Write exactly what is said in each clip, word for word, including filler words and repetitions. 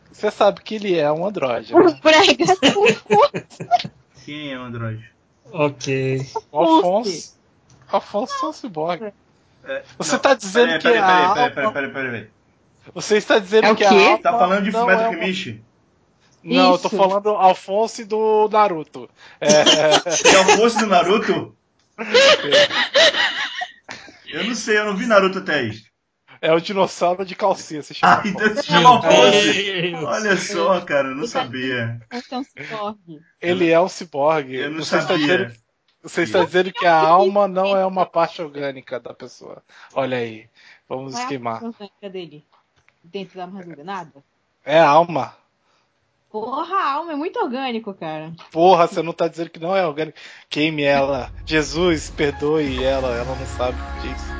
Você sabe que ele é um androide, O né? Brega Quem é o androide? Ok. O Afonso. Afonso é um ciborgue. É, Você não, tá dizendo peraí, que peraí, a peraí, alma... peraí, peraí, peraí, peraí, peraí. Você está dizendo É o que quê? a alma Tá falando de não Fullmetal é uma... Alchemist? Não, eu tô Isso. falando Alfonso e do Naruto. É... Que é o Alfonso do Naruto? Eu não sei, eu não vi Naruto até aí. é o dinossauro de calcinha, se chama Ah, então Afonso. se chama Meu Alfonso. Deus. Olha só, cara, eu não Ele tá sabia. dizendo que é um ciborgue. Ele é um ciborgue. Eu não Você está dizendo, sabia. você está dizendo que a alma não é uma parte orgânica da pessoa. Olha aí, vamos Qual é a esquemar. parte orgânica dele? Dentro da armadura? Nada? É a alma. Porra, a alma é muito orgânico, cara. Porra, você não tá dizendo que não é orgânico. Queime ela. Jesus, perdoe ela, ela não sabe disso.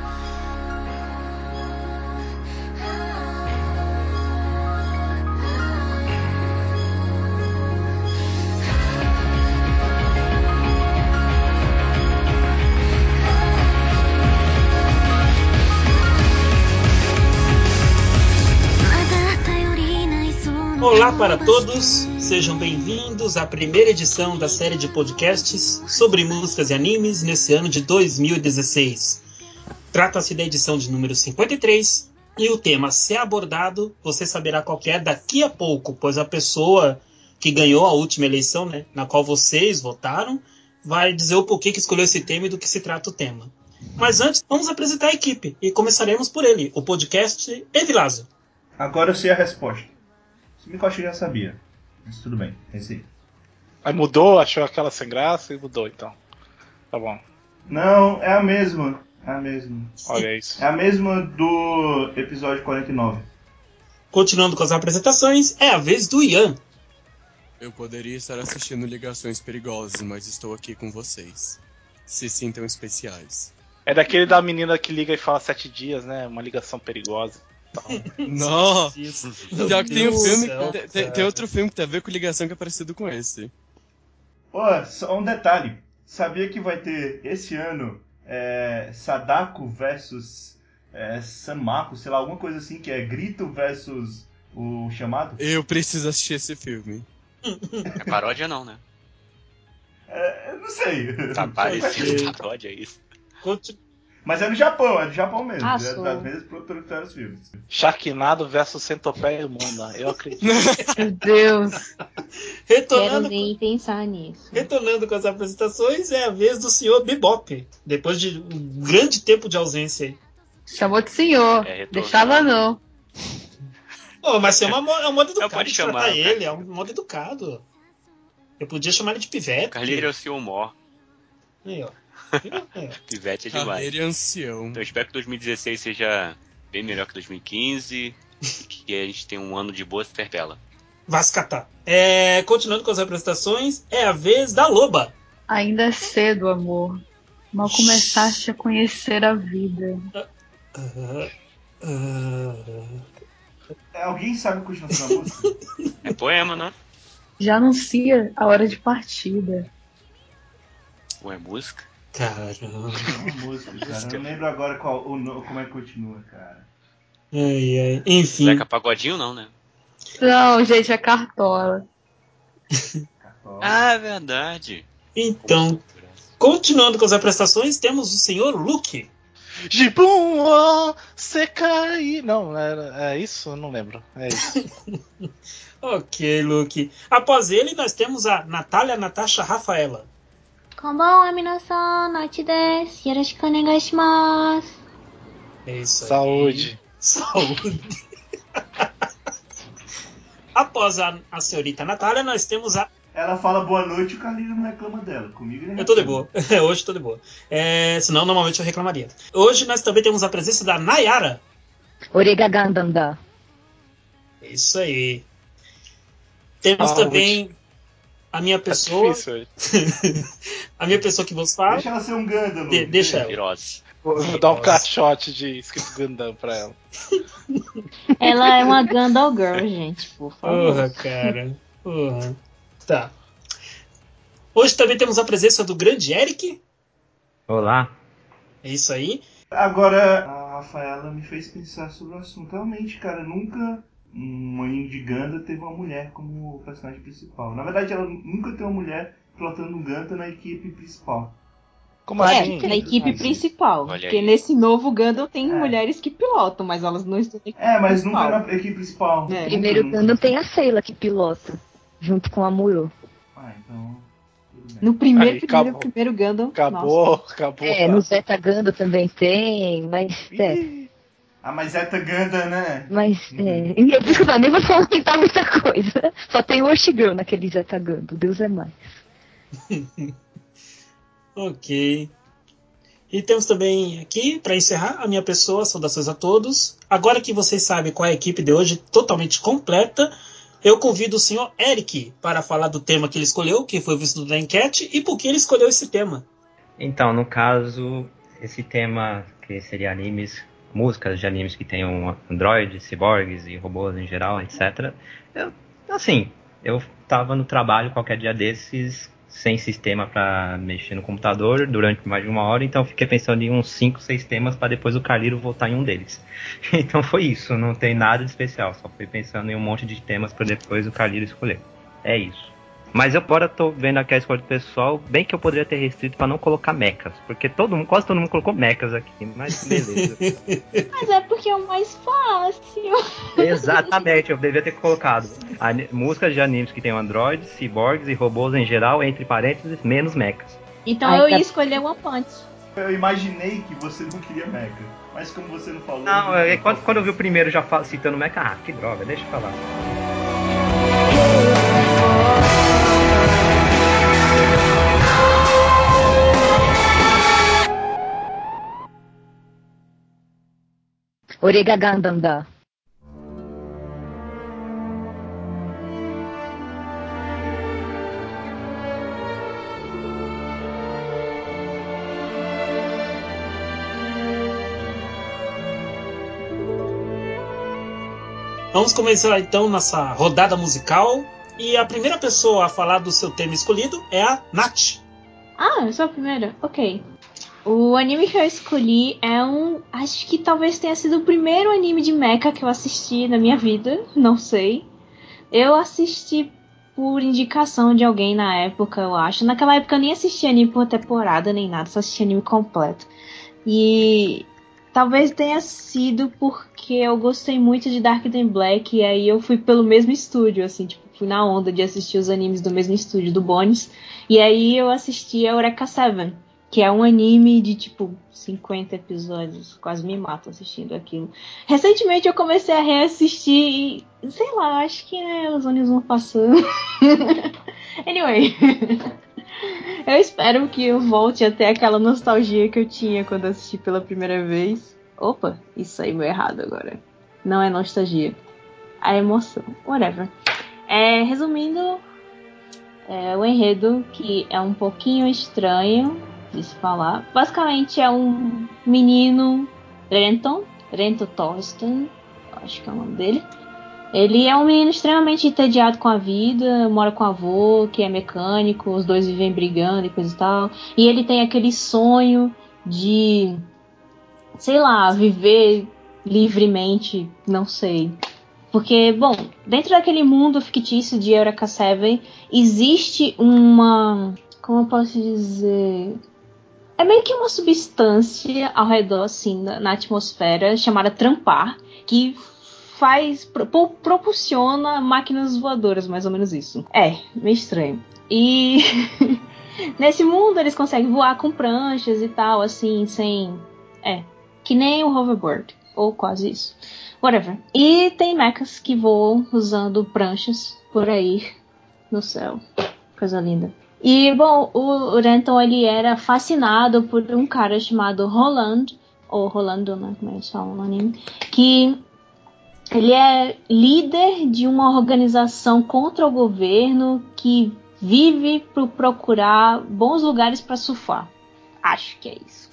Olá para todos, sejam bem-vindos à primeira edição da série de podcasts sobre músicas e animes nesse ano de dois mil e dezesseis. Trata-se da edição de número cinquenta e três e o tema a ser abordado você saberá qual que é daqui a pouco, pois a pessoa que ganhou a última eleição, né, na qual vocês votaram, vai dizer o porquê que escolheu esse tema e do que se trata o tema. Mas antes, vamos apresentar a equipe e começaremos por ele, o podcast Evilásio. Agora eu sei a resposta. Se me eu já sabia. Mas tudo bem, é isso aí. Aí mudou, achou aquela sem graça e mudou então. Tá bom. Não, é a mesma. É a mesma. Olha isso. É a mesma do episódio quarenta e nove. Continuando com as apresentações, é a vez do Ian. Eu poderia estar assistindo Ligações Perigosas, mas estou aqui com vocês. Se sintam especiais. É daquele da menina que liga e fala sete dias, né? Uma ligação perigosa. Não! Pior que tem um filme. Céu, tem, tem, tem outro filme que tem a ver com ligação que é parecido com esse. Pô, só um detalhe. Sabia que vai ter esse ano é, Sadako versus é, Sanmako, sei lá, alguma coisa assim, que é Grito versus o Chamado? Eu preciso assistir esse filme. É paródia não, né? É, eu não sei. Tá parecido Ok. paródia, é isso. Continu- Mas é no Japão, é no Japão mesmo. Ah, é sou. das mesmas produtoras que fizeram os filmes. Sharknado versus Centopeia Humana. Eu acredito. Meu Deus. Quero Retornando, nem pensar nisso. retornando com as apresentações, é a vez do senhor Bebop. Depois de um grande tempo de ausência aí. Chamou de senhor. É, retornando. Deixava não. Oh, mas é, uma, mo- é um modo educado pode de chamar, tratar cara. ele, é um modo educado. Eu podia chamar ele de Pivete. Carleiro é o senhor Mor. Aí, ó. Viu? Aí, ó. Pivete é demais. Carreira e ancião. Então eu espero que dois mil e dezesseis seja bem melhor que dois mil e quinze. Que a gente tenha um ano de boa serpela. Vascatar. É, continuando com as apresentações, é a vez da Loba. Ainda é cedo, amor. Mal começaste a conhecer a vida. Ah, ah, É, alguém sabe a continuação da música? É poema, né? Já anuncia a hora de partida. Ou é música? caramba. É uma música, cara. Eu não lembro agora qual, o, no- como é que continua, cara. Ai, ai. Enfim. Zeca Pagodinho não, né? Não, gente, é cartola. Cartola. Ah, é verdade. Então, continuando com as apresentações, temos o senhor Luke. Jibum, oh, Sekai. Não, é, é isso? Eu não lembro. É isso. Ok, Luke. Após ele, nós temos a Natália Natasha Rafaela. こんばんは、皆さん。なちです。よろしくお願いします。 É isso aí. Saúde. Saúde. Após a, a senhorita Natália, nós temos a... Ela fala boa noite e o Carlinhos não reclama dela. Comigo ele Eu tô de reclama. boa. Hoje tô de boa. É, senão, normalmente eu reclamaria. Hoje nós também temos a presença da Nayara. Origa Gandanda. É isso aí. Temos Saúde. também a minha Tá pessoa... difícil hoje. a minha pessoa que vos fala. Deixa ela ser um Ganda, De- Lucas. deixa ela. Virose. Vou, vou dar um caixote de escrito Gundam pra ela. Ela é uma Gandal Girl, gente, por favor. Porra, cara. Porra. Tá. Hoje também temos a presença do grande Eric. Olá. É isso aí. Agora, a Rafaela me fez pensar sobre o assunto. Realmente, cara, nunca um anime de Gundam teve uma mulher como personagem principal. Na verdade, ela nunca tem uma mulher pilotando um Gundam na equipe principal. Como É, assim? na equipe principal. Olha Porque aí. nesse novo Gundam tem É. mulheres que pilotam, mas elas não estão na equipe É, mas principal. nunca na equipe principal. É. Primeiro Nunca, Gundam nunca. tem a Sayla que pilota, junto com a Muro. Ah, então. Tudo bem. No primeiro, Aí, primeiro, acabou. primeiro Gundam. Acabou, acabou. É, no Zeta Gundam também tem, mas é. Ih, Ah, mas Zeta Gundam, né? Mas é. E eu, desculpa, nem vou falar tentar muita coisa. Só tem o Oshigirl naquele Zeta Gundam, Deus é mais. Ok. E temos também aqui, para encerrar, a minha pessoa, saudações a todos. Agora que vocês sabem qual é a equipe de hoje, totalmente completa, eu convido o senhor Eric para falar do tema que ele escolheu, que foi visto na enquete, e por que ele escolheu esse tema. Então, no caso, esse tema, que seria animes, músicas de animes que tenham androides, ciborgues e robôs em geral, etcétera. Eu, assim, eu tava no trabalho qualquer dia desses, sem sistema para mexer no computador durante mais de uma hora, então fiquei pensando em uns cinco, seis temas para depois o Carliro voltar em um deles. Então foi isso, não tem nada de especial, só fui pensando em um monte de temas para depois o Carliro escolher. É isso. Mas eu agora tô vendo aqui a escolha do pessoal, bem que eu poderia ter restrito para não colocar mechas, porque todo mundo, quase todo mundo colocou mechas aqui, mas beleza. Mas é porque é o mais fácil. Exatamente, eu devia ter colocado ani- músicas de animes que tenham androides, ciborgues e robôs em geral, entre parênteses, menos mechas. Então Ai, eu tá- ia escolher One Punch. Eu imaginei que você não queria mecha, mas como você não falou... Não, não é, foi quando, qual quando eu vi foi. o primeiro já fa- citando mecha, ah, que droga, deixa eu falar. Orega Gundam da. Vamos começar então nossa rodada musical. E a primeira pessoa a falar do seu tema escolhido é a Nath. Ah, eu sou a primeira? Ok. O anime que eu escolhi é um... Acho que talvez tenha sido o primeiro anime de mecha que eu assisti na minha vida. Não sei. Eu assisti por indicação de alguém na época, eu acho. Naquela época eu nem assistia anime por temporada nem nada. Só assistia anime completo. E... talvez tenha sido porque eu gostei muito de Dark and Black. E aí eu fui pelo mesmo estúdio, assim. Tipo, fui na onda de assistir os animes do mesmo estúdio, do Bones. E aí eu assisti a Eureka Seven, que é um anime de, tipo, cinquenta episódios. Quase me mato assistindo aquilo. Recentemente eu comecei a reassistir e, sei lá, acho que é, os anos vão passando. Anyway. Eu espero que eu volte até aquela nostalgia que eu tinha quando assisti pela primeira vez. Opa, isso saiu errado agora. Não é nostalgia. A emoção. Whatever. É, resumindo... É, o enredo, que é um pouquinho estranho de se falar. Basicamente é um menino, Renton, Renton Thorsten, acho que é o nome dele. Ele é um menino extremamente entediado com a vida, mora com o avô, que é mecânico, os dois vivem brigando e coisa e tal. E ele tem aquele sonho de, sei lá, viver livremente, não sei. Porque, bom, dentro daquele mundo fictício de Eureka Seven, existe uma... como eu posso dizer... é meio que uma substância ao redor, assim, na, na atmosfera, chamada Trampar, que faz... Pro, propulsiona máquinas voadoras, mais ou menos isso. É, meio estranho. E... nesse mundo eles conseguem voar com pranchas e tal, assim, sem... é, que nem o hoverboard, ou quase isso. Whatever. E tem mechas que voam usando pranchas por aí no céu. Coisa linda. E, bom, o Renton, ele era fascinado por um cara chamado Roland, ou Rolando, né, como eles falam no anime, que ele é líder de uma organização contra o governo que vive por procurar bons lugares para surfar. Acho que é isso.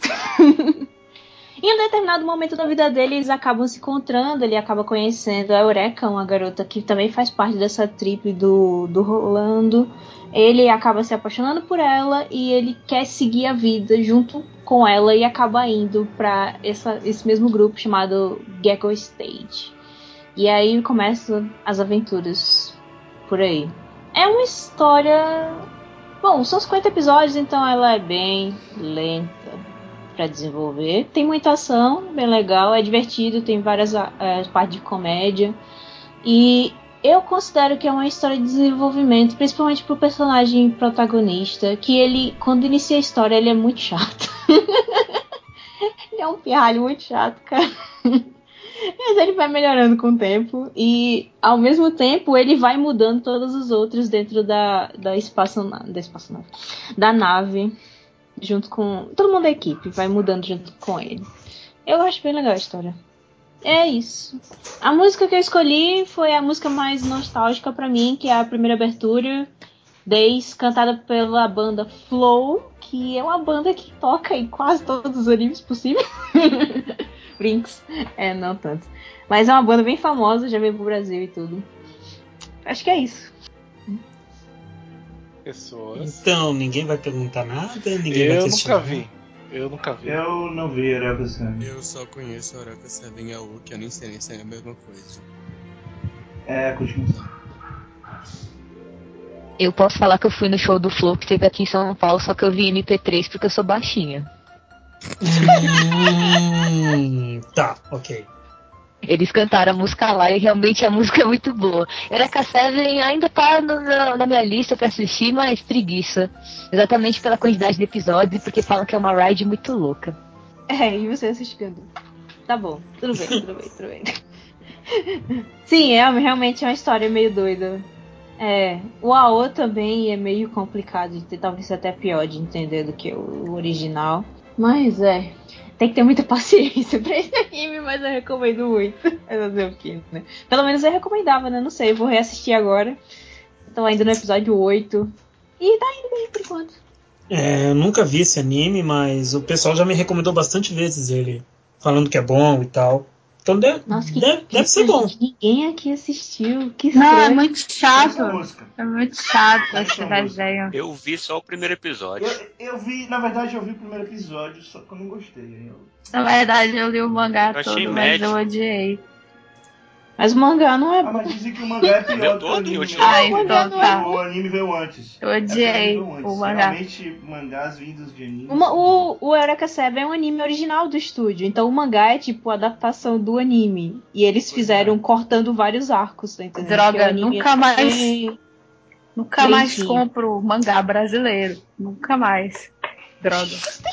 Em um determinado momento da vida dele, eles acabam se encontrando, ele acaba conhecendo a Eureka, uma garota que também faz parte dessa tribo do, do Rolando. Ele acaba se apaixonando por ela e ele quer seguir a vida junto com ela e acaba indo para esse mesmo grupo chamado Gecko Stage. E aí começam as aventuras por aí. É uma história... Bom, são cinquenta episódios, então ela é bem lenta pra desenvolver. Tem muita ação, bem legal, é divertido, tem várias é, partes de comédia. E eu considero que é uma história de desenvolvimento, principalmente pro personagem protagonista, que ele, quando inicia a história, ele é muito chato. Ele é um pirralho muito chato, cara. Mas ele vai melhorando com o tempo. E, ao mesmo tempo, ele vai mudando todos os outros dentro da, da espaçonave. Da espaçonave. Da nave. Junto com... Todo mundo da equipe vai mudando junto com ele. Eu acho bem legal a história. É isso. A música que eu escolhi foi a música mais nostálgica pra mim, que é a primeira abertura. Days, cantada pela banda Flow, que é uma banda que toca em quase todos os animes possíveis. Brinks. É, não tanto. Mas é uma banda bem famosa, já veio pro Brasil e tudo. Acho que é isso. Pessoas. Então, ninguém vai perguntar nada, ninguém Eu vai nunca questionar. vi. Eu nunca vi. Eu não vi Eureka Seven. Eu só conheço Eureka Seven A U, que eu nem sei nem se é a mesma coisa. É, continuação. Eu posso falar que eu fui no show do Flow que teve aqui em São Paulo, só que eu vi M P três porque eu sou baixinha. Hum, tá, ok. Eles cantaram a música lá e realmente a música é muito boa. Eureka Seven ainda tá no, na, na minha lista pra assistir, mas preguiça. Exatamente pela quantidade de episódios e porque falam que é uma ride muito louca. É, e você assistindo. Tá bom, tudo bem, tudo bem, tudo bem. Sim, é, realmente é uma história meio doida. É, o A O também é meio complicado de ter, talvez até pior de entender do que o original. Mas é, tem que ter muita paciência pra esse anime, mas eu recomendo muito. É fazer o quê, né? Pelo menos eu recomendava, né? Não sei, eu vou reassistir agora. Tô ainda no episódio oito. E tá indo bem por enquanto. É, eu nunca vi esse anime, mas o pessoal já me recomendou bastante vezes ele, falando que é bom e tal. Então deve, Nossa, que deve, deve ser pena, bom. gente, ninguém aqui assistiu. Que Não, é estranho. muito Essa chato. música. É muito chato Essa esse música. desenho. Eu vi só o primeiro episódio. Eu, eu vi, na verdade, eu vi o primeiro episódio, só que eu não gostei. aí Eu... Na verdade, eu li o mangá Eu achei todo, mas eu médio. odiei. Mas o mangá não é Ah, bom. mas dizem que o mangá é Viu pior do que o todo anime. e mesmo. odiou? Ah, o mangá então não é tá. O anime veio antes. Eu É odiei porque o anime veio o antes. mangá. Geralmente, mangás vindos de anime. Uma, o, o Eureka Seven é um anime original do estúdio, então o mangá é tipo a adaptação do anime. E eles Pois fizeram é. cortando vários arcos, tá entendendo? Droga, Porque o anime nunca é mais- bem Nunca mais lentinho. compro mangá brasileiro. Nunca mais. Droga.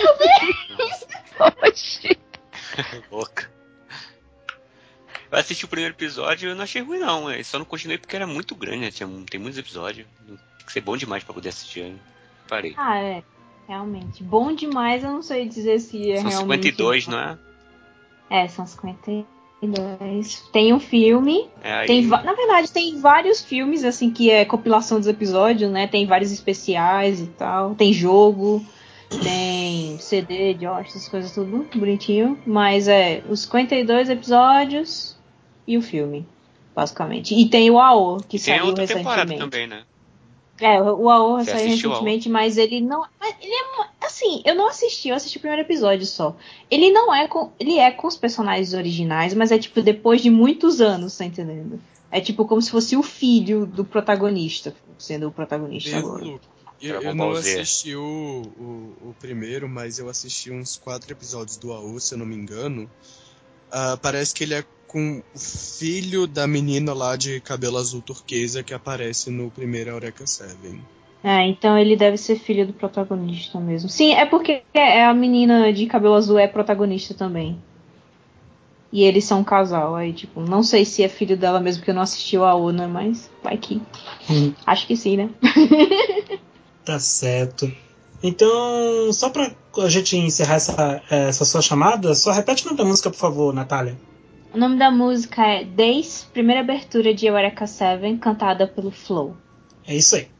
Oxi. Louca. Eu assisti o primeiro episódio e eu não achei ruim, não. Eu só não continuei porque era muito grande, né? Tinha, tem muitos episódios. Tem que ser bom demais pra poder assistir. Aí parei. Ah, é. Realmente. Bom demais, eu não sei dizer se é São realmente... cinquenta e dois, não é? É, são cinquenta e dois. Tem um filme. É aí. Tem, va- na verdade, tem vários filmes, assim, que é compilação dos episódios, né? Tem vários especiais e tal. Tem jogo, tem C D, de essas coisas tudo bonitinho. Mas é os cinquenta e dois episódios e o filme, basicamente. E tem o A O, que E tem a saiu outra temporada recentemente. também, né? É, o A O Você saiu assistiu A O? recentemente, mas ele não. mas Ele é. Assim, eu não assisti, eu assisti o primeiro episódio só. Ele não é com. Ele é com os personagens originais, mas é tipo depois de muitos anos, tá entendendo? É tipo como se fosse o filho do protagonista, sendo o protagonista agora. Pelo, eu, Dragon eu não Ball Z. assisti o, o, o primeiro, mas eu assisti uns quatro episódios do A U, se eu não me engano. Ah, parece que ele é com o filho da menina lá de cabelo azul turquesa que aparece no primeiro Eureka Seven. É, então ele deve ser filho do protagonista mesmo. Sim, é porque é a menina de cabelo azul é protagonista também. E eles são um casal. Aí, tipo, não sei se é filho dela mesmo, porque eu não assisti o A O, né? Mas vai que. Hum, Acho que sim, né? tá certo. Então, só pra a gente encerrar essa, essa sua chamada, só repete o nome da música, por favor, Natália. O nome da música é Days, primeira abertura de Eureka Seven, cantada pelo Flow. É isso aí.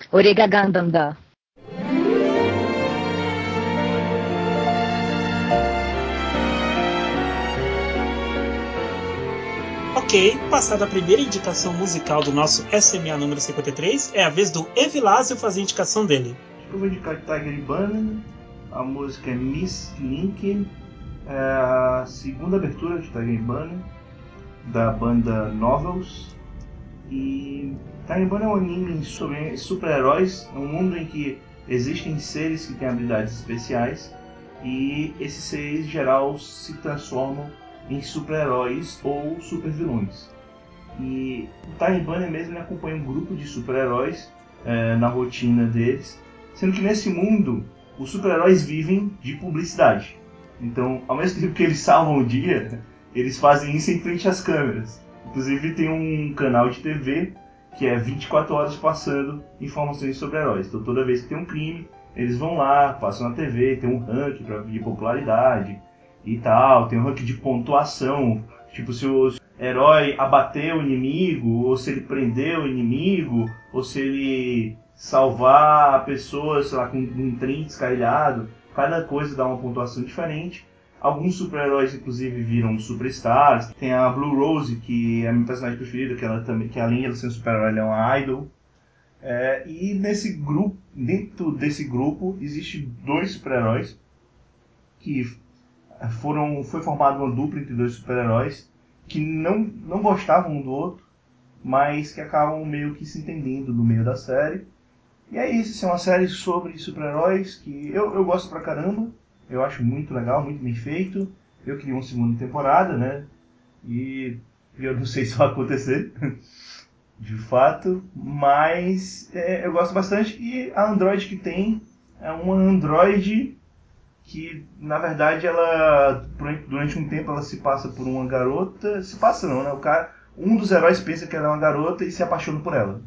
Orega Gundam da. Ok, passada a primeira indicação musical do nosso S M A número cinquenta e três, é a vez do Evilásio fazer a indicação dele. Eu vou indicar Tiger Bunny, a música é Miss Link, é a segunda abertura de Tiger Bunny, da banda Novels. E Tiger Bunny é um anime sobre super-heróis, é um mundo em que existem seres que têm habilidades especiais e esses seres em geral se transformam em super-heróis ou super-vilões. E o Tiger Bunny mesmo ele acompanha um grupo de super-heróis é, na rotina deles, sendo que nesse mundo os super-heróis vivem de publicidade. Então, ao mesmo tempo que eles salvam o dia, eles fazem isso em frente às câmeras. Inclusive tem um canal de T V que é vinte e quatro horas passando informações sobre heróis. Então toda vez que tem um crime, eles vão lá, passam na T V, tem um ranking para de popularidade e tal, tem um ranking de pontuação, tipo se o herói abater o inimigo, ou se ele prender o inimigo, ou se ele salvar a pessoa, sei lá, com um trem descarrilhado. Cada coisa dá uma pontuação diferente. Alguns super-heróis, inclusive, viram superstars. Tem a Blue Rose, que é a minha personagem preferida, que, ela também, que além de ela ser um super-herói, ela é uma idol. É, e nesse grupo, dentro desse grupo, existem dois super-heróis que foram, foi formada uma dupla entre dois super-heróis que não, não gostavam um do outro, mas que acabam meio que se entendendo no meio da série. E é isso, é uma série sobre super-heróis que eu, eu gosto pra caramba. Eu acho muito legal, muito bem feito. Eu queria uma segunda temporada, né? E eu não sei se vai acontecer, de fato. Mas é, eu gosto bastante. E a Android que tem é uma Android que, na verdade, ela durante um tempo ela se passa por uma garota. Se passa não, né? O cara, um dos heróis pensa que ela é uma garota e se apaixona por ela.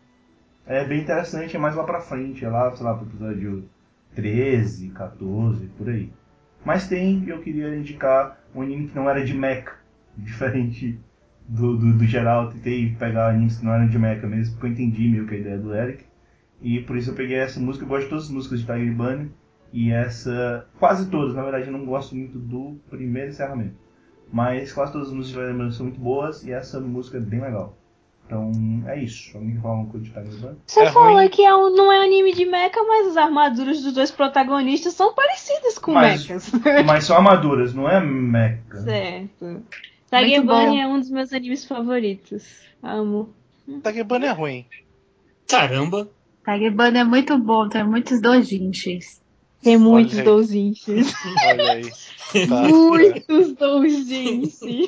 É bem interessante, é mais lá pra frente. É lá, sei lá, pro episódio treze, quatorze, por aí. Mas tem, eu queria indicar um anime que não era de mecha, diferente do, do, do geral. Tentei pegar animes que não eram de mecha mesmo, porque eu entendi meio que a ideia do Eric. E por isso eu peguei essa música. Eu gosto de todas as músicas de Tiger Bunny. E essa, quase todas, na verdade eu não gosto muito do primeiro encerramento. Mas quase todas as músicas de Tiger Bunny são muito boas e essa música é bem legal. Então é isso. Alguém fala uma coisa de Tiger Bunny? Você É falou ruim. que é um, não é um anime de mecha, mas as armaduras dos dois protagonistas são parecidas com Mas- mechas. Mas são armaduras, não é mecha. Certo. Tiger Muito bom. Bunny é um dos meus animes favoritos. Amo. Tiger Bunny é ruim. Caramba. Tiger Bunny é muito bom, tem muitos doujinshis. Tem muitos aí. doujinshis. Olha aí. Tá, Muitos doujinshis.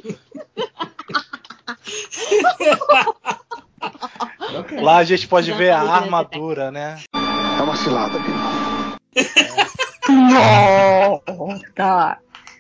Ok. lá a gente pode Já ver a falei direto, armadura, né? É uma cilada, Bino. Tá.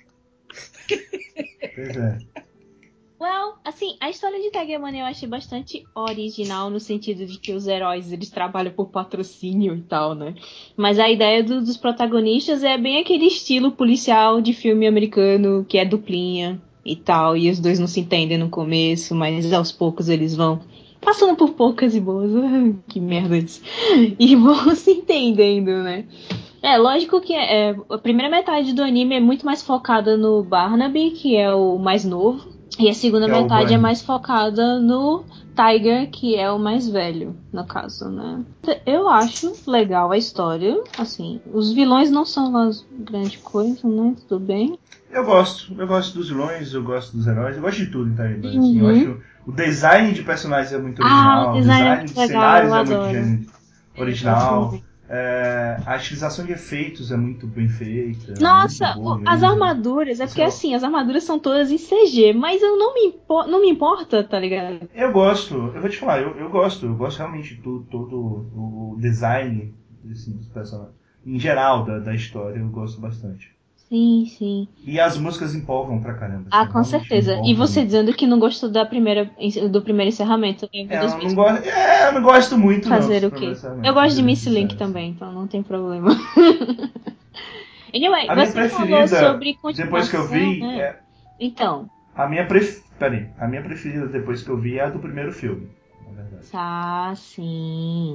Pois é. Well, assim, a história de Tiger Bunny eu achei bastante original no sentido de que os heróis eles trabalham por patrocínio e tal, né? Mas a ideia do- dos protagonistas é bem aquele estilo policial de filme americano que é duplinha e tal, e os dois não se entendem no começo, mas aos poucos eles vão passando por poucas e boas, que merda isso, e vão se entendendo, né? É, lógico que é, é, a primeira metade do anime é muito mais focada no Barnaby, que é o mais novo, e a segunda Que é o metade é Bunny. mais focada no Tiger, que é o mais velho, no caso, né? Eu acho legal a história, assim, os vilões não são lá grande coisa, né? Tudo bem. Eu gosto, eu gosto dos vilões, eu gosto dos heróis, eu gosto de tudo em Tiger Bunny. Assim, eu Uhum. acho o design de personagens é muito Ah, original, o design é design muito de legal, cenários eu é muito adoro. gen- Eu original, gosto. é, a utilização de efeitos é muito bem feita, Nossa, muito boa o- as mesmo. armaduras, é Isso porque é- assim, as armaduras são todas em C G, mas eu não me, impo- não me importa, tá ligado? Eu gosto, eu vou te falar, eu, eu gosto, eu gosto realmente do todo o design assim, dos personagens. Em geral, da, da história, eu gosto bastante. Sim, sim. E as músicas empolgam pra caramba. Ah, assim, com realmente certeza. E empolgam você muito. dizendo que não gostou da primeira, do primeiro encerramento. Eu vou É, eu não, des- go é, eu não gosto muito, fazer não. o quê? sinceramente, Eu gosto pra de ser bem Miss Link sincero, também, então não tem problema. Anyway, A minha você falou preferida, sobre depois que eu continuação, vi, né? é, Então, a minha pref... Peraí, a minha preferida depois que eu vi é a do primeiro filme, na verdade. ah, sim.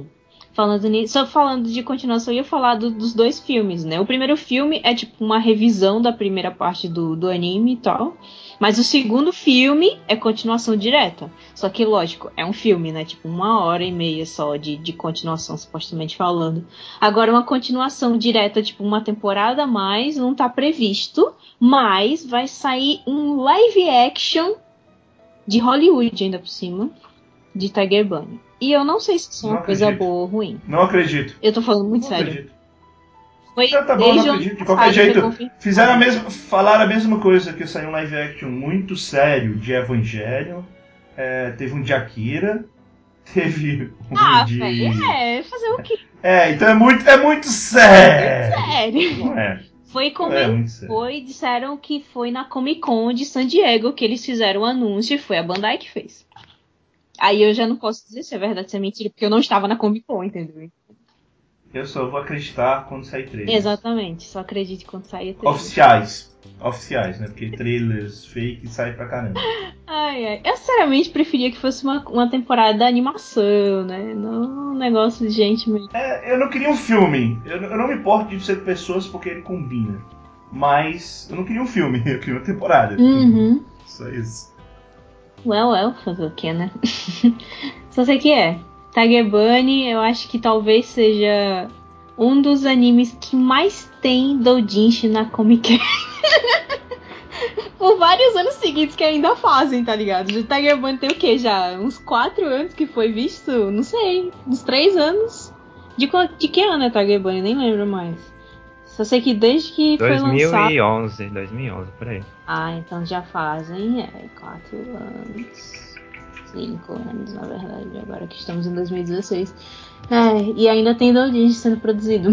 Falando nisso, só falando de continuação, eu ia falar do, dos dois filmes, né? O primeiro filme é tipo uma revisão da primeira parte do, do anime e tal. Mas o segundo filme é continuação direta. Só que, lógico, é um filme, né? Tipo, uma hora e meia só de, de continuação, supostamente falando. Agora, uma continuação direta, tipo, uma temporada a mais, não tá previsto. Mas vai sair um live action de Hollywood, ainda por cima, de Tiger Bunny. E eu não sei se isso é uma coisa boa ou ruim. Não acredito. Eu tô falando muito não sério. Acredito. Foi Já tá bom, não acredito. De qualquer jeito, foi... fizeram a mesma, falaram a mesma coisa, que saiu um live action muito sério de Evangelho. É, teve um de Akira. Teve um ah, de... velho, é, fazer o quê? É, então é muito, é muito sério. Sério. Não é. Foi como é é foi, disseram que foi na Comic Con de San Diego que eles fizeram o anúncio e foi a Bandai que fez. Aí eu já não posso dizer se é verdade ou se é mentira, porque eu não estava na Comic Con, entendeu? Eu só vou acreditar quando sair trailers. Exatamente, só acredite quando sair trailers. Oficiais. Oficiais, né? Porque trailers fake saem pra caramba. Ai, ai. Eu sinceramente preferia que fosse uma, uma temporada da animação, né? Não um negócio de gente mesmo. É, eu não queria um filme. Eu, eu não me importo de ser pessoas porque ele combina. Mas eu não queria um filme, eu queria uma temporada. Uhum. Só isso. Well, well, fazer o que, né? Só sei que é. Tiger Bunny, eu acho que talvez seja um dos animes que mais tem doujinshi na Comic Con. Por vários anos seguidos que ainda fazem, tá ligado? O Tiger Bunny tem o quê já? Uns quatro anos que foi visto? Não sei. Uns três anos? De, de que ano é Tiger Bunny? Nem lembro mais. Só sei que desde que dois mil e onze, foi lançado... dois mil e onze, por aí. Ah, então já fazem é, quatro anos... Cinco anos, na verdade, agora que estamos em dois mil e dezesseis. É, e ainda tem doujinshi sendo produzido.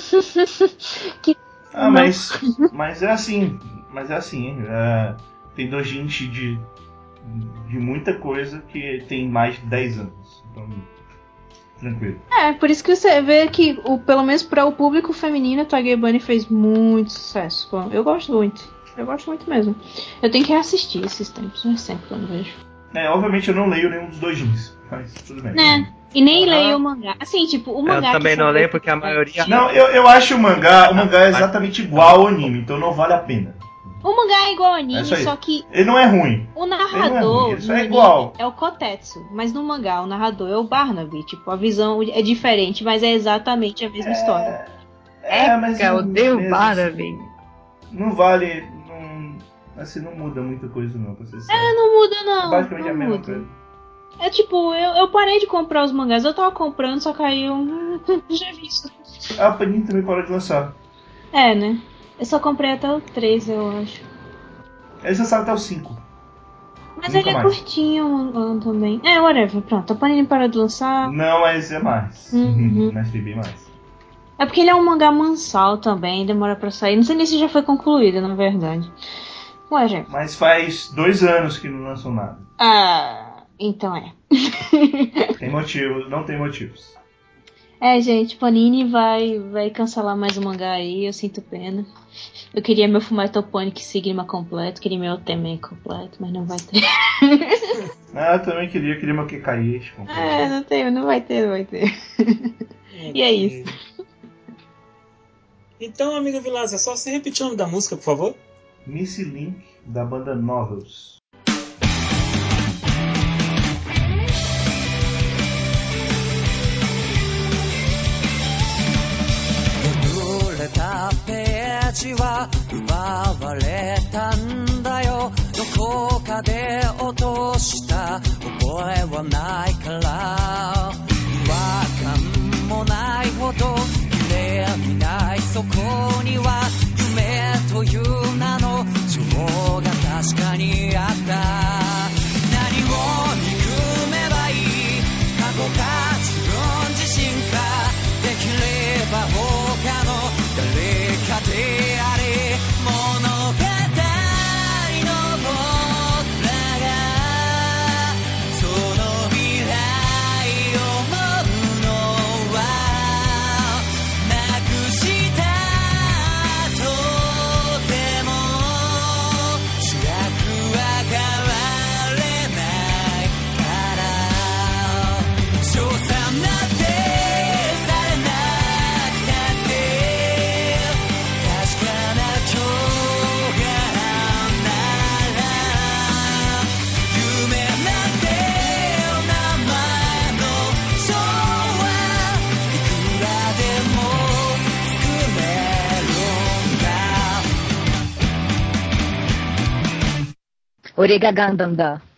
que... Ah, mas, mas é assim. Mas é assim. É, tem doujinshi de, de muita coisa que tem mais de dez anos. Então, tranquilo. É, por isso que você vê que, o, pelo menos para o público feminino, Tiger Bunny fez muito sucesso. Eu gosto muito. Eu gosto muito mesmo. Eu tenho que reassistir esses tempos, não é sempre que eu não vejo. É, obviamente eu não leio nenhum dos doujins, mas tudo bem. Né? E nem uhum. leio o mangá. Assim, tipo, o mangá. Eu também que não leio porque a maioria. Não, eu, eu acho o mangá, o mangá é exatamente igual ao anime, então não vale a pena. O mangá é igual ao anime, é só, só que. Ele não é ruim. O narrador ele não é, ruim, ele só é, igual. É o Kotetsu, mas no mangá o narrador é o Barnaby. Tipo, a visão é diferente, mas é exatamente a mesma é... história. É, é mas. Eu odeio o Barnaby. Não vale. Não, assim, não muda muita coisa, não, pra ser sério. É, não muda, não. É basicamente não a mesma muda. coisa. É tipo, eu, eu parei de comprar os mangás, eu tava comprando, só caiu. Já vi isso. A Panini também parou de lançar. É, né? Eu só comprei até o três, eu acho. Eles lançaram até o cinco. Mas Nunca ele é mais. curtinho também. É, whatever, pronto. A Panini parou de lançar. Não, mas é mais. Uhum. Mas tem bem mais. É porque ele é um mangá mensal também, demora pra sair. Não sei nem se já foi concluído, na verdade. Ué, gente. Mas faz dois anos que não lançam nada. Ah. Então é. Tem motivos, não tem motivos. É, gente, Panini vai, vai cancelar mais um mangá aí, eu sinto pena. Eu queria meu Fullmetal Panic Sigma completo, queria meu Otemen completo, mas não vai ter. Ah, eu também queria, queria meu Kekaishi completo. É, não tem, não vai ter, não vai ter. E é isso. Então, amigo Vilas, é só você repetir o nome da música, por favor? Missy Link, da banda Novels. 「 Oregagandanda.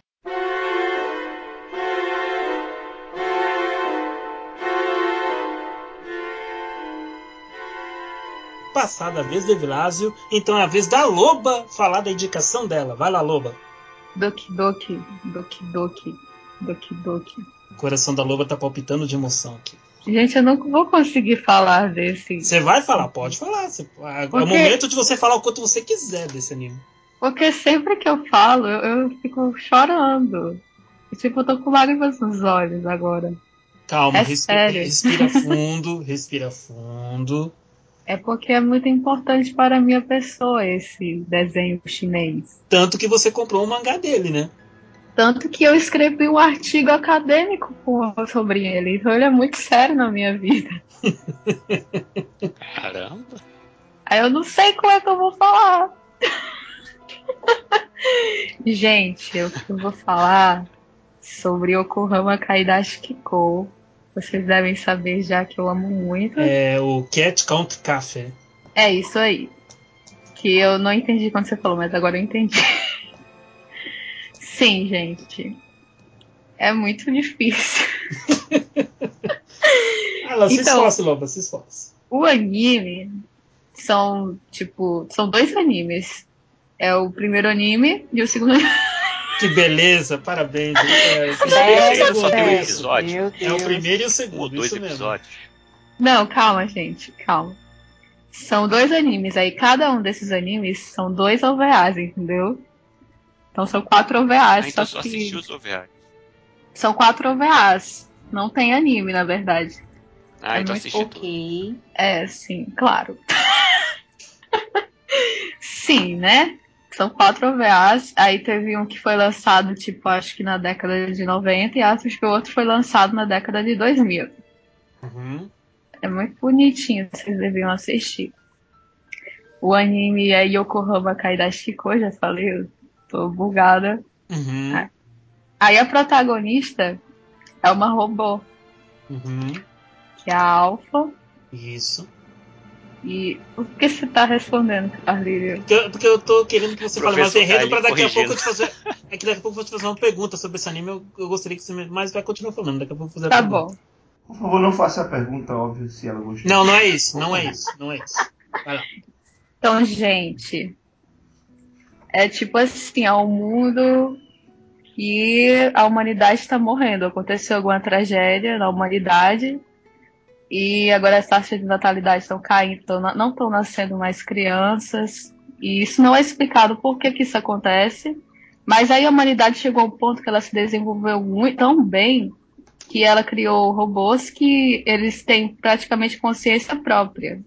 Passada a vez do Evilásio, então é a vez da Loba falar da indicação dela. Vai lá, Loba. Doki Doki, Doki Doki, Doki Doki. O coração da Loba tá palpitando de emoção aqui. Gente, eu não vou conseguir falar desse. Você vai falar? Pode falar. Você... É Porque... o momento de você falar o quanto você quiser desse anime. Porque sempre que eu falo, eu, eu fico chorando. Tipo, eu tô com lágrimas nos olhos agora. Calma, é respira, sério. respira fundo, respira fundo. É porque é muito importante para a minha pessoa esse desenho chinês. Tanto que você comprou um mangá dele, né? Tanto que eu escrevi um artigo acadêmico sobre ele. Então ele é muito sério na minha vida. Caramba. Aí eu não sei como é que eu vou falar. Gente, eu, eu vou falar sobre Yokohama Kaidashi Kiko. Vocês devem saber já que eu amo muito. É o Cat Count Café. É isso aí. Que eu não entendi quando você falou, mas agora eu entendi. Sim, gente. É muito difícil. Ela se Então, esforce, Loba, se esforce. O anime são, tipo, são dois animes. É o primeiro anime e o segundo anime. Que beleza, parabéns. É, Esse primeiro só tem um episódio. É o primeiro e o segundo. Um ou dois isso episódios. Mesmo. Não, calma, gente, calma. São dois animes, aí cada um desses animes são dois O V As, entendeu? Então são quatro O V As. Ah, então só só que... assisti os O V As. São quatro O V As. Não tem anime, na verdade. Ah, é então muito... assisti Ok. tudo. É, sim, claro. Sim, né? São quatro O V As. Aí teve um que foi lançado, tipo, acho que na década de noventa, e acho que o outro foi lançado na década de dois mil. Uhum. É muito bonitinho, vocês deviam assistir. O anime é Yokohama Kaidashi Kiko, já falei, eu tô bugada. Uhum. Aí a protagonista é uma robô, Uhum. que é a Alpha. Isso. E o que você tá respondendo, Carlírio? Porque, porque eu tô querendo que você fale mais do enredo pra daqui corrigindo. a pouco eu te fazer. É que daqui a pouco eu vou te fazer uma pergunta sobre esse anime. Eu, eu gostaria que você. Mas vai continuar falando, daqui a pouco eu vou fazer a Tá pergunta. bom. Por favor, não faça a pergunta óbvia se ela gostou. Não, não é isso, não é isso, não é isso. Vai lá. Então, gente, é tipo assim, é um mundo que a humanidade está morrendo. Aconteceu alguma tragédia na humanidade e agora as taxas de natalidade estão caindo, então não estão nascendo mais crianças. E isso não é explicado por que, que isso acontece. Mas aí a humanidade chegou ao ponto que ela se desenvolveu muito, tão bem que ela criou robôs que eles têm praticamente consciência própria.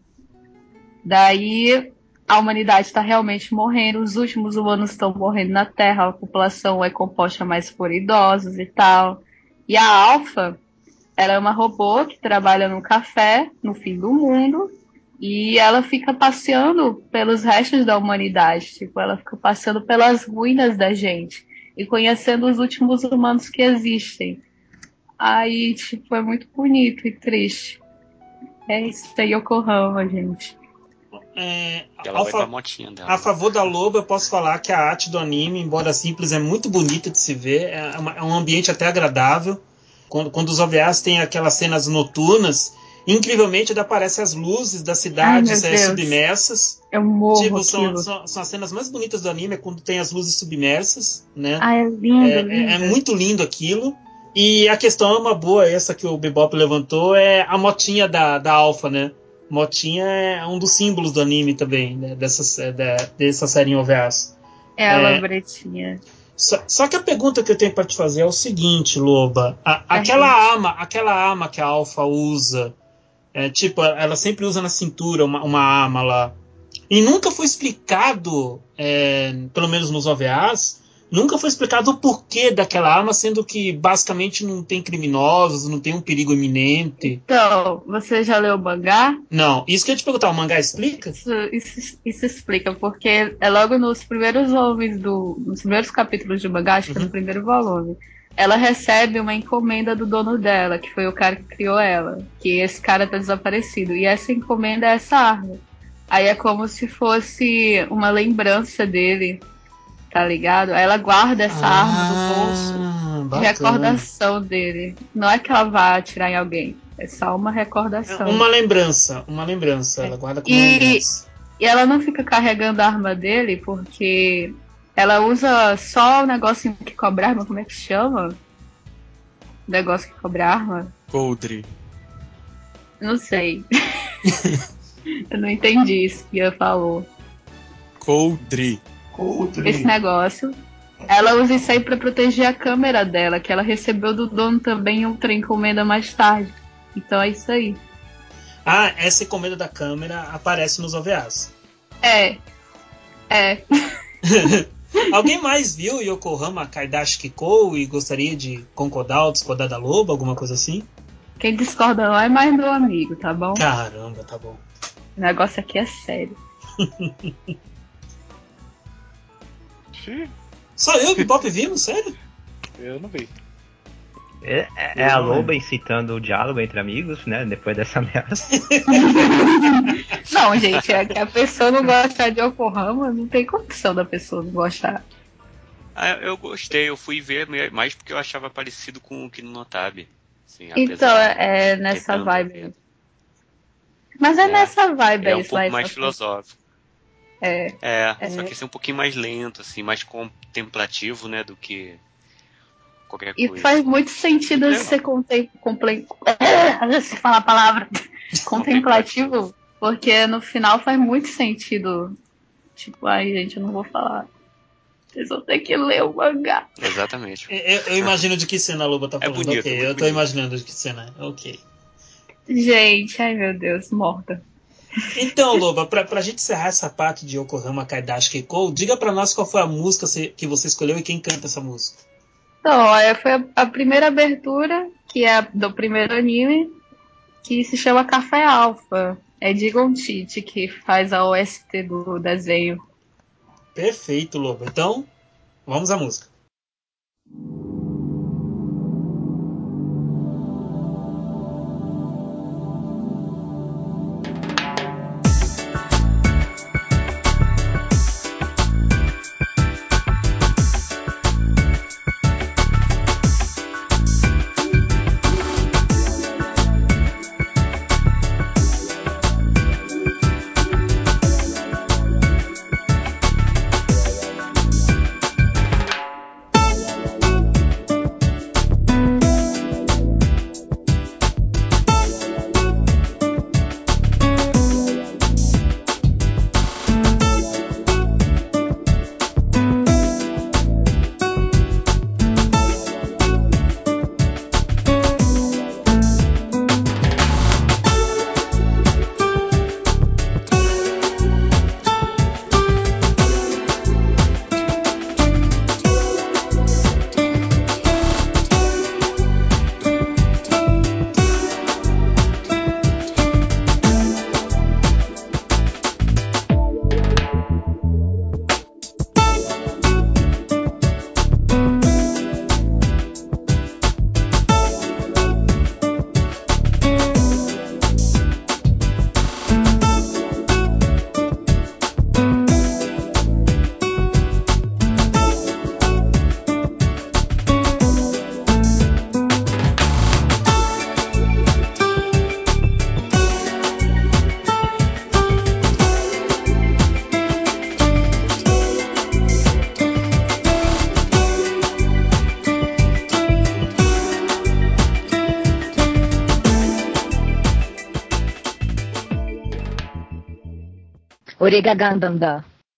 Daí a humanidade está realmente morrendo, os últimos humanos estão morrendo na Terra, a população é composta mais por idosos e tal. E a Alpha, ela é uma robô que trabalha num café no fim do mundo e ela fica passeando pelos restos da humanidade, tipo, ela fica passeando pelas ruínas da gente e conhecendo os últimos humanos que existem. Aí, tipo, é muito bonito e triste. É isso aí, Yokohama, gente. É, Ela ao vai fa- com a motinha dela. a favor da Loba, eu posso falar que a arte do anime, embora simples, é muito bonita de se ver. É, uma- é um ambiente até agradável. Quando, quando os O V As têm aquelas cenas noturnas, incrivelmente ainda aparecem as luzes das cidades Ai, é, meu Deus. submersas. Eu morro Tipo, são, aquilo. são, são as cenas mais bonitas do anime, é quando tem as luzes submersas, né? Ah, é lindo, É, lindo. é, é muito lindo aquilo. E a questão é uma boa, essa que o Bebop levantou, é a motinha da, da Alpha, né? Motinha é um dos símbolos do anime também, né? Dessa, é, da, dessa série em O V As. Ela, É, Bretinha. Só, só que a pergunta que eu tenho para te fazer é o seguinte, Loba. A, É. aquela arma, aquela arma que a Alpha usa, é, tipo, ela sempre usa na cintura uma, uma arma lá. E nunca foi explicado, é, pelo menos nos O V As, nunca foi explicado o porquê daquela arma, sendo que basicamente não tem criminosos, não tem um perigo iminente. Então, você já leu o mangá? Não, isso que eu ia te perguntar, o mangá explica? Isso, isso, isso explica, porque é logo nos primeiros volumes do. Nos primeiros capítulos do mangá, acho que é no primeiro volume. Ela recebe uma encomenda do dono dela, que foi o cara que criou ela. Que esse cara tá desaparecido. E essa encomenda é essa arma. Aí é como se fosse uma lembrança dele tá ligado? Aí ela guarda essa Ah, arma no bolso de bacana. recordação dele. Não é que ela vá atirar em alguém, é só uma recordação. Uma lembrança, uma lembrança. Ela guarda como E, lembrança. e ela não fica carregando a arma dele porque ela usa só o negocinho que cobra arma, como é que chama? O negócio que cobra arma? Coldre. Não sei. Eu não entendi isso que ela falou. Coldre. Coldre. Esse negócio. Ela usa isso aí pra proteger a câmera dela, que ela recebeu do dono também outra encomenda mais tarde. Então é isso aí. Ah, essa encomenda da câmera aparece nos O V As. É. É. Alguém mais viu Yokohama Kaidashi Kikou e gostaria de concordar ou discordar da Loba, alguma coisa assim? Quem discorda não é mais meu amigo, tá bom? Caramba, tá bom. O negócio aqui é sério. Só eu e o Bebop vimos? Sério? Eu não vi. É, é- é a Loba incitando o diálogo entre amigos, né? Depois dessa ameaça. Não, gente, é que a pessoa não gostar de Yokohama, não tem condição da pessoa não gostar. Ah, eu gostei, eu fui ver mais porque eu achava parecido com o Kino no Tabi. Assim, Então, apesar é de nessa ter tanto vibe. evento. Mas é, É, nessa vibe Ele é aí, um pouco mais Slice of filosófico. É. É, É. só que esse é um pouquinho mais lento, assim, mais contemplativo, né, do que qualquer E coisa. faz muito sentido Muito ser contem comple... se falar a palavra contemplativo, porque no final faz muito sentido. Tipo, ai gente, eu não vou falar. Vocês vão ter que ler o mangá. Exatamente. Eu, eu imagino de que cena a Loba tá É falando. bonito, ok, é muito eu tô bonito. imaginando de que cena. Ok. Gente, ai meu Deus, morta. Então, Loba, pra, pra gente encerrar essa parte de Yokohama Kaidashi Kikou, diga pra nós qual foi a música que você escolheu e quem canta essa música. Então, olha, foi a, a primeira abertura, que é a do primeiro anime, que se chama Café Alpha. É de Gon Tite que faz a O S T do desenho. Perfeito, Loba. Então, vamos à música. Orega Gandanda.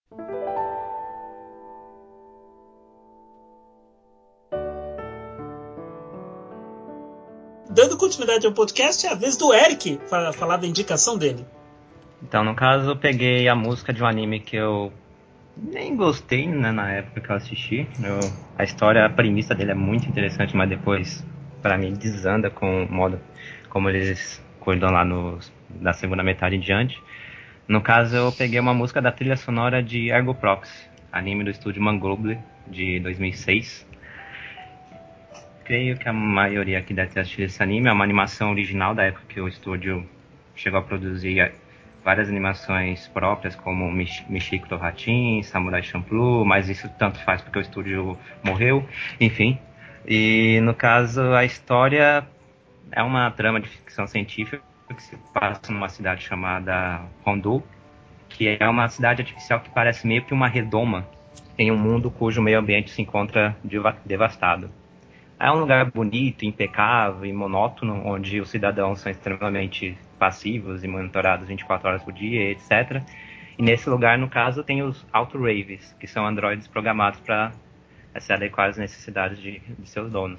Dando continuidade ao podcast, é a vez do Eric falar da indicação dele. Então, no caso, eu peguei a música de um anime que eu nem gostei, né, na época que eu assisti. Eu, a história, a premissa dele é muito interessante, mas depois, pra mim, desanda com o modo como eles cuidam lá no, da segunda metade em diante. No caso, eu peguei uma música da trilha sonora de Ergo Proxy, anime do estúdio Mangoble, de dois mil e seis. Creio que a maioria aqui deve ter assistido esse anime. É uma animação original da época que o estúdio chegou a produzir várias animações próprias, como Mich- Michiko do Hatchin, Samurai Champloo, mas isso tanto faz porque o estúdio morreu, enfim. E no caso, a história é uma trama de ficção científica que se passa numa cidade chamada Hondu, que é uma cidade artificial que parece meio que uma redoma em um mundo cujo meio ambiente se encontra deva- devastado. É um lugar bonito, impecável e monótono, onde os cidadãos são extremamente passivos e monitorados vinte e quatro horas por dia, etcétera. E nesse lugar, no caso, tem os Auto-Raves, que são androides programados para se adequar às necessidades de, de seus donos.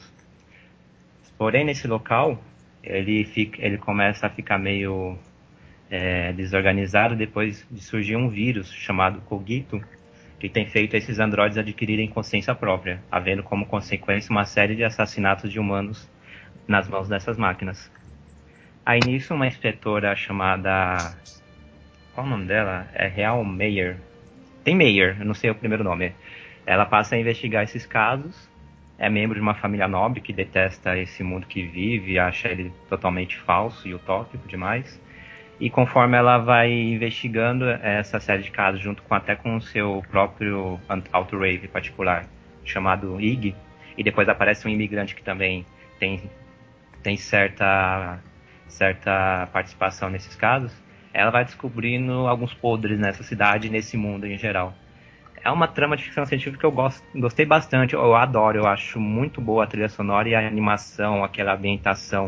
Porém, nesse local, ele, fica, ele começa a ficar meio é, desorganizado depois de surgir um vírus chamado Cogito, que tem feito esses androides adquirirem consciência própria, havendo como consequência uma série de assassinatos de humanos nas mãos dessas máquinas. Aí nisso, uma inspetora chamada... Qual o nome dela? É Real Meyer. Tem Meyer, eu não sei o primeiro nome. Ela passa a investigar esses casos, é membro de uma família nobre que detesta esse mundo que vive, acha ele totalmente falso e utópico demais. E conforme ela vai investigando essa série de casos, junto com até com o seu próprio auto-rave particular, chamado Ig, e depois aparece um imigrante que também tem, tem certa, certa participação nesses casos, ela vai descobrindo alguns podres nessa cidade e nesse mundo em geral. É uma trama de ficção científica que eu gosto, gostei bastante, eu adoro, eu acho muito boa a trilha sonora e a animação, aquela ambientação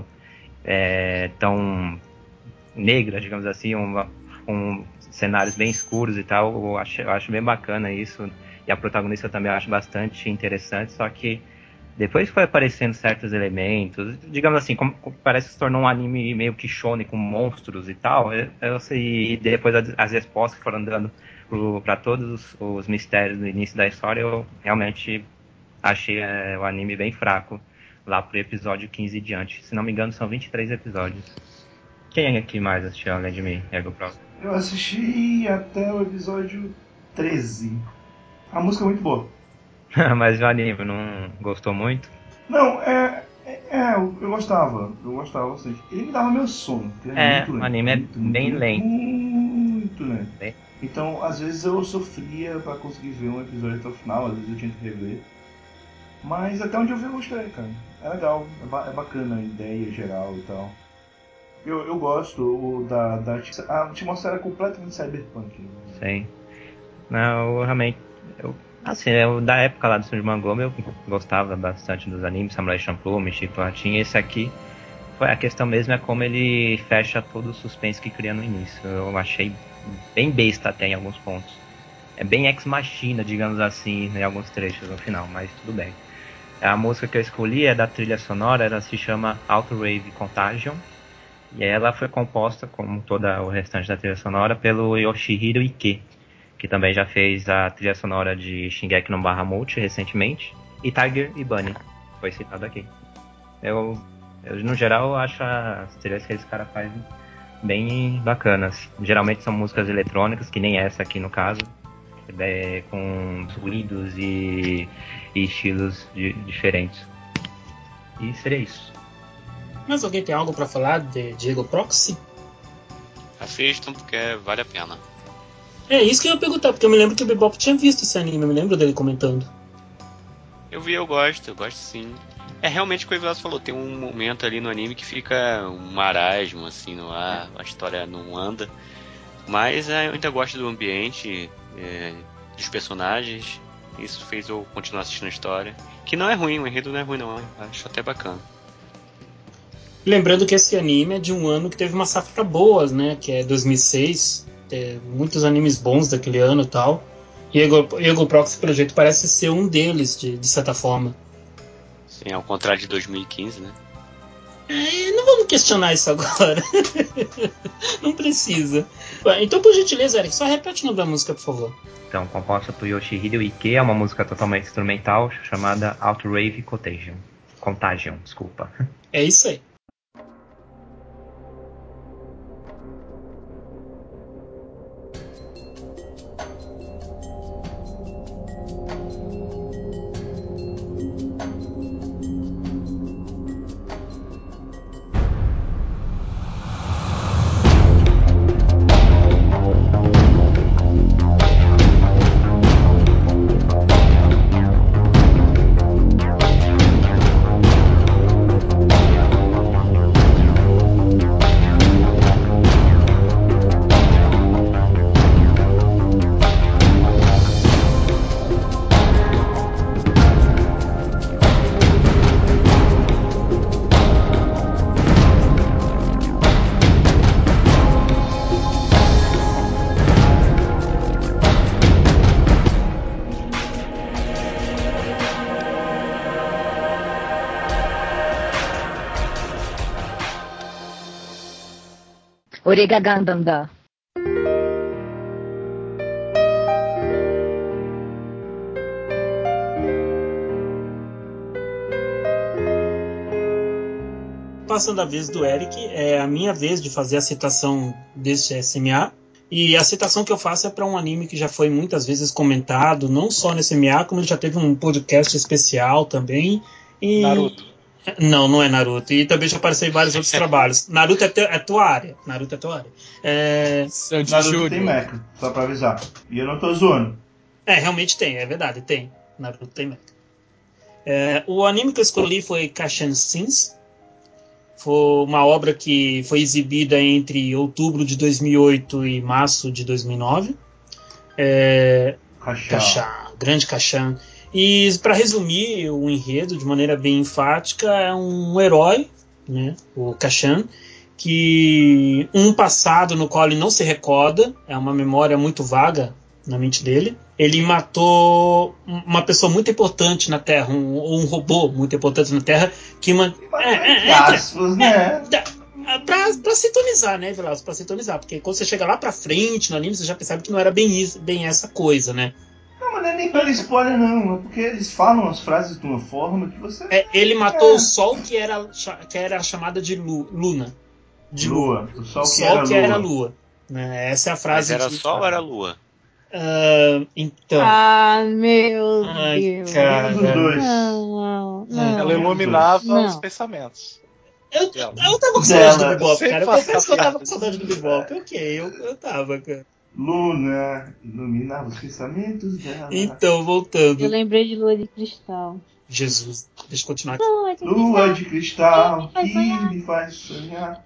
é, tão... negra, digamos assim, um, um cenários bem escuros e tal, eu acho, eu acho bem bacana isso, e a protagonista também eu acho bastante interessante, só que depois foi aparecendo certos elementos, digamos assim, como, como parece que se tornou um anime meio que shonen com monstros e tal, eu, eu sei, e depois as, as respostas que foram dando para todos os, os mistérios do início da história, eu realmente achei é, o anime bem fraco, lá pro episódio quinze e diante, se não me engano são vinte e três episódios. Quem aqui mais assistiu além de mim, Ego Pro? Eu assisti até o episódio treze. A música é muito boa. Mas o anime não gostou muito? Não, é, é, é, eu, eu gostava. Eu gostava bastante. Ele me dava meu sono. Porque ele é, É, muito lento. o anime é muito, bem muito, lento. Muito lento. Bem... Então, às vezes eu sofria pra conseguir ver um episódio até o final. Às vezes eu tinha que rever. Mas até onde eu vi eu gostei, cara. É legal. É, ba- é bacana a ideia geral e tal. Eu, eu gosto o, da, da... A atmosfera é completamente cyberpunk. Sim. Não, eu realmente... Eu, assim, eu, da época lá do Studio Mangoma eu gostava bastante dos animes, Samurai Champloo, Michiko Hatchin. Esse aqui, foi, a questão mesmo é como ele fecha todo o suspense que cria no início. Eu achei bem besta até em alguns pontos. É bem ex-machina, digamos assim, em alguns trechos no final, mas tudo bem. A música que eu escolhi é da trilha sonora, ela se chama Auto Rave Contagion. E ela foi composta, como toda o restante da trilha sonora, pelo Yoshihiro Ike, que também já fez a trilha sonora de Shingeki no Bahamut recentemente, e Tiger e Bunny, foi citado aqui. Eu, eu no geral, acho as trilhas que esse cara faz bem bacanas. Geralmente são músicas eletrônicas, que nem essa aqui no caso, é, com ruídos e, e estilos de, diferentes. E seria isso. Mas alguém tem algo pra falar de Diego Proxy? Assistam porque vale a pena. É isso que eu ia perguntar, porque eu me lembro que o Bebop tinha visto esse anime, eu me lembro dele comentando. Eu vi, eu gosto, eu gosto sim. É realmente o que o Evilas falou, tem um momento ali no anime que fica um marasmo assim no ar, a história não anda. Mas é, eu ainda gosto do ambiente, é, dos personagens. Isso fez eu continuar assistindo a história. Que não é ruim, o enredo não é ruim não, acho até bacana. Lembrando que esse anime é de um ano que teve uma safra boas, né? Que é dois mil e seis. É, muitos animes bons daquele ano e tal. E Ego Proxy Project parece ser um deles, de, de certa forma. Sim, ao contrário de dois mil e quinze, né? É, não vamos questionar isso agora. Não precisa. Então, por gentileza, Eric, só repete o nome da música, por favor. Então, composta por Yoshihiro Ike, é uma música totalmente instrumental chamada Auto Rave Contagion. Contagion, desculpa. É isso aí. Oregagandanda. Passando a vez do Eric, é a minha vez de fazer a citação desse S M A. E a citação que eu faço é para um anime que já foi muitas vezes comentado, não só nesse S M A, como ele já teve um podcast especial também. E... Naruto. Não, não é Naruto. E também já apareceu em vários outros trabalhos. Naruto é, te, é tua área. Naruto é tua área. É... Naruto Júnior. Tem mecha, só pra avisar. E eu não tô zoando. É, realmente tem, é verdade, tem. Naruto tem mecha. É, o anime que eu escolhi foi Kashan Sins. Foi uma obra que foi exibida entre outubro de dois mil e oito e março de dois mil e nove. É... Kashan, grande Kashan. E para resumir o enredo de maneira bem enfática, é um herói, né, o Kashan, que um passado no qual ele não se recorda, é uma memória muito vaga na mente dele. Ele matou uma pessoa muito importante na Terra, um, um robô muito importante na Terra, que man... é, é, é, aspas, né? É, pra, pra sintonizar, né, Velasco? Pra sintonizar, porque quando você chega lá pra frente no anime, você já percebe que não era bem, isso, bem essa coisa, né? Não, mas não é nem pelo spoiler, não. É porque eles falam as frases de uma forma que você... É, ele matou é. o Sol, que era, que era chamada de Lu, Luna. De Lua. Lua. O Sol, o que, Sol era, que lua. era Lua. Né? Essa é a frase. Mas era de... Sol ou era Lua? Uh, então. Ah, meu Ai, Deus. cara. Dos dois. Não, não. Ela iluminava não. os pensamentos. Eu, eu, eu tava com saudade do Bebop, cara. Eu confesso que eu tava com saudade do assim, Bebop. Ok, eu, eu tava, cara. Luna iluminava os pensamentos dela. Então, voltando. Eu lembrei de Lua de Cristal. Jesus, deixa eu continuar aqui. Lua de Cristal, Lua de cristal que que me faz sonhar.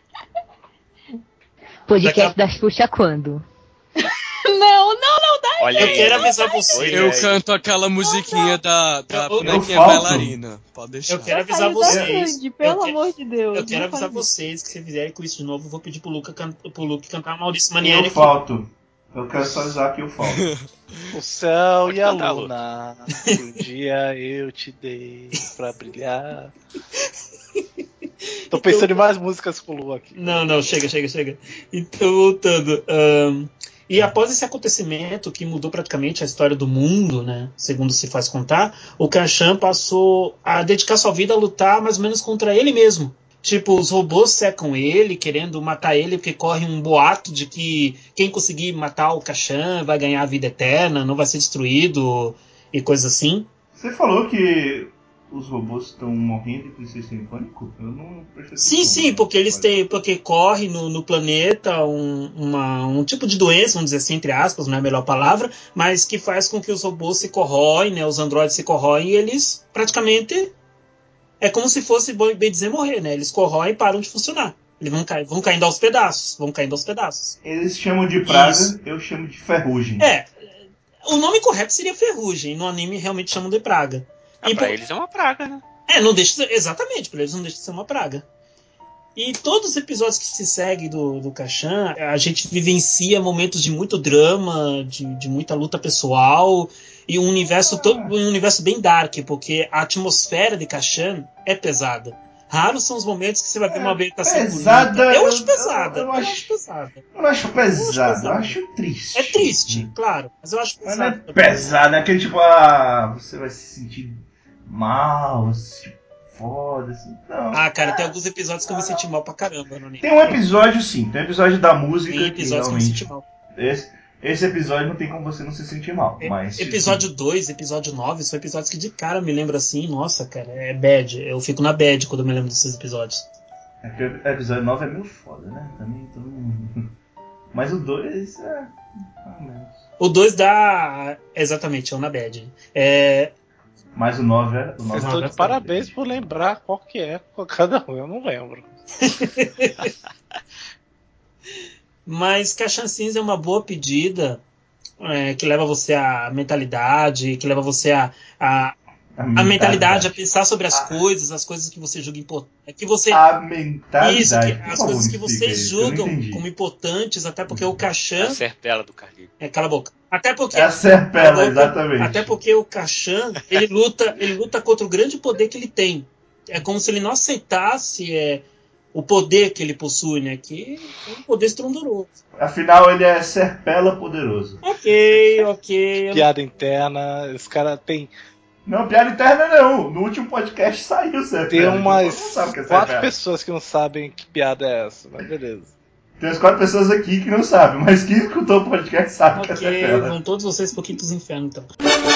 Podcast da Xuxa quando? Não, não, não dá. Olha eu aí, quero avisar você. Eu canto aquela musiquinha não, da, da bonequinha bailarina. Pode deixar. Eu quero avisar vocês. Sandy, pelo eu amor de Deus. Eu quero avisar vocês que se fizerem com isso de novo, eu vou pedir pro Luca, can, pro Luca cantar Maurício Eu Manieri. falto. Eu quero só avisar que eu falto. O céu Pode e a cantar, luna, que um dia eu te dei pra brilhar. Tô pensando então, em mais músicas com o Lu aqui. Não, não, chega, chega, chega. Então, voltando. Um, e após esse acontecimento que mudou praticamente a história do mundo, né, segundo se faz contar, o Kashan passou a dedicar sua vida a lutar mais ou menos contra ele mesmo. Tipo, os robôs secam ele, querendo matar ele, porque corre um boato de que quem conseguir matar o Kashan vai ganhar a vida eterna, não vai ser destruído e coisa assim. Você falou que os robôs estão morrendo de tristeza em pânico? Eu não percebi. Sim, sim, porque eles têm, porque corre no, no planeta um, uma, um tipo de doença, vamos dizer assim, entre aspas, não é a melhor palavra, mas que faz com que os robôs se corroem, né, os androides se corroem e eles praticamente é como se fosse, bem dizer, morrer, né? Eles corroem e param de funcionar. Eles vão, cai, vão caindo aos pedaços, vão caindo aos pedaços. Eles chamam de praga, Isso. Eu chamo de ferrugem. É, o nome correto seria ferrugem, no anime realmente chamam de praga. Ah, e pra por... eles é uma praga, né? É, não deixa de ser, exatamente, pra eles não deixa de ser uma praga. E todos os episódios que se seguem do, do Kashan, a gente vivencia momentos de muito drama, de, de muita luta pessoal, e um universo, todo, um universo bem dark, porque a atmosfera de Kashan é pesada. Raros são os momentos que você vai ver uma ambientação pesada, bonita. Eu, eu acho pesada. Eu, eu, eu acho, acho pesada. Eu não acho pesada, eu acho, eu acho triste. É triste, claro, mas eu acho pesada. Mas não é pesada, é aquele tipo, ah, você vai se sentir mal, se foda, assim. Não, ah, cara, é, tem alguns episódios que eu me senti mal pra caramba. Não tem um episódio, sim, tem um episódio da música tem episódios que realmente... que eu me senti mal. Esse, esse episódio não tem como você não se sentir mal, mas... Episódio dois, episódio nove, são episódios que de cara me lembram assim, nossa, cara, é bad. Eu fico na bad quando eu me lembro desses episódios. É que o episódio nove é meio foda, né? Também, então... Mas o dois é... Ah, menos. O dois dá... Exatamente, é o na bad. É... Mas o nove é... O nove eu estou é de parabéns por lembrar qual que é cada um, eu não lembro. Mas Kashan Cinza é uma boa pedida, é, que leva você à mentalidade, que leva você a... a... A mentalidade. a mentalidade, a pensar sobre as ah. coisas, as coisas que você julga importantes. Que você, a mentalidade. Isso, que, as coisas que vocês julgam como importantes, até porque o Kashan... É a serpela do Carlinhos. É, cala a boca. Até porque... É a serpela, boca, exatamente. Até porque o Kashan, ele luta, ele luta contra o grande poder que ele tem. É como se ele não aceitasse é, o poder que ele possui, né? Que é um poder estrondoso. Afinal, ele é Serpela poderoso. Ok, ok. Piada interna, esse cara tem. Não, piada interna não. No último podcast saiu Serpela. Tem umas sabe o que é quatro Serpela. pessoas que não sabem que piada é essa, mas beleza. Tem umas quatro pessoas aqui que não sabem, mas quem escutou o podcast sabe que é Ok, Serpela. vão todos vocês um pouquinho pros infernos, então.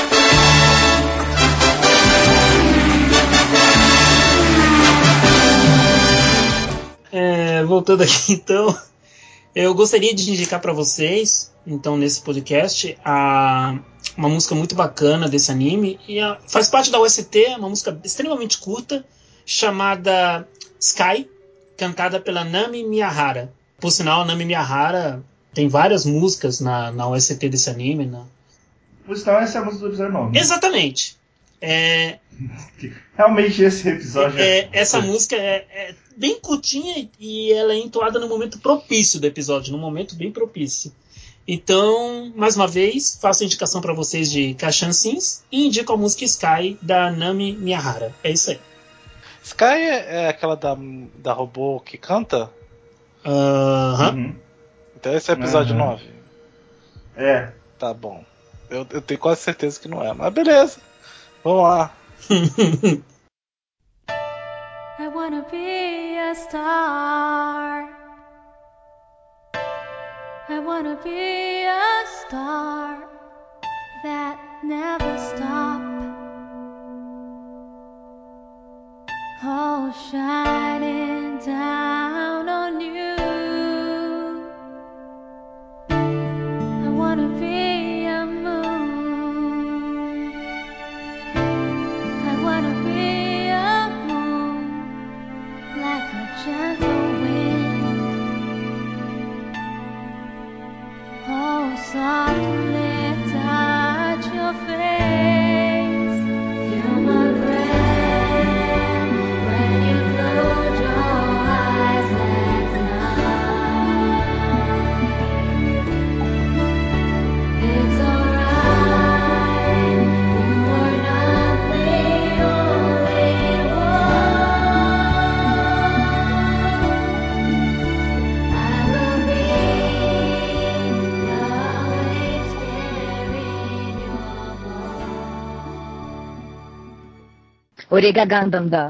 É, voltando aqui, então, eu gostaria de indicar para vocês, então, nesse podcast, a, uma música muito bacana desse anime, e a, faz parte da O S T, uma música extremamente curta, chamada Sky, cantada pela Nami Miyahara. Por sinal, a Nami Miyahara tem várias músicas na, na O S T desse anime. Né? Por sinal, essa é a música do episódio nove. Exatamente. É, Realmente esse episódio é, é... essa música é, é bem curtinha e ela é entoada no momento propício do episódio, num momento bem propício. Então, mais uma vez, faço a indicação para vocês de Kashan Sins e indico a música Sky da Nami Miyahara. É isso aí. Sky é, é aquela da, da robô que canta? Aham. Uh-huh. Uhum. Então esse é o episódio Uhum. nove? É. Tá bom. Eu, eu tenho quase certeza que não é, mas beleza. Vamos lá. I wanna be a star. I wanna be a star that never stop. Oh, shining down on you. I wanna be a moon. I wanna be a moon like a gentle wind. Oh, softly touch your face. Feel my breath when you close your eyes last night. It's alright, you were not the only one. I will be the waves carrying your heart. Orega Gandanda.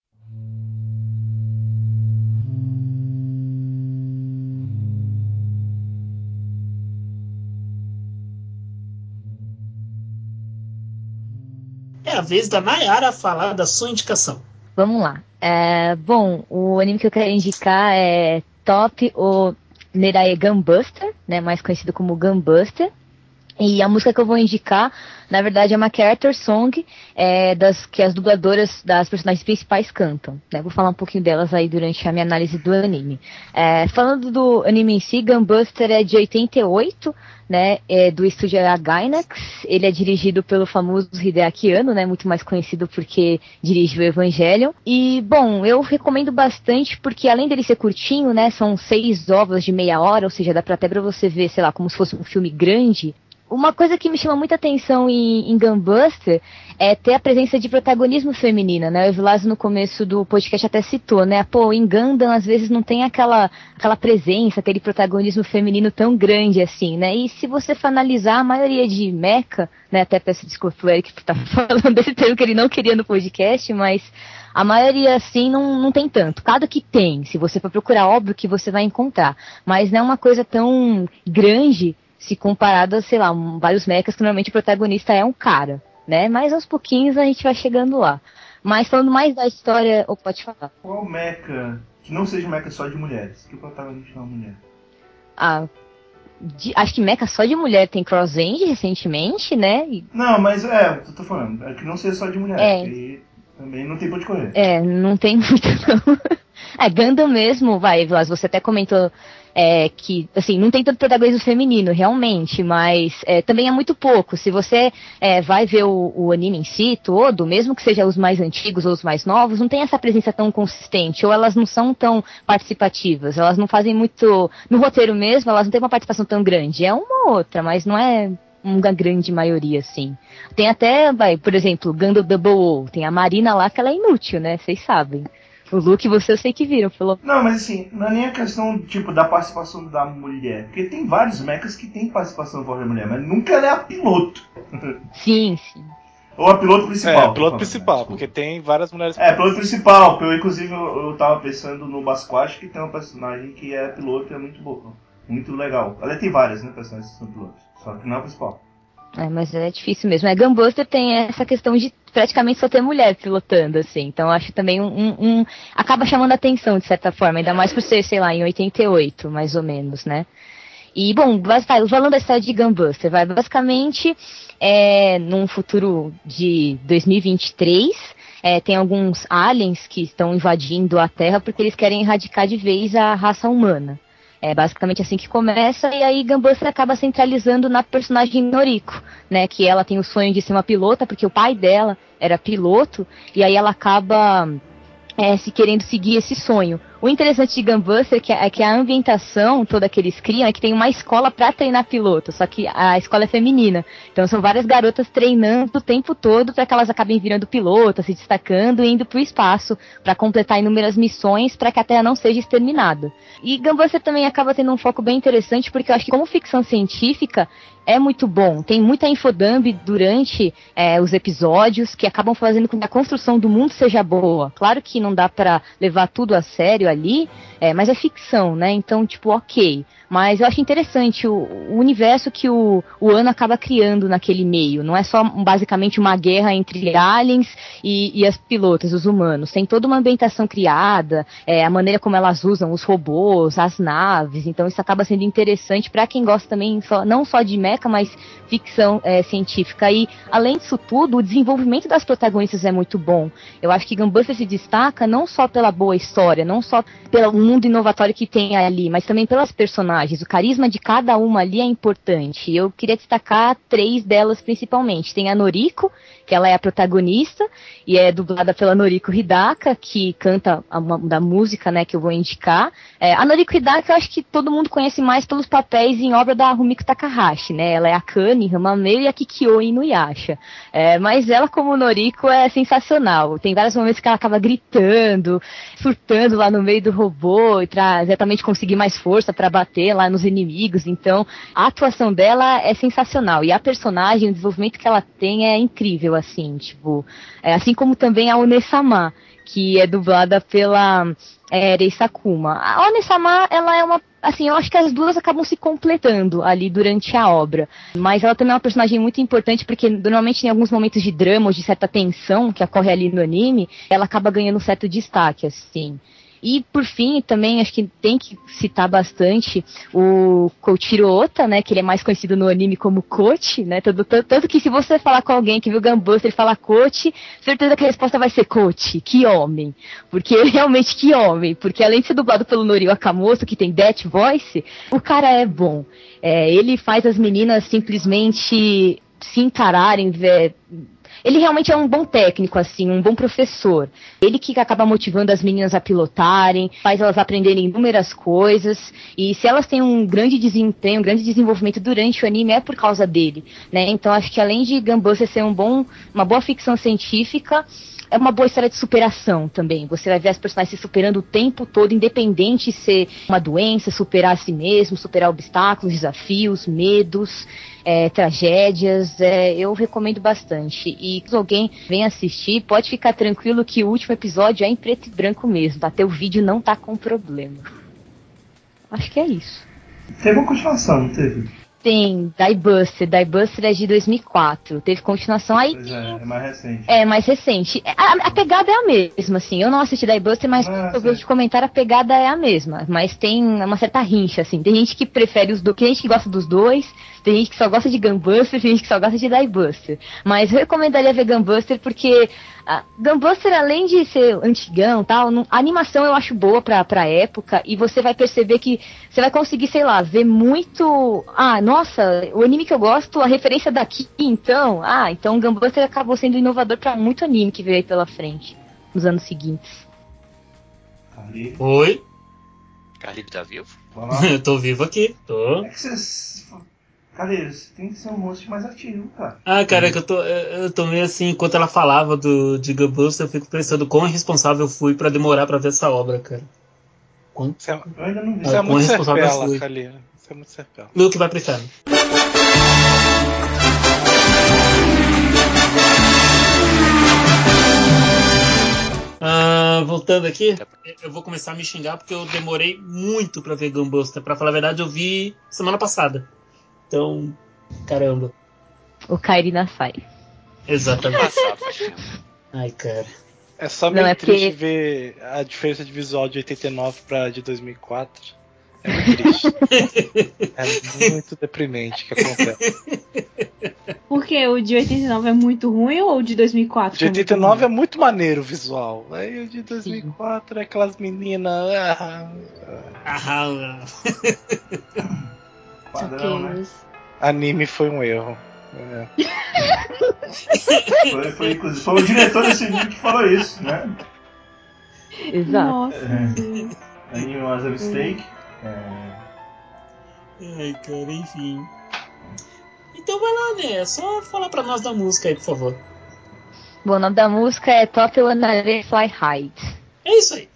É a vez da Nayara falar da sua indicação. Vamos lá. É, bom, o anime que eu quero indicar é Top o Nerae Gunbuster, né, mais conhecido como Gunbuster. E a música que eu vou indicar, na verdade, é uma character song é, das, que as dubladoras das personagens principais cantam. Né? Vou falar um pouquinho delas aí durante a minha análise do anime. É, falando do anime em si, Gunbuster é de oitenta e oito, né, é do estúdio A Gainax. Ele é dirigido pelo famoso Hideaki Anno, né, muito mais conhecido porque dirige o Evangelion. E, bom, eu recomendo bastante porque além dele ser curtinho, né, são seis ovas de meia hora, ou seja, dá pra até pra você ver, sei lá, como se fosse um filme grande. Uma coisa que me chama muita atenção em, em Gunbuster é ter a presença de protagonismo feminina, né? O Evilásio no começo do podcast até citou, né? Pô, em Gundam às vezes não tem aquela, aquela presença, aquele protagonismo feminino tão grande assim, né? E se você for analisar a maioria de mecha, né? Até peço desculpa pro Eric por estar falando desse termo que ele não queria no podcast, mas a maioria, assim, não, não tem tanto. Cada que tem, se você for procurar, óbvio que você vai encontrar. Mas não é uma coisa tão grande se comparado a, sei lá, um, vários mechas que normalmente o protagonista é um cara, né? Mas aos pouquinhos a gente vai chegando lá. Mas falando mais da história... Oh, pode falar. Qual mecha que não seja mecha só de mulheres? Que o protagonista é uma mulher? Ah, de, acho que mecha só de mulher tem CrossEngine recentemente, né? E... Não, mas é, eu tô falando, é que não seja só de mulher, é. Porque também não tem pra onde correr. É, não tem muito não. É, Gundam mesmo, vai, Vilas, você até comentou é, que, assim, não tem tanto protagonismo feminino, realmente, mas é, também é muito pouco. Se você é, vai ver o, o anime em si todo, mesmo que seja os mais antigos ou os mais novos, não tem essa presença tão consistente, ou elas não são tão participativas, elas não fazem muito... No roteiro mesmo, elas não têm uma participação tão grande. É uma ou outra, mas não é uma grande maioria, assim. Tem até, vai, por exemplo, Gundam Double O, tem a Marina lá que ela é inútil, né, vocês sabem. O Luke e você eu sei que viram, falou. Não, mas assim, não é nem a questão tipo, da participação da mulher. Porque tem vários mechas que tem participação da mulher, mas nunca ela é a piloto. Sim, sim. Ou a piloto principal. É, piloto falando, principal, né? porque tem várias mulheres. É, piloto principal. Eu, inclusive, eu, eu tava pensando no Basquash, que tem uma personagem que é piloto e é muito boa. Muito legal. Ela tem várias, né, personagens que são pilotos. Só que não é a principal. É, mas é difícil mesmo. É, Gunbuster tem essa questão de praticamente só ter mulher pilotando, assim. Então eu acho também um, um, um... acaba chamando a atenção, de certa forma. Ainda mais por ser, sei lá, em oitenta e oito, mais ou menos, né? E, bom, falando da história de Gunbuster, vai basicamente, é, num futuro de dois mil e vinte e três, é, tem alguns aliens que estão invadindo a Terra porque eles querem erradicar de vez a raça humana. É basicamente assim que começa, e aí Gunbuster acaba centralizando na personagem Noriko, né, que ela tem o sonho de ser uma pilota, porque o pai dela era piloto, e aí ela acaba é, se querendo seguir esse sonho. O interessante de Gunbuster é que, é que a ambientação toda que eles criam é que tem uma escola para treinar piloto, só que a escola é feminina. Então são várias garotas treinando o tempo todo para que elas acabem virando pilotas, se destacando e indo para o espaço para completar inúmeras missões para que a Terra não seja exterminada. E Gunbuster também acaba tendo um foco bem interessante porque eu acho que como ficção científica é muito bom. Tem muita infodump durante é, os episódios que acabam fazendo com que a construção do mundo seja boa. Claro que não dá para levar tudo a sério ali, é, mas é ficção, né? Então, tipo, ok. Mas eu acho interessante o, o universo que o, o Ano acaba criando naquele meio. Não é só basicamente uma guerra entre aliens e, e as pilotas, os humanos. Tem toda uma ambientação criada, é, a maneira como elas usam os robôs, as naves. Então isso acaba sendo interessante para quem gosta também, só, não só de mecha, mas ficção é, científica. E além disso tudo, o desenvolvimento das protagonistas é muito bom. Eu acho que Gunbuster se destaca não só pela boa história, não só pelo mundo inovatório que tem ali, mas também pelas personagens. O carisma de cada uma ali é importante. Eu queria destacar três delas principalmente. Tem a Noriko, que ela é a protagonista, e é dublada pela Noriko Hidaka, que canta a, uma, da música, né, que eu vou indicar. É, a Noriko Hidaka eu acho que todo mundo conhece mais pelos papéis em obra da Rumiko Takahashi, né? Ela é a Kani em Hamameio e a Kikyo em Inuyasha. É, mas ela como Noriko é sensacional. Tem vários momentos que ela acaba gritando, surtando lá no meio do robô, e pra exatamente conseguir mais força para bater lá nos inimigos. Então, a atuação dela é sensacional. E a personagem, o desenvolvimento que ela tem é incrível, assim, tipo... É, assim como também a Onesama, que é dublada pela é, Rei Sakuma. A Onesama, ela é uma... Assim, eu acho que as duas acabam se completando ali durante a obra. Mas ela também é uma personagem muito importante porque normalmente em alguns momentos de drama ou de certa tensão que ocorre ali no anime, ela acaba ganhando um certo destaque, assim. E, por fim, também acho que tem que citar bastante o Koichiro Ota, né, que ele é mais conhecido no anime como Kochi, né, tanto, tanto que se você falar com alguém que viu Gunbuster e falar Kochi, certeza que a resposta vai ser Kochi, que homem, porque ele realmente que homem, porque além de ser dublado pelo Norio Akamoto, que tem Death Voice, o cara é bom, é, ele faz as meninas simplesmente se encararem, é, ele realmente é um bom técnico, assim, um bom professor. Ele que acaba motivando as meninas a pilotarem, faz elas aprenderem inúmeras coisas, e se elas têm um grande desempenho, um grande desenvolvimento durante o anime, é por causa dele, né? Então acho que além de Gunbuster ser um bom, uma boa ficção científica, é uma boa história de superação também. Você vai ver as personagens se superando o tempo todo, independente de ser uma doença, superar a si mesmo, superar obstáculos, desafios, medos, é, tragédias. É, eu recomendo bastante. E se alguém vem assistir, pode ficar tranquilo que o último episódio é em preto e branco mesmo. Até o vídeo não tá com problema. Acho que é isso. Teve uma continuação, não teve? Tem Diebuster. Diebuster é de dois mil e quatro. Teve continuação aí. Pois é, é mais recente. É, mais recente. A, a pegada é a mesma, assim. Eu não assisti Diebuster, mas Ah, eu vejo de comentário, a pegada é a mesma. Mas tem uma certa rincha, assim. Tem gente que prefere os dois, tem gente que gosta dos dois, tem gente que só gosta de Gunbuster, tem gente que só gosta de Diebuster. Mas eu recomendaria ver Gunbuster porque a Gunbuster, além de ser antigão e tal, não, a animação eu acho boa pra, pra época, e você vai perceber que você vai conseguir, sei lá, ver muito... Ah, nossa, o anime que eu gosto, a referência daqui, então... Ah, então Gunbuster acabou sendo inovador pra muito anime que veio aí pela frente, nos anos seguintes. Carlibe. Oi? Carlibe tá vivo? Vamos lá. Eu tô vivo aqui, tô. É que vocês... Cadê? Você tem que ser um host mais ativo, cara. Ah, cara, é que eu tô, eu tô meio assim, enquanto ela falava do de Gunbuster, eu fico pensando quão irresponsável eu fui pra demorar pra ver essa obra, cara. Quão, Você é, Eu ainda não vi. você é quão muito irresponsável eu serpela, fui. Kalina. Você é muito serpela. Luke vai pro inferno. Ah, voltando aqui, eu vou começar a me xingar porque eu demorei muito pra ver Gunbuster. Pra falar a verdade, eu vi semana passada. Então, caramba. O Kairi Nasai. Exatamente. Passar, faz tempo. Ai, cara. É só Não, meio é triste porque- ver a diferença de visual de oitenta e nove pra de dois mil e quatro. É muito triste. É muito deprimente o que acontece. Porque o de oitenta e nove é muito ruim ou o de dois mil e quatro? De oitenta e nove é muito maneiro o visual. Aí o de dois mil e quatro é aquelas meninas. Ah, Ah, Padrão, né? anime foi um erro. É. Foi, foi, inclusive, foi o diretor desse anime que falou isso, né? Exato. Nossa, É. Deus. Anime was a mistake. É... ai, cara, enfim. Então vai lá, né? É só falar pra nós da música aí, por favor. Bom, o nome da música é Top Wanare Fly High. É isso aí.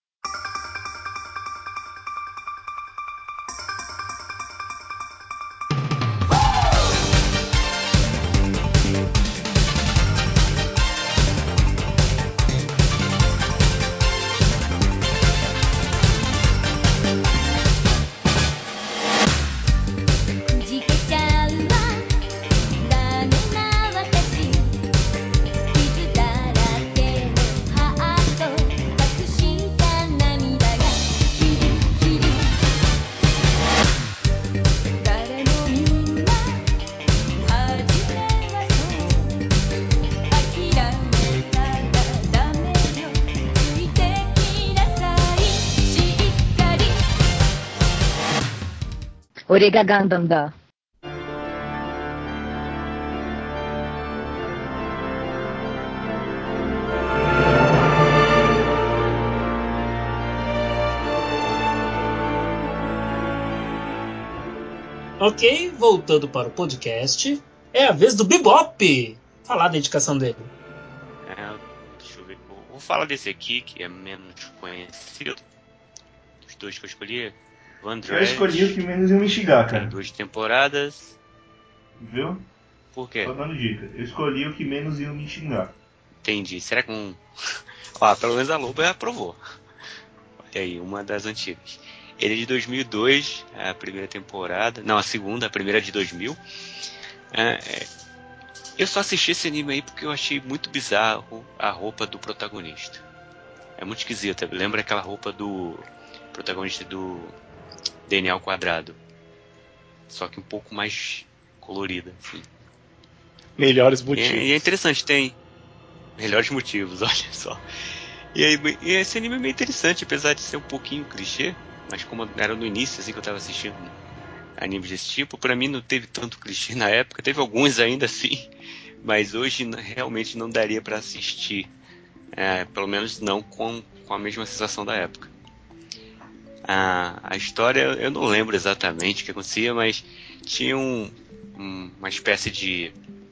Orega Gundam da. Ok, voltando para o podcast. É a vez do Bebop. Falar da indicação dele. É, deixa eu ver. Vou, vou falar desse aqui, que é menos conhecido. Dos dois que eu escolhi. Van Eu escolhi o que menos iam me xingar, Tem cara. duas temporadas. Viu? Por quê? Tô dando dica. Eu escolhi o que menos iam me xingar. Entendi. Será que um. Ó, pelo menos a Lobo aprovou. Olha aí, uma das antigas. Ele é de dois mil e dois, a primeira temporada. Não, a segunda, a primeira é de dois mil. É, é, eu só assisti esse anime aí porque eu achei muito bizarro a roupa do protagonista. É muito esquisita. Lembra aquela roupa do protagonista do D N A ao quadrado. Só que um pouco mais colorida, assim. Melhores E motivos. é, e é interessante, tem melhores motivos, olha só. E, aí, e esse anime é meio interessante, apesar de ser um pouquinho clichê, mas como era no início, assim, que eu tava assistindo animes desse tipo, pra mim não teve tanto clichê na época, teve alguns ainda assim, mas hoje realmente não daria pra assistir, é, pelo menos não com, com a mesma sensação da época. A, a história, eu não lembro exatamente o que acontecia, mas tinha um, um, uma espécie de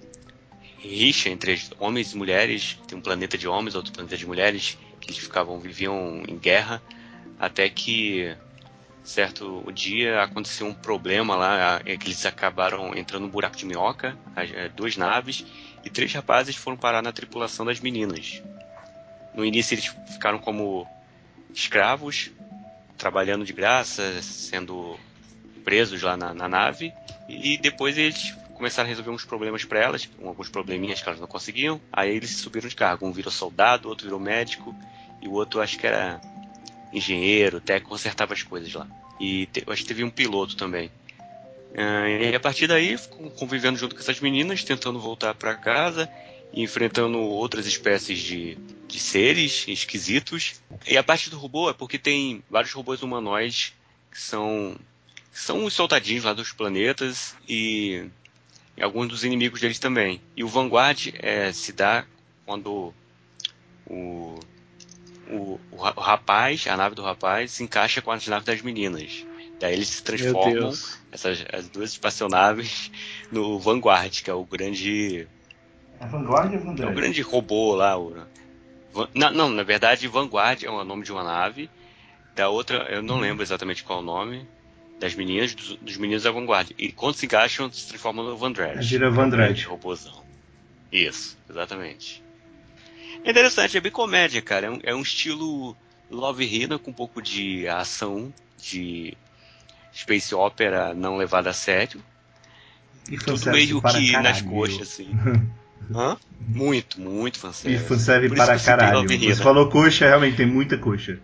rixa entre homens e mulheres. Tem um planeta de homens, outro planeta de mulheres, que eles ficavam, viviam em guerra, até que certo dia aconteceu um problema lá, é que eles acabaram entrando num buraco de minhoca, as, é, duas naves, e três rapazes foram parar na tripulação das meninas. No início eles ficaram como escravos, trabalhando de graça, sendo presos lá na, na nave, e depois eles começaram a resolver uns problemas para elas, alguns probleminhas que elas não conseguiam. Aí eles subiram de cargo, um virou soldado, outro virou médico, e o outro acho que era engenheiro, até consertava as coisas lá. E te, acho que teve um piloto também. Uh, e a partir daí, convivendo junto com essas meninas, tentando voltar para casa, e enfrentando outras espécies de, de seres esquisitos. E a parte do robô é porque tem vários robôs humanoides que são, são os soldadinhos lá dos planetas e, e alguns dos inimigos deles também. E o Vanguard é, se dá quando o o, o, ra- o rapaz, a nave do rapaz, se encaixa com as naves das meninas. Daí eles se transformam, essas, as duas espaçonaves, no Vanguard, que é o grande. É Vanguard ou É o Vanguard? grande robô lá. O, Van- não, não, na verdade, Vanguard é o nome de uma nave. Da outra, eu não lembro exatamente qual é o nome. Das meninas, dos, dos meninos da Vanguard. E quando se encaixam, se transformam no Vandred. Vira Vandred. grande robôzão. Isso, exatamente. É interessante, é bem comédia, cara. É um, é um estilo Love Hina com um pouco de ação, de space opera não levada a sério. E Tudo fanservice meio para que nas caralho. coxas, assim. Hã? Muito, muito E fanservice. fanservice Por isso para que eu citei caralho. Love Hina. Você falou coxa, realmente tem muita coxa.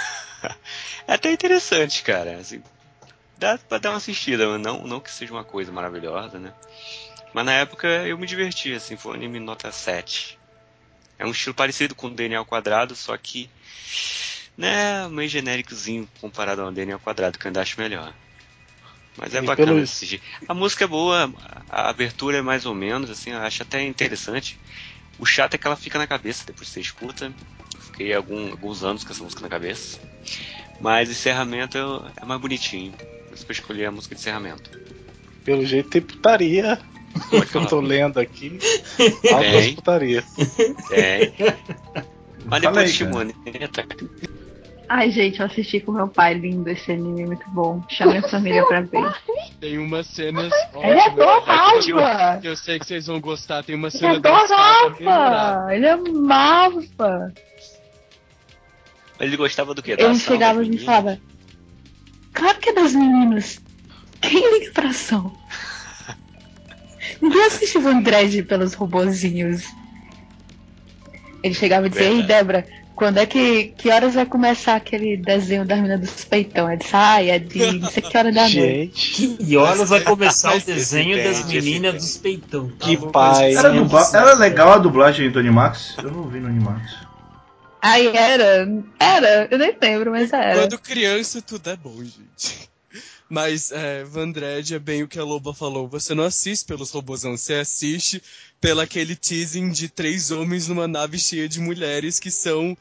É até interessante, cara. Assim, dá pra dar uma assistida, mas não, não que seja uma coisa maravilhosa, né? Mas na época eu me diverti, assim, foi um anime nota sete. É um estilo parecido com o D N A ao quadrado, só que, né, meio genéricozinho comparado ao D N A ao quadrado, que eu ainda acho melhor. Mas é E bacana pelo- assistir. A música é boa, a abertura é mais ou menos, assim, eu acho até interessante. O chato é que ela fica na cabeça depois que você escuta. Eu fiquei algum, alguns anos com essa música na cabeça. Mas o encerramento é mais bonitinho. Por isso que eu escolhi a música de encerramento. Pelo jeito tem putaria. Pode Que eu falar. tô lendo aqui. Tem. Altas putarias. Tem. Mas Fala depois aí, de cara. Shimoneta, Ai, gente, eu assisti com meu pai, lindo esse anime, muito bom. Chame a família pra ver. Tem umas cenas Ele ótimas. adorava! Que eu sei que vocês vão gostar. Tem uma Ele cena da escada melhorada. adorava! Ele amava! ele gostava do quê? Da Ele ação, chegava das e me meninas? falava: Claro que é das meninas! Quem liga pra ação? Ninguém assiste Van Dredd pelos robozinhos. Ele chegava e dizia: Ei, Verdade. Débora, quando é que. Que horas vai começar aquele desenho da mina dos peitão? Ele disse: Ah, é de não sei que hora da noite. Gente, Que horas vai começar o Mas esse desenho tem, das esse meninas tem. dos peitão? que Alô, pai. Era, mas- dubla... Era legal a dublagem do Animax? Eu não vi no Animax. Aí era. Era, eu nem lembro, mas era. Quando criança, tudo é bom, gente. Mas é, Van Dredd é bem o que a Loba falou. Você não assiste pelos robôzão, você assiste pelo aquele teasing de três homens numa nave cheia de mulheres que são.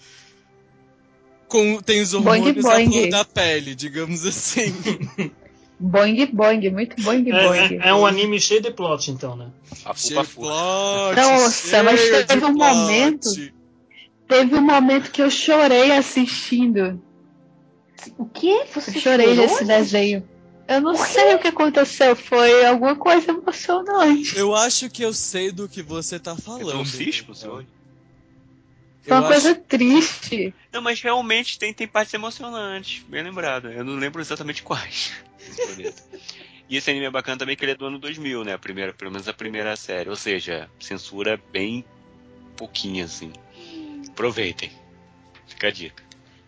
Com, tem os hormônios à boing. flor da pele, digamos assim. Boing boing, muito boing É, boing. é, é um anime cheio de plot, então, né? A Cheio fupa de fupa. plot, Nossa, mas cheio teve de um plot. momento- Teve um momento que eu chorei assistindo. O quê? Eu Você chorei chorou? nesse desenho. Eu não sei o que aconteceu, foi alguma coisa emocionante. Eu acho que eu sei do que você tá Entrou falando. um cisco, senhor? Foi Eu uma coisa acho- triste. Não, mas realmente tem, tem partes emocionantes, bem lembrado. Eu não lembro exatamente quais. E esse anime é bacana também que ele é do ano dois mil, né? A primeira, pelo menos a primeira série. Ou seja, censura bem pouquinha, assim. Aproveitem. Fica a dica.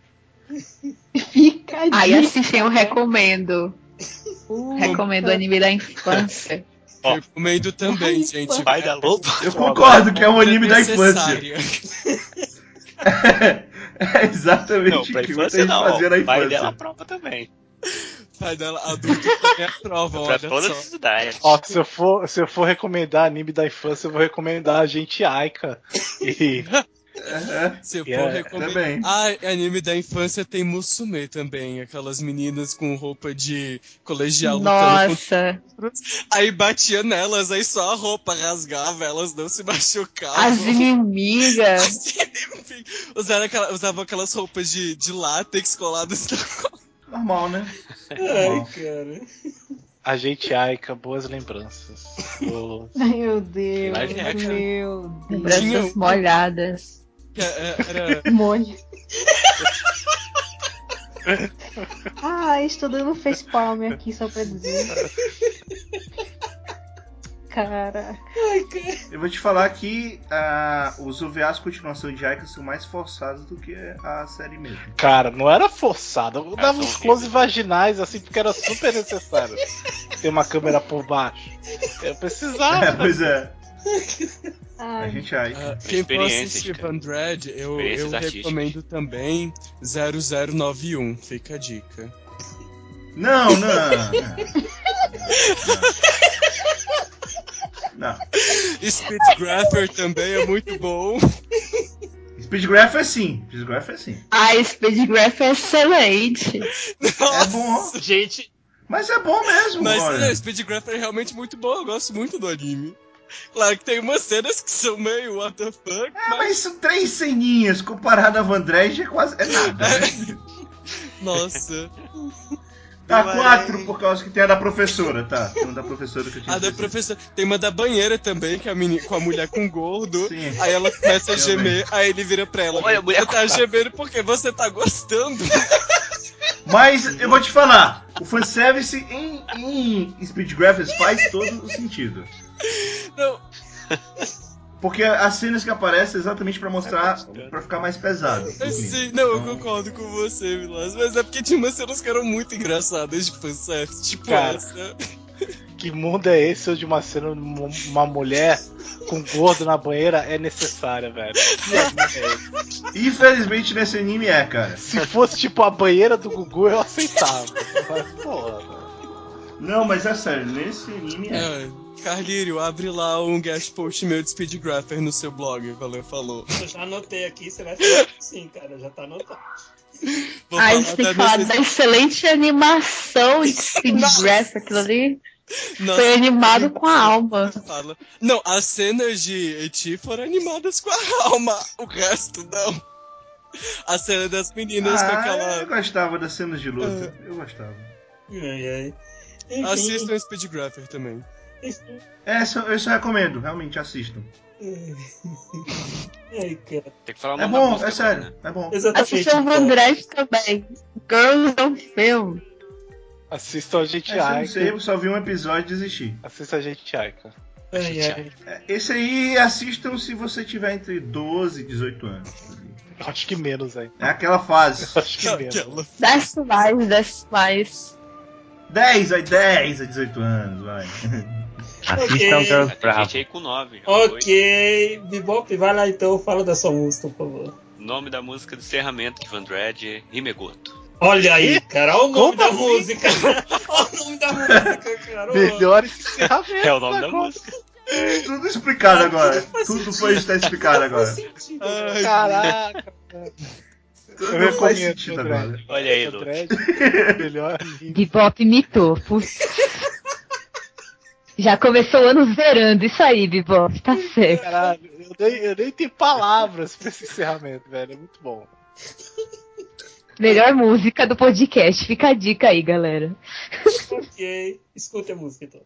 Fica a Aí dica, assistem, eu né? recomendo. Uh, Recomendo o anime da infância. Ó. Recomendo também, Ai, gente. Pai da loba. Eu concordo que é um anime da infância. Necessária. É exatamente Não, o pra que muita infância gente não. fazia na O pai infância. dela aprova também. Pai dela, adulto também aprovam, Pra olha todas só. as idades. Ó, se eu for, se eu for recomendar anime da infância, eu vou recomendar a gente Aika. E Aham, Se eu for Yeah, recomendar. também. Ah, anime da infância tem Musume também. Aquelas meninas com roupa de colegial lutando Nossa, contra. Aí batia nelas, aí só a roupa rasgava, elas não se machucavam. as inimigas. Usaram aquela, usavam aquelas roupas de, de látex coladas na Normal, né? Ai, Normal. cara. a gente Aika, boas lembranças. O- Ai, meu Deus. Live action. Meu Deus. Lembranças Tinha um- molhadas. Que é- era. Molho. Ah, estou dando facepalm aqui só pra dizer. Cara. Eu vou te falar que ah, os O V As continuação de Aika são mais forçados do que a série mesmo. Cara, não era forçado. Eu dava são uns close horríveis. vaginais assim porque era super necessário ter uma câmera por baixo. Eu precisava. É, pois é. A Ai, gente Aika. Ah, quem for Experiências, assistir cara. Van Dredd, eu, eu Experiências artísticas. recomendo também zero zero nove um. Fica a dica. Não, não, não. Não. Speedgrapher também é muito bom. Speedgraph é sim. Speedgraph é sim. A Speedgraph é excelente. É bom. Gente, Mas é bom mesmo, Mas olha. é, Speedgraph é realmente muito bom, eu gosto muito do anime. Claro que tem umas cenas que são meio what the fuck, É, mas são três ceninhas comparado a Van Dredge é quase é nada. Né? Nossa. Tá, quatro por causa que tem a da professora, tá? Tem uma da professora que eu tinha A da esquecido. professora. Tem uma da banheira também, que é a menina, com a mulher com gordo. Sim. Aí ela começa a Também. gemer, aí ele vira pra ela. Olha, a mulher Você tá com- gemendo porque você tá gostando. Mas eu vou te falar, o fanservice em, em Speedgraph faz todo o sentido. Não. Porque as cenas que aparecem é exatamente pra mostrar, pra ficar mais pesado. o clima. Sim, não, eu Então, concordo com você, Vilas. Mas é porque tinha umas cenas que eram muito engraçadas de fanservice. Tipo Cara. essa. Que mundo é esse onde uma cena de uma mulher com gordo na banheira é necessária, velho? Que anime é esse? Infelizmente nesse anime é, cara. Se fosse tipo a banheira do Gugu, eu aceitava. Mas, porra, velho. Não, mas é sério, nesse anime é. É, Carlírio, abre lá um guest post meu de Speedgrapher no seu blog, valeu, falou. eu já anotei aqui, você vai falar sim, cara, já tá anotado. Vou Ai, falar você tem da que falar necess- da excelente animação de Speedgraph, aquilo ali. Nossa, Foi animado com a alma. fala. Não, as cenas de Eti foram animadas com a alma, o resto não. A cena das meninas com Ah, aquela. eu gostava das cenas de luta. Eu gostava. Ai, ai. Enfim, Assistam Speedgrapher também. Essa eu só recomendo, realmente assistam. Ai, cara. Tem que falar o É nome da bom, música é sério, agora, né? é bom. Exatamente. Assistam Van então. Dredge também. Girls Don't Film. Assista a gente Essa eu não sei, Aika. eu só vi um episódio e desisti. Assista a gente Aika. Ai, ai. É, esse aí assistam se você tiver entre doze e dezoito anos. Acho que menos, hein? É aquela fase. Acho que menos. Aquela. Desce mais, desce mais. dez, aí dez a dezoito anos, vai. Assistam Ok. Girls Tem Bravo. gente aí com nove. já foi. Ok, Bebop, vai lá então, fala da sua música, por favor. O nome da música do encerramento de Van Dredge, Rimegoto. Olha aí, cara, olha o nome Como da assim? música. Olha o nome da música, cara. Melhor encerramento. É o nome da agora. música. Tudo explicado agora. Tudo foi está explicado agora. Ai, Caraca. Tudo Eu faz recomendo, sentido André. agora. Olha aí, O Lu. Dredd, melhor anime. Bebop mitou. Putz. Já começou o ano zerando. Isso aí, Bebop. Tá certo. Caralho, eu nem, eu nem tenho palavras pra esse encerramento, velho. É muito bom. Melhor música do podcast. Fica a dica aí, galera. Ok, escute a música então.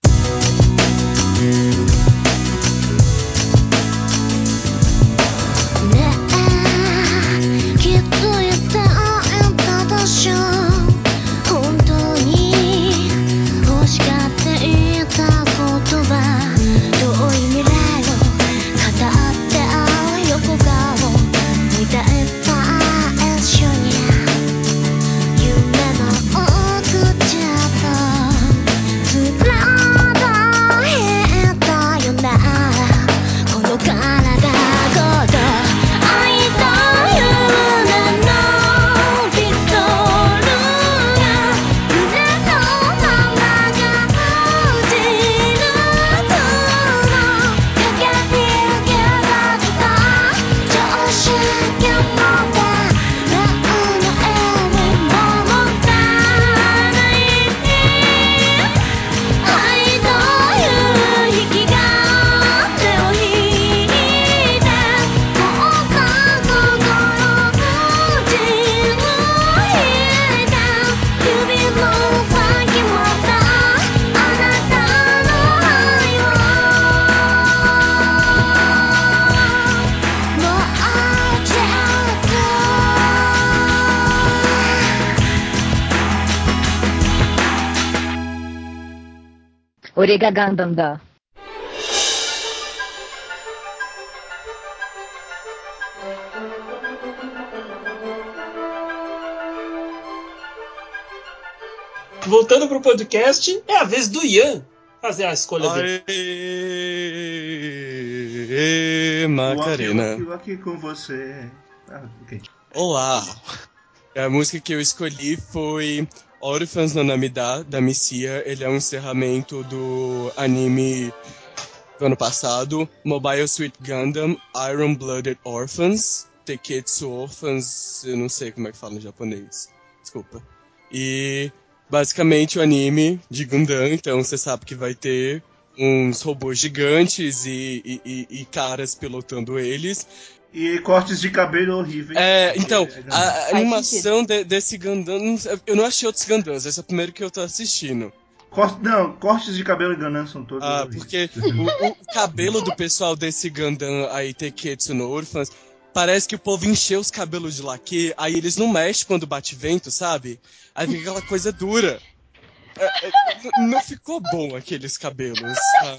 ねえきっと言ってあんたでしょ本当に欲しがっていた言葉遠い未来を語ってある横顔見ていっぱい一緒に夢の奥ちゃとつらだへったよなこの体ごと愛と夢のピストルが胸のままが落ちるその駆け引きが来た常識まで目の上に物足ない愛という引きが手を引いて持った心を自分引いて指の先またあなたの愛をもうちょっと Orega Gundam da. Voltando pro podcast, é a vez do Ian fazer a escolha dele. Aê, Macarena. Estou aqui, aqui com você. Ah, ok. Olá! A música que eu escolhi foi Orphans no Namida, da Missia. Ele é um encerramento do anime do ano passado, Mobile Suit Gundam Iron Blooded Orphans. Teketsu Orphans, eu não sei como é que fala em japonês, desculpa. E basicamente o anime de Gundam, então você sabe que vai ter uns robôs gigantes e, e, e, e caras pilotando eles. E cortes de cabelo horríveis. É, então, É, é a, a animação de, desse Gundam, eu não achei outros Gundams, esse é o primeiro que eu tô assistindo. Corte, não, cortes de cabelo e Gundam são todos Ah, horríveis. porque o, o cabelo do pessoal desse Gundam aí, Teketsu no Orphans, parece que o povo encheu os cabelos de laque, aí eles não mexem quando bate vento, sabe? Aí fica aquela coisa dura. É, é, n- não ficou bom aqueles cabelos. Tá?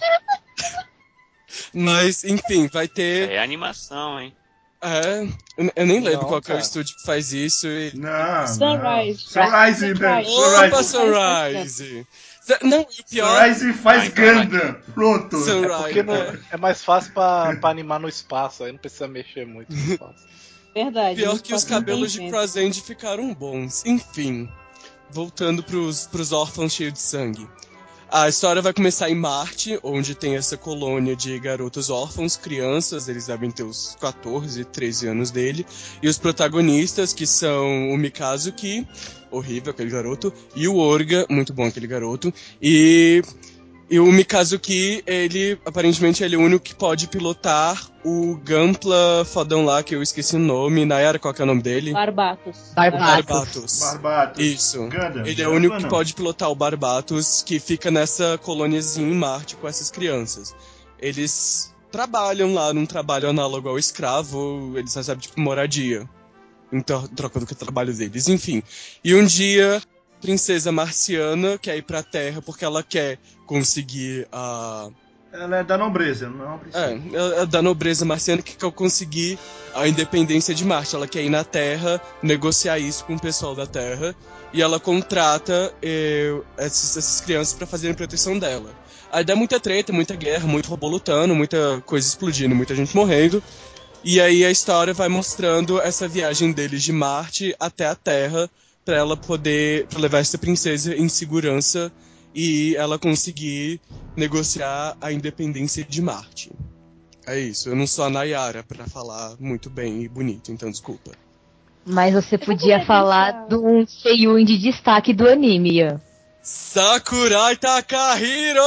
Mas, enfim, vai ter... É animação, hein? É, eu, eu nem lembro Não, qual que é o cara. estúdio que faz isso. E... Não, Sunrise. não. Sunrise, né? Opa, Sunrise. Sunrise! Não, e o pior... Sunrise faz Ah, então é Gundam. Pronto. Sunrise, É porque não- é. é mais fácil pra, pra animar no espaço, aí não precisa mexer muito no espaço. Verdade. Pior no que os espaço não tem cabelos de vento. Crossend ficaram bons. Enfim, voltando pros, pros órfãos cheios de sangue. A história vai começar em Marte, onde tem essa colônia de garotos órfãos, crianças, eles devem ter uns quatorze, treze anos dele, e os protagonistas, que são o Mikazuki, horrível aquele garoto, e o Orga, muito bom aquele garoto, e, e o Mikazuki, ele, aparentemente, ele é o único que pode pilotar o Gunpla fodão lá, que eu esqueci o nome. Nayara, qual que é o nome dele? Barbatos. Barbatos. Barbatos. Isso. Gundam. Ele é o Gundam único que não. pode pilotar o Barbatos, que fica nessa colôniazinha em Marte com essas crianças. Eles trabalham lá num trabalho análogo ao escravo, eles recebem tipo moradia em tro- troca do trabalho deles, enfim. E um dia, a princesa marciana quer ir pra Terra porque ela quer conseguir a... Ela é da nobreza, não é uma princesa. É, é da nobreza marciana que quer conseguir a independência de Marte. Ela quer ir na Terra, negociar isso com o pessoal da Terra, e ela contrata eh, essas, essas crianças pra fazerem proteção dela. Aí dá muita treta, muita guerra, muito robô lutando, muita coisa explodindo, muita gente morrendo. E aí a história vai mostrando essa viagem deles de Marte até a Terra, pra ela poder pra levar essa princesa em segurança e ela conseguir negociar a independência de Marte. É isso, eu não sou a Nayara pra falar muito bem e bonito, então desculpa. Mas você vou podia poder falar deixar- de um Seiyun de destaque do anime, Ian. Sakurai Takahiro!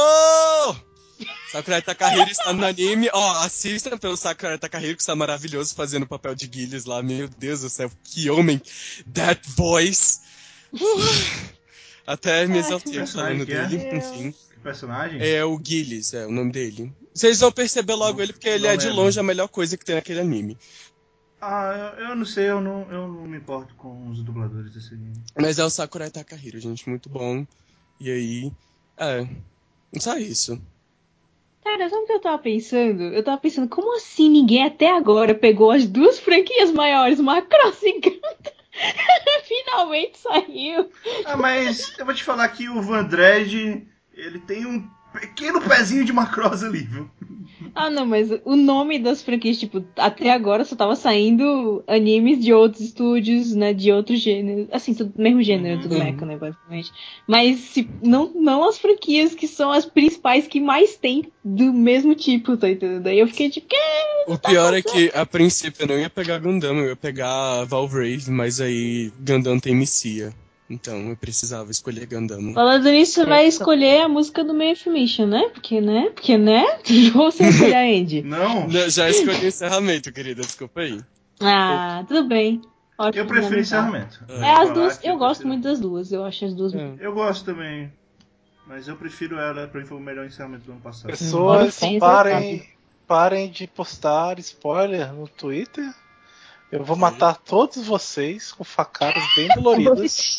Sakurai Takahiro está no anime. Ó, assistam pelo Sakurai Takahiro, que está maravilhoso fazendo o papel de Gilles lá. Meu Deus do céu, que homem! That voice! Uh, até me exaltei personagem falando que é? dele, enfim. Que personagem? É o Gilles, é o nome dele. Vocês vão perceber logo Não- ele, porque ele não é de lembro. longe a melhor coisa que tem naquele anime. Ah, eu, eu não sei, eu não, eu não me importo com os dubladores desse anime. Mas é o Sakurai Takahiro, gente, muito bom. E aí, é, só isso. Cara, sabe o que eu tava pensando? Eu tava pensando, como assim ninguém até agora pegou as duas franquias maiores, Macross e Gundam? Finalmente saiu. Ah, mas eu vou te falar que o Van Dredd, ele tem um pequeno pezinho de Macross ali, viu? Ah, não, mas o nome das franquias, tipo, até agora só tava saindo animes de outros estúdios, né, de outros gêneros. Assim, tudo mesmo gênero, tudo Uhum. mecha, né, basicamente. Mas se, não, não as franquias que são as principais que mais tem do mesmo tipo, tá entendendo? Daí eu fiquei tipo, que? O pior é que, a princípio, eu não ia pegar Gundam, eu ia pegar Valvrave, mas aí Gundam tem Missia. Então eu precisava escolher Gundam. Falando nisso, você vai escolher a música do Main Mission, né? Porque, né? Porque, né? Ou você escolher a Andy? Não, Não, já escolhi o encerramento, querida, desculpa aí. Ah, tudo bem. Ótimo, eu prefiro fundamental. encerramento. É, Vou É, as falar duas, que eu gosto prefiro. muito das duas. Eu acho as duas É. Eu gosto também, mas eu prefiro ela, pra mim foi o melhor encerramento do ano passado. Pessoas, Sim, parem, parem de postar spoiler no Twitter. Eu vou matar todos vocês com facadas bem doloridas.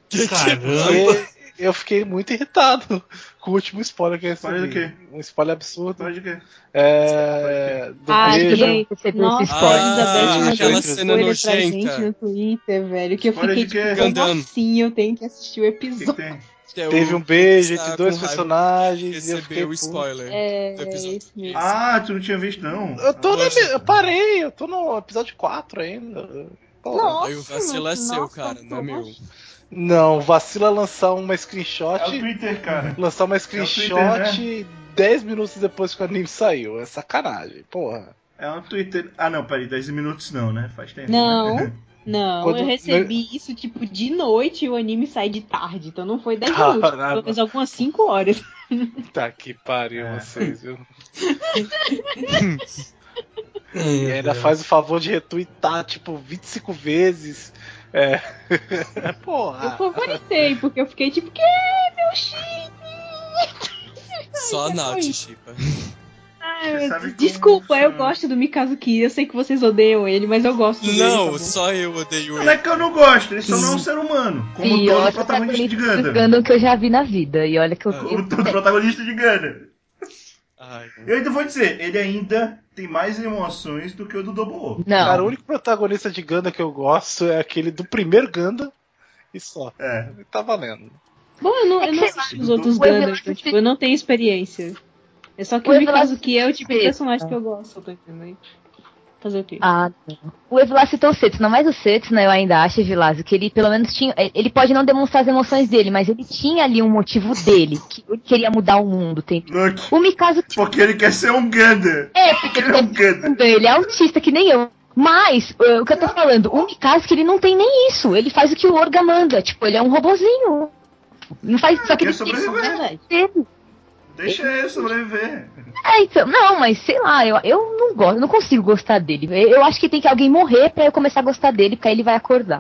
Porque eu fiquei muito irritado com o último spoiler que eu recebi. Spoiler do quê? Um spoiler absurdo. Pode que? É, do Ah, beijo. que... Recebeu Nossa, esse a spoiler. Elizabeth Ah, mandou aquela um cena spoiler pra nojenta. gente no Twitter, velho. Que eu Spoiler fiquei de quê? tipo, como Gundam. assim eu tenho que assistir o O que, que episódio? tem? É, Teve o- um beijo o que está entre dois com raiva personagens e eu fiquei recebeu o puto. spoiler É, do episódio. isso mesmo. Ah, tu não tinha visto não? Eu tô Ah, na, Poxa. eu parei, eu tô no episódio quatro ainda. Porra. Nossa, Aí o vacilo é nossa, seu, cara, não é meu. poxa. Não, vacila lançar uma É o screenshot. Twitter, cara. Lançar uma Twitter, screenshot dez minutos depois que o anime saiu. É sacanagem, porra. É um Twitter... Ah, não, peraí, dez minutos não, né? Faz tempo, Não, né? não, Quando- eu recebi isso tipo de noite e o anime sai de tarde, então não foi dez minutos, Caramba. pelo menos algumas cinco horas. Tá que pariu É. vocês, viu? Ai, E meu ainda Deus. faz o favor de retweetar, tipo, vinte e cinco vezes. É. Eu Porra. favoritei, porque eu fiquei tipo, que meu chip? Só a Ai, Nath, foi. chipa. Ai, Você meu sabe Deus. como Desculpa, eu funciona. gosto do Mikazuki. Eu sei que vocês odeiam ele, mas eu gosto dele. tá Não, bom? só eu odeio Não ele. é que eu não gosto, ele só não é um ser humano. Como Pior todo protagonista de protagonista do Gundam. Gundam que eu já vi na vida. E olha que eu. Ah. Como todo protagonista de Gundam. Ai, Eu ainda vou dizer, ele ainda tem mais emoções do que o do Double. Não. Cara, o único protagonista de Gundam que eu gosto é aquele do primeiro Gundam e só. É. Tá valendo. Bom, eu não, É eu que não sei lá, assisti os outros o Gundam, Evelyn- então, tipo, eu não tenho experiência. É só que O o Evelyn- Mikazuki é o tipo de Sim. personagem que eu gosto, tá entendendo? Fazer o quê? Ah, não. O Evilás citou o Setsuna, mas o Setsuna eu ainda acho, Evilás, que ele pelo menos tinha. Ele pode não demonstrar as emoções dele, mas ele tinha ali um motivo dele, que ele queria mudar o mundo. Tem... Look, O Mikasa. porque ele quer ser um Gundam. É, porque Ele é um Gundam. ele é autista que nem eu. Mas, uh, o que eu tô falando, o Mikasa que ele não tem nem isso. Ele faz o que o Orga manda. Tipo, ele é um robozinho. Não faz. Só que quer ele tem sobreviver. Verdade. dele. Deixa ele sobreviver. É, então, não, mas sei lá, eu, eu não gosto, eu não consigo gostar dele. Eu, eu acho que tem que alguém morrer pra eu começar a gostar dele, porque aí ele vai acordar.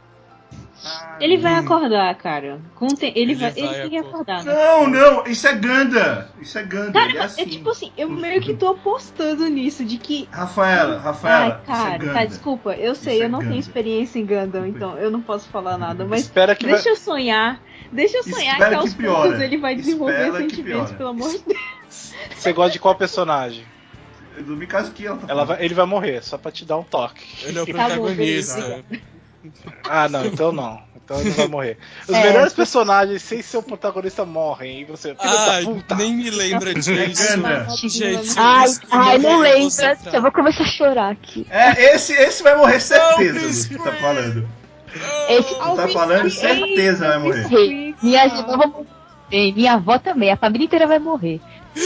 Ah, Ele vai acordar, cara. Com o te- ele, Ele vai, vai ele tem que acordar, né? Não, não, isso é Gundam. Isso é Gundam, Cara, ele é é assim. tipo assim, eu meio que tô apostando nisso, de que. Rafaela, Rafaela, Ai, cara, isso é tá, Gundam. desculpa, eu sei, Isso é eu não tenho Gundam. experiência em Gundam, então eu não posso falar nada, mas Espera que deixa vai- eu sonhar, deixa eu sonhar Espera que que aos piora. poucos ele vai desenvolver Espera que sentimentos, piora. pelo amor de Deus. Você gosta de qual personagem? Do Mikazuki, ela tá Ela falando. vai- ele vai morrer, só pra te dar um toque. ele é o Tá bom, protagonista. beleza. Ah, não, então não. Então ele não vai morrer. Os É, melhores se- personagens sem ser o protagonista morrem. E você, filho Ai, da puta! nem me lembra disso. Gundam. Gente, Ai, isso que ai, não morrer, lembra. você tá- Eu vou começar a chorar aqui. É, esse, esse vai morrer certeza, Please, Lu, que tá falando. Esse Tu tá falando, certeza vai morrer. morrer. Minha avó vai morrer. Minha avó também. A família inteira vai morrer.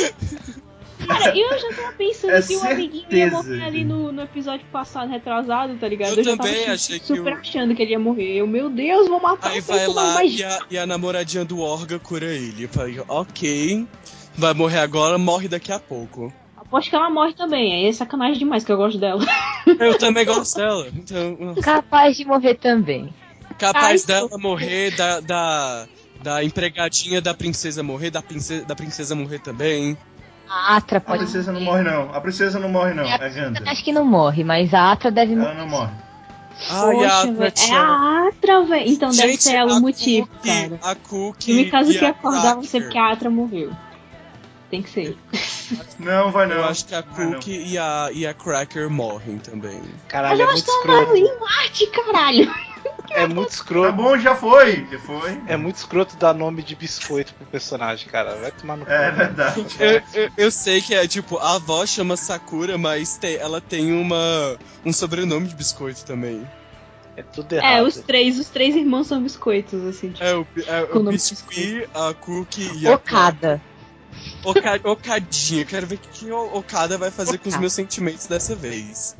Cara, eu já tava pensando É que o amiguinho ia morrer certeza, ali gente. no, no episódio passado, retrasado, tá ligado? Eu já também tava achei que super o- achando que ele ia morrer. Eu, meu Deus, vou matar Aí o vai Senku, lá mas e a, e a namoradinha do Orga cura ele. Eu falei, ok, vai morrer agora, morre daqui a pouco. aposto que ela morre também. Aí é sacanagem demais que eu gosto dela. Eu também gosto dela. Então, Capaz de morrer também. capaz Ai, dela morrer, da, da, da empregadinha da princesa morrer, da princesa, da princesa morrer também. A Atra A pode princesa não morre não. A princesa não morre não. É Gundam. Acho que não morre, mas a Atra deve Ela morrer. não morre. Ai, Poxa, a velho. É Atra- a Atra, velho. Então deve Gente, ser ela a o motivo, Cookie, cara. A Cookie E no caso e que a acordar vai ser Cracker. porque a Atra morreu. Tem que ser. Não, vai não. Eu acho que a Vai não. Cookie e a, e a Cracker morrem também. Caralho, é muito escroto. Em Marte, caralho. É muito Tá escroto. bom, já foi. Já foi. É muito escroto dar nome de biscoito pro personagem, cara. Vai tomar no cu. É verdade. Eu, eu, eu sei que é tipo, a avó chama Sakura, mas tem- ela tem uma um sobrenome de biscoito também. É tudo errado. É, os três, os três irmãos são biscoitos, assim. Tipo, É o, é, Com o nome Biscuit, a Cookie e a Okada. Oka, Okadinha. Quero ver o que, que o Okada vai fazer com os Okada. meus sentimentos dessa vez.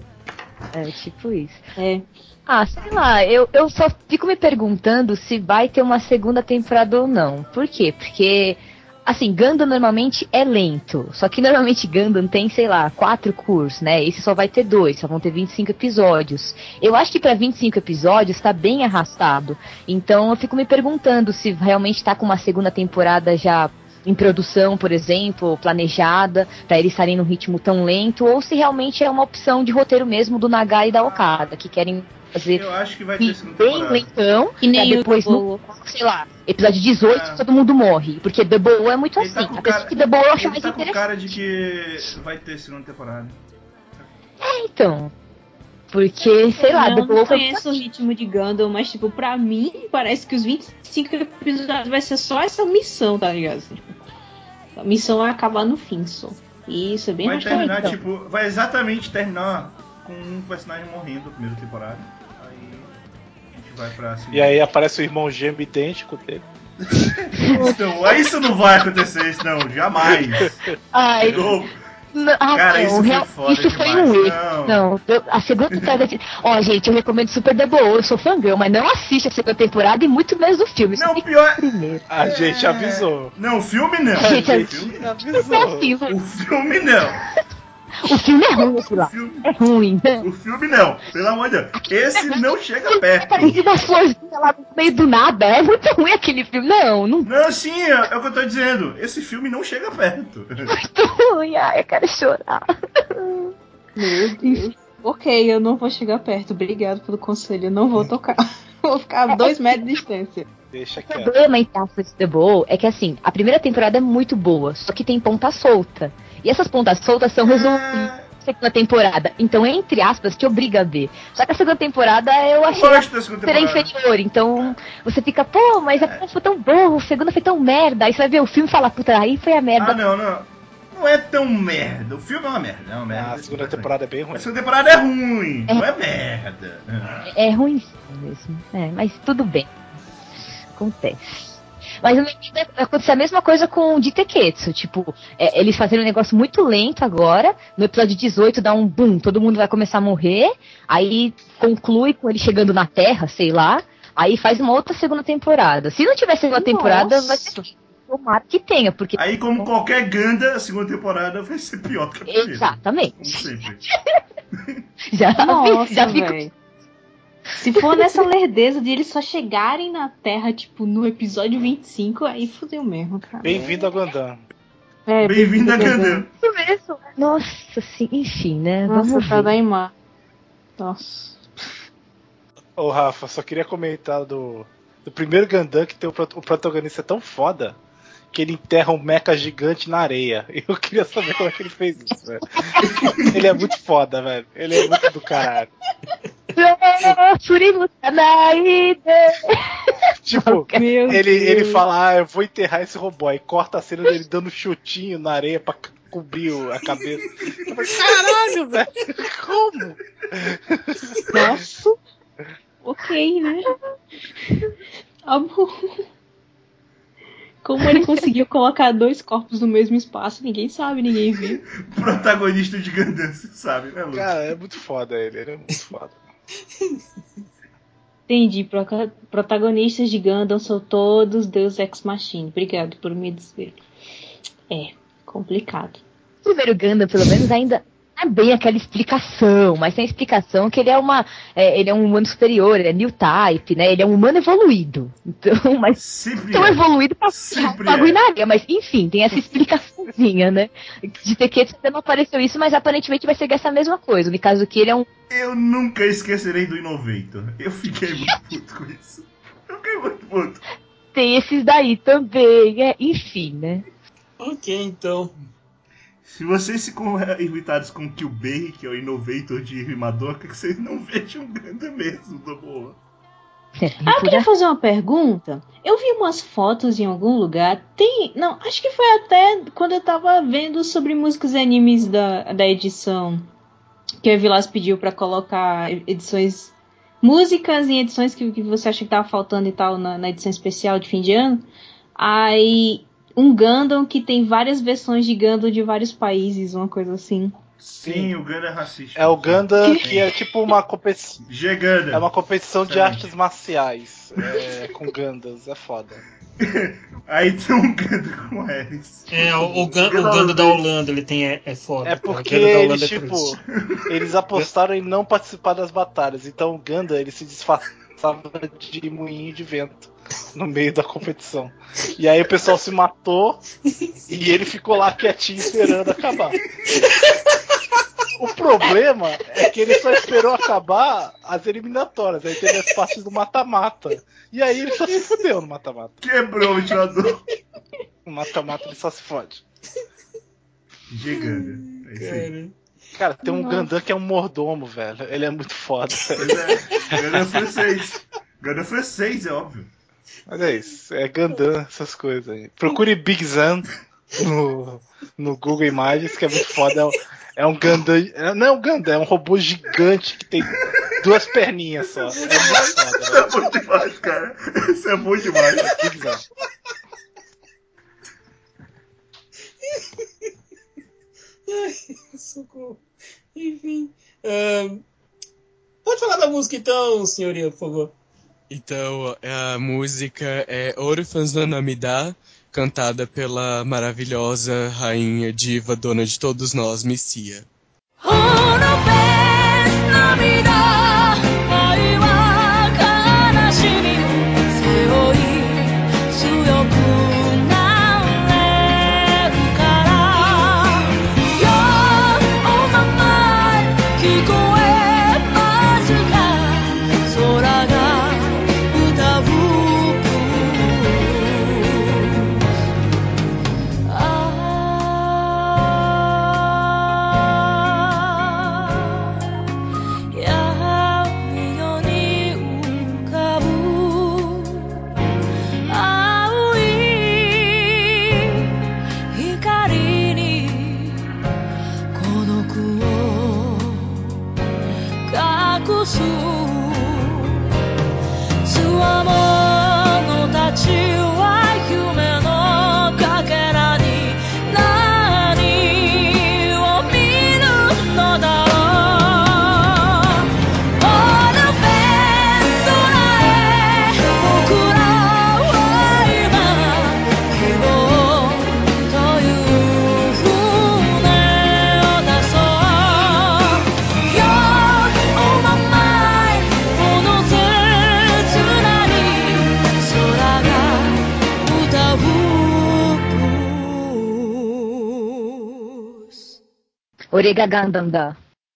É tipo isso. é. Ah, sei lá, eu, eu só fico me perguntando se vai ter uma segunda temporada ou não. Por quê? Porque, assim, Gundam normalmente é lento. Só que normalmente Gundam tem, sei lá, quatro cursos, né? Esse só vai ter dois, só vão ter vinte e cinco episódios. Eu acho que pra vinte e cinco episódios tá bem arrastado. Então eu fico me perguntando se realmente tá com uma segunda temporada já em produção, por exemplo, planejada, pra eles estarem num ritmo tão lento, ou se realmente é uma opção de roteiro mesmo do Nagai e da Okada, que querem fazer Eu acho que vai ter segunda bem temporada. lentão, Que nem pra o depois, no, Double. sei lá, episódio dezoito, Ah. todo mundo morre. Porque Double é muito Ele assim. tá com Apesar cara- que Double eu acho Ele mais tá com interessante. cara de que vai ter segunda temporada. Então. Porque, sei lá, não, Double não foi conheço o ritmo de Gundam, mas, tipo, pra mim, parece que os vinte e cinco episódios vai ser só essa missão, tá ligado? Assim, tipo, a missão vai acabar no fim, só. E isso é bem Vai arrastado. terminar, então. tipo, vai exatamente terminar com um personagem morrendo na primeira temporada. Aí a gente vai pra segunda. E aí aparece o irmão gêmeo idêntico dele. Então, aí isso não vai acontecer, isso não, jamais. Ai, De novo, Não, ah, Cara, não, isso foi real- foda isso foi demais. um erro. Não. Não, eu- a segunda temporada. de- Ó, gente, eu recomendo Super Double. Eu sou fangirl, mas não assiste a segunda temporada e muito menos o filme. Só Não, fica pior- primeiro. A gente avisou. Não, o filme não. A gente O avisou. filme, É Avisou. assim, o filme não. o filme é ruim, esse O lá. filme, É ruim, né? o filme não. Pelo amor de Deus. Esse não chega perto. Aparece uma florzinha lá no meio do nada. É muito ruim aquele filme. Não, não Não, sim, é, é o que eu tô dizendo. Esse filme não chega perto. é muito ruim. Ai, eu quero chorar. Meu Deus. Ok, eu não vou chegar perto. Obrigado pelo conselho. Eu não vou tocar. Vou ficar a dois metros de distância. Deixa O quieto. problema em aspas de The Bowl é que, assim, a primeira temporada é muito boa, só que tem ponta solta. E essas pontas soltas são resolvidas na segunda temporada. Então, entre aspas, te obriga a ver. Só que a segunda temporada eu achei Eu gosto da segunda será temporada. inferior. Então, você fica, pô, mas a primeira foi tão boa, a segunda foi tão merda. Aí você vai ver o filme e fala, puta, aí foi a merda. Ah, não, não. Não é tão merda. O filme é uma merda. É uma merda. A segunda temporada é bem ruim. A segunda temporada é ruim. Não é merda. É ruim mesmo. É, mas tudo bem. Acontece. Mas no entanto, vai acontecer a mesma coisa com o Jiteketsu. Tipo, é, eles fazendo um negócio muito lento agora. No episódio dezoito dá um boom, todo mundo vai começar a morrer. Aí conclui com ele chegando na Terra, sei lá. Aí faz uma outra segunda temporada. Se não tiver segunda temporada, vai ser tomara que tenha, porque. Aí, como qualquer Ganda, a segunda temporada vai ser pior do que a primeira. Exatamente. Como sempre. Já, Nossa, já fico. véi. Se for nessa lerdeza de eles só chegarem na Terra, tipo, no episódio vinte e cinco, aí fudeu mesmo, cara. Bem-vindo a Gundam. É, Bem-vindo a Gundam. Isso mesmo. Nossa, sim, enfim, né? Nossa, Vamos tá ver. Daimar. Nossa. Ô, Rafa, só queria comentar do, do primeiro Gundam que tem o, pro- o protagonista é tão foda que ele enterra um mecha gigante na areia. Eu queria saber como é que ele fez isso, velho. Ele é muito foda, velho. Ele é muito do caralho. Tipo, Meu ele, Deus. ele fala, ah, eu vou enterrar esse robô. Aí corta a cena dele dando chutinho na areia pra c- cobrir o- a cabeça. Eu falei, caralho, velho. Como? Nossa. Ok, né? Amor. Como ele conseguiu colocar dois corpos no mesmo espaço, ninguém sabe, ninguém viu. Protagonista de Gundam, você sabe, né, Lu? Cara, é muito foda ele. Ele é muito foda. Entendi. Proca- Protagonistas de Gundam são todos Deus Ex Machina. Obrigado por me dizer. É, complicado. O primeiro Gundam, pelo menos, ainda não é bem aquela explicação, mas tem a explicação que ele é uma. É, ele é um humano superior, ele é new type, né? Ele é um humano evoluído. Então, mas Sempre tão é. evoluído pra Sempre bagulho é. na areia. Mas enfim, tem essa explicaçãozinha, né? De Teketsu ainda não apareceu isso, mas aparentemente vai ser essa mesma coisa. No caso que ele é um. Eu nunca esquecerei do Innovator. Eu fiquei muito puto com isso. Eu fiquei muito puto. Tem esses daí também. É, enfim, né? Ok, então. Se vocês ficam irritados com o Kyubei, que é o Innovator de Rimador, que vocês não vejam Gundam mesmo, do boa. Ah, eu queria fazer uma pergunta. Eu vi umas fotos em algum lugar. Tem. Não, acho que foi até quando eu tava vendo sobre músicas e animes da, da edição. Que a Vilas pediu pra colocar edições. Músicas em edições que, que você acha que tava faltando e tal na, na edição especial de fim de ano. Aí. Um Gundam que tem várias versões de Gundam de vários países, uma coisa assim. Sim, o Gundam é racista. É o Gundam que é tipo uma competição. G-Gundam. É uma competição de Excelente. artes marciais. É, com Gundams, é foda. Aí tem um Gundam com Ares. É, o, o, Gun, o Gundam da Holanda, ele tem. É, é foda. É cara. porque O Gundam da eles, Holanda é tipo, triste. eles apostaram em não participar das batalhas. Então o Gundam, ele se disfarçava de moinho de vento no meio da competição. E aí o pessoal se matou e ele ficou lá quietinho esperando acabar. O problema é que ele só esperou acabar as eliminatórias. Aí teve as partes do mata-mata. E aí ele só se fudeu no mata-mata. Quebrou o ventilador. No mata-mata ele só se fode. G-Gundam. É isso aí. Cara, tem um Gundam que é um mordomo, velho. Ele é muito foda. Pois é. Gundam francês. Gundam francês, é óbvio. Mas é isso, é Gundam, essas coisas aí. Procure Big Zan no, no Google Imagens, que é muito foda. É um, é um Gundam. é- Não é um Gundam, é um robô gigante que tem duas perninhas só. É muito foda, Isso é velho. bom demais, cara. Isso é bom demais. Big Zan. Socorro. Enfim. Uh, pode falar da música então, senhoria, por favor. Então, a música é Orphans no Namida, cantada pela maravilhosa rainha diva, dona de todos nós, Missia. Orega Gandanda.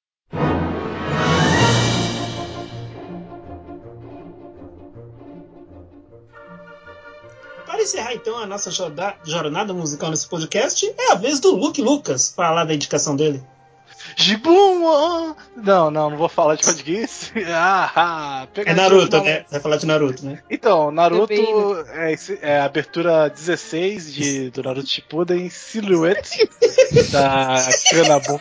Para encerrar então a nossa jornada musical nesse podcast, é a vez do Luke Lucas falar da indicação dele. Gibum! Não, não, não vou falar de português. Ah, é Naruto, né? Vai falar de Naruto, né? Então, Naruto é, esse, é a abertura dezesseis de, do Naruto Shippuden, Silhouette da Kanabo.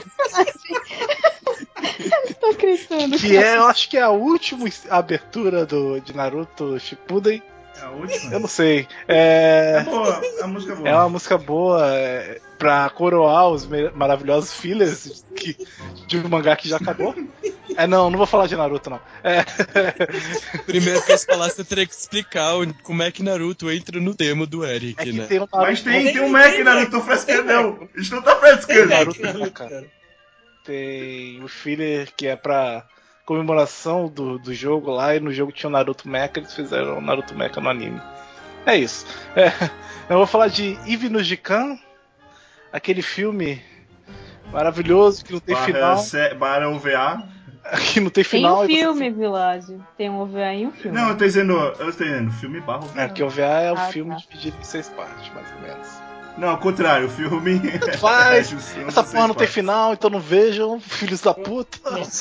Tô acreditando. Que é, eu acho que é a última abertura do, de Naruto Shippuden. É a última? Eu não sei. É, é boa, a música é boa. É uma música boa é, pra coroar os maravilhosos fillers que, de um mangá que já acabou. É, não, não vou falar de Naruto, não. É... Primeiro que eu falar, você teria que explicar como é que Naruto entra no demo do Eric, é né? Tem um Mas tem, tem um Mac, Naruto, tô frescando, não. A gente não tá frescando. Naruto, cara. Tem o filler que é pra comemoração do, do jogo lá, e no jogo tinha o Naruto Mecha, eles fizeram o Naruto Mecha no anime. É isso. É, eu vou falar de Eve no Jikan, aquele filme maravilhoso que não tem barra final. C, barra O V A. Que não tem final. Tem um filme, você... Vilásio. Tem um O V A e um filme. Não, eu tô dizendo, eu tô dizendo filme barra O V A. É, que o O V A é o ah, filme tá. dividido em seis partes, mais ou menos. Não, ao contrário, o filme. Faz! é essa porra não tem final, então não vejam, filhos da puta!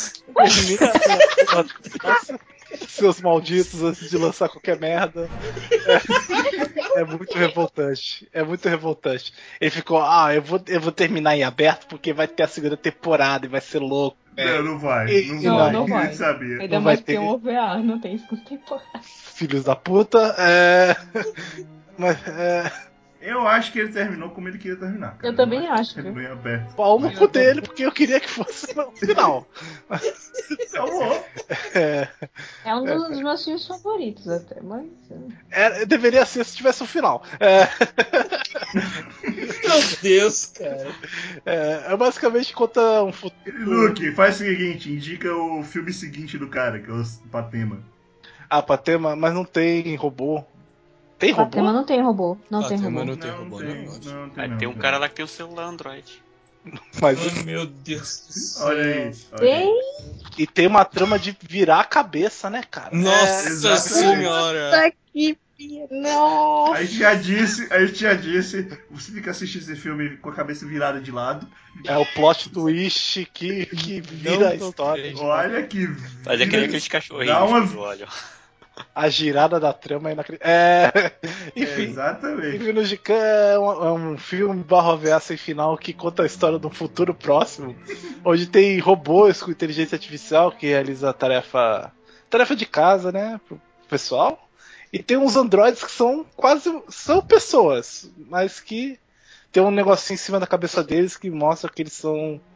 Seus malditos antes de lançar qualquer merda. É, é muito revoltante. É muito revoltante. Ele ficou, ah, eu vou, eu vou terminar em aberto porque vai ter a segunda temporada e vai ser louco. É. Não, não vai. E, não, não, vai. não vai. Sabia. Ainda não mais vai que ter... tem um O V A, não tem segunda temporada. Filhos da puta. É... Mas, é... Eu acho que ele terminou como ele queria terminar. Cara. Eu também eu acho. Que terminou em aberto. Pau no cu dele, porque eu queria que fosse no final. É, é um dos é. meus filmes favoritos até, mas... É, deveria ser se tivesse um final. É... Meu Deus, cara. É, é basicamente conta um futuro... Luke, faz o seguinte, indica o filme seguinte do cara, que é o Patema. Ah, Patema, mas não tem robô. Tem robô? Patema não tem robô. Não Patema tem robô. não tem não, robô, não. Tem, não, não, não tem, Vai não, ter um não. cara lá que tem um celular Android. Mas... Ai, meu Deus do céu. Olha aí. Olha tem? aí. E tem uma trama de virar a cabeça, né, cara? Nossa É, senhora! Nossa, que Nossa. A gente já disse, a gente já disse, você tem que assistir esse filme com a cabeça virada de lado. É o plot twist que, que vira a história. Olha que Mas é que nem aqueles cachorrinhos Dá uma... que olham. A girada da trama é inacreditável. É... Enfim, é, exatamente. Eve no Jikan é um, é um filme barra O V A sem final que conta a história de um futuro próximo, onde tem robôs com inteligência artificial que realiza a tarefa, tarefa de casa, né, pro pessoal. E tem uns androides que são quase são pessoas, mas que tem um negocinho em cima da cabeça deles que mostra que eles são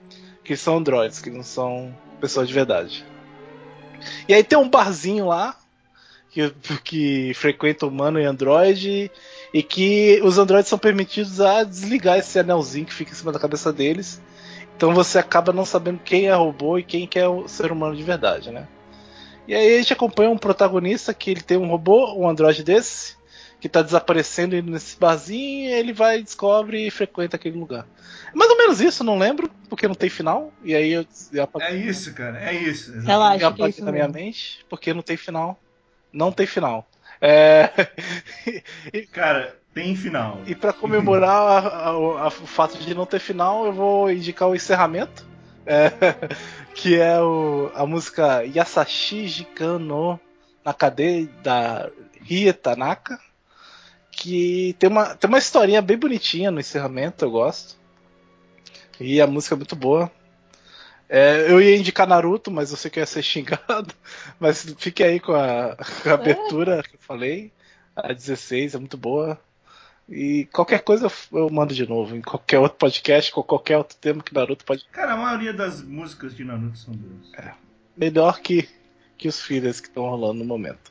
que são androides, que não são pessoas de verdade. E aí tem um barzinho lá que, que frequenta humano e androide, e que os androides são permitidos a desligar esse anelzinho que fica em cima da cabeça deles. Então você acaba não sabendo quem é robô e quem que é o ser humano de verdade, né? E aí a gente acompanha um protagonista que ele tem um robô, um androide desse, que tá desaparecendo indo nesse barzinho, e ele vai, descobre e frequenta aquele lugar. É mais ou menos isso, não lembro, porque não tem final. E aí eu, eu apaguei, É isso, cara, é isso. exatamente. Relaxa, eu que é apaguei isso na minha mesmo. mente, porque não tem final. Não tem final. É... e, Cara, tem final. e para comemorar a, a, a, o fato de não ter final, eu vou indicar o encerramento, é, que é o, a música Yasashi Jikan no Nakade da Rie Tanaka, que tem uma, tem uma historinha bem bonitinha no encerramento, eu gosto. E a música é muito boa. É, eu ia indicar Naruto, mas eu sei que eu ia ser xingado. Mas fique aí com a, com a abertura que eu falei. A dezesseis é muito boa. E qualquer coisa eu, eu mando de novo. Em qualquer outro podcast, com qualquer outro tema que Naruto pode. Cara, a maioria das músicas de Naruto são boas. É, melhor que, que os fillers que estão rolando no momento.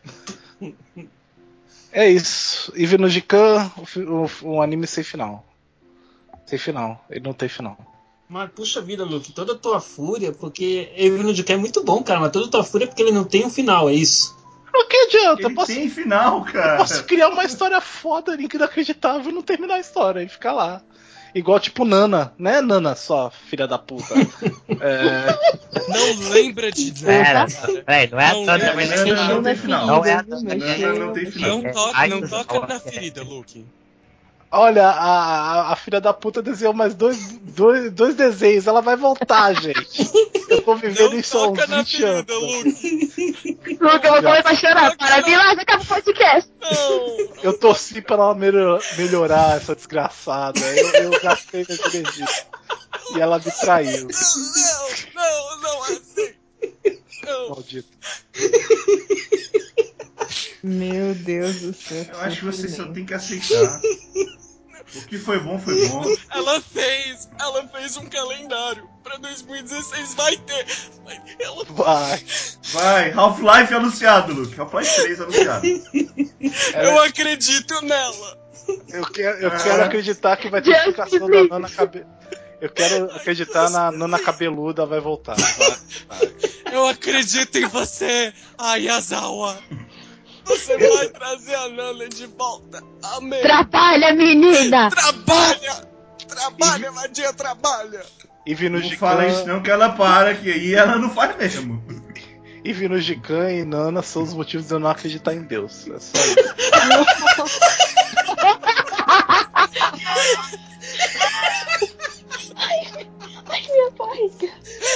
É isso. Eve no Jikan, um anime sem final. Sem final. Ele não tem final. Mas puxa vida, Luke, toda a tua fúria, porque Eve no Jikan é muito bom, cara, mas toda a tua fúria é porque ele não tem um final, é isso? O que adianta? Ele Eu posso, tem final, cara. eu posso criar uma história foda, inacreditável, e não terminar a história e ficar lá. Igual tipo Nana, né, Nana, só filha da puta. É... Não lembra de Era, Nana. é, não é Não a lembra. Nana, Nana Mexeu não na tem final. não é a ferida, viu? Nana, Mexeu, não tem mexeu. final. Não, É, to ai, não dos toca na olhos. ferida, Luke. Olha, a, a, a filha da puta desenhou mais dois, dois, dois desenhos, ela vai voltar, gente. Eu tô vivendo Não isso há uns toca na vinte anos. ferida, Luke. Luke, eu vou comer pra chorar. Para de lá, acaba o podcast. Não. Eu torci pra ela melhor, melhorar essa desgraçada. Eu, eu gastei minha energia. E ela me traiu. Não, não, não é assim. Não. Maldito. Meu Deus do céu. Eu acho que você só tem que aceitar. O que foi bom, foi bom. Ela fez, ela fez um calendário pra dois mil e dezesseis, vai ter. Vai, ela... Vai. Vai, Half-Life anunciado, Luke. Half-Life três anunciado. Eu acredito nela. Eu quero, eu Ah. quero acreditar que vai ter explicação da Nana cabe... Eu quero acreditar na Nana cabeluda vai voltar. Vai, vai. Eu acredito em você, Ayazawa. Você vai trazer a Nana de volta. Amém. Trabalha, menina! Trabalha! Trabalha, Madia, trabalha! E vi no Não fala isso Jikan, não que ela para, que aí ela não faz mesmo. e vi no Jikan e Nana são os motivos de eu não acreditar em Deus. É só isso. Ai, minha barriga.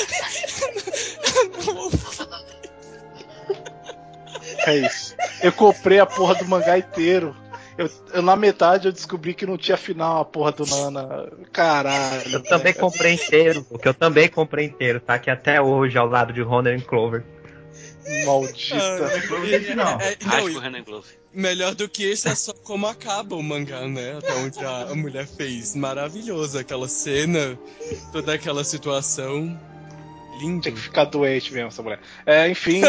É isso. Eu comprei a porra do mangá inteiro. Eu, eu, na metade eu descobri que não tinha final a porra do Nana. Caralho. Eu também velho. comprei inteiro, o que eu também comprei inteiro, tá aqui até hoje ao lado de Honor and Clover. Maldita. Não tem final. É, é, não, Rasgo e- o Renan Glove. melhor do que isso é só como acaba o mangá, né? Até onde a, a mulher fez. Maravilhoso aquela cena, toda aquela situação. Lindo. Tinha que ficar doente mesmo essa mulher. É, enfim.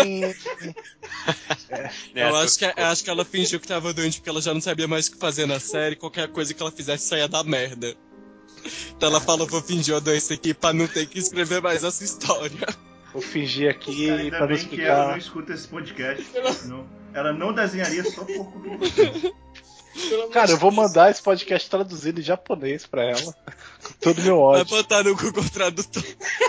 Eu acho que, eu acho que ela fingiu que tava doente porque ela já não sabia mais o que fazer na série. Qualquer coisa que ela fizesse saia da merda. Então ela falou, vou fingir a doença aqui pra não ter que escrever mais essa história. Vou fingir aqui Cara, ainda pra não bem que ela não explicar. escuta esse podcast. Senão ela não desenharia só por culpa de você. Cara, eu vou mandar esse podcast traduzido em japonês pra ela. Com todo o meu Vai ódio. botar no Google Tradutor.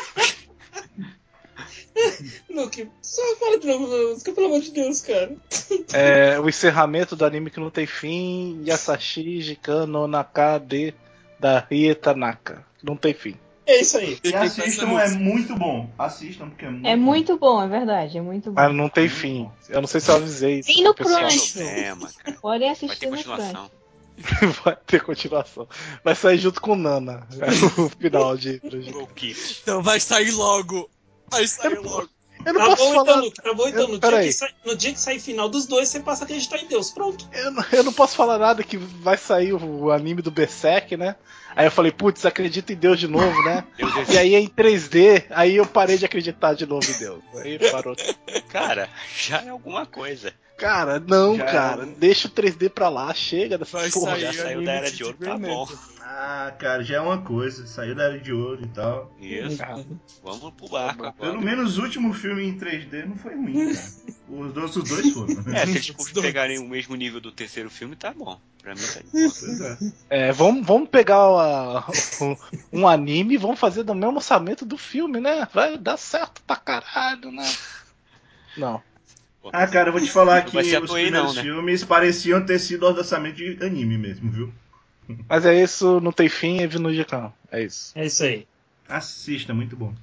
Luke, só fala de novo da música, pelo amor de Deus, cara. É, o encerramento do anime que não tem fim. Yasashi Jikan no Nakade da Rie Tanaka. Não tem fim. É isso aí. E assistam, é muito bom. Assistam, porque é muito É bom. muito bom, é verdade, é muito bom. Mas não tem fim. Eu não sei se eu avisei isso. Tem no pro pessoal. Crunchyroll. Problema, cara. Podem Vai assistir ter no continuação. Crunchyroll. Vai ter continuação. Vai sair junto com Nana. É o final de. O kit. Então vai sair logo. Vai sair logo. Eu não Tá posso bom, falar. então, Luke, tá bom, então. Eu- No, dia peraí. que sai, no dia que sair final dos dois, você passa a acreditar em Deus. Pronto. Eu, não- eu não posso falar nada que vai sair o, o anime do Berserk, né? Aí eu falei, putz, acredito em Deus de novo, né? Deus E aí é em três D, aí eu parei de acreditar de novo em Deus. Aí parou. Cara, já é alguma coisa. Cara, não, Já cara. é um- Deixa o três D pra lá, chega dessa Vai porra. sair Já saiu anime da Era de de Ouro, tá Grey bom. Lantern. Ah, cara, já é uma coisa. Saiu da Era de Ouro e tal. Isso. Ah, Vamos pro barco agora. Pelo menos o último filme em três D não foi ruim, cara. Os dois, os dois foram. É, se eles Os dois. pegarem o mesmo nível do terceiro filme, tá bom. Pra mim tá de Pois é. É, vamos, vamos pegar a- o- um anime e vamos fazer do mesmo orçamento do filme, né? Vai dar certo pra caralho, né? Não. boa. Ah, cara, eu vou te falar Não que vai ser a os Toei, primeiros não, né? filmes pareciam ter sido orçamento de anime mesmo, viu? Mas é isso, não tem fim, é no Jicão. É isso. É isso aí. Assista, muito bom.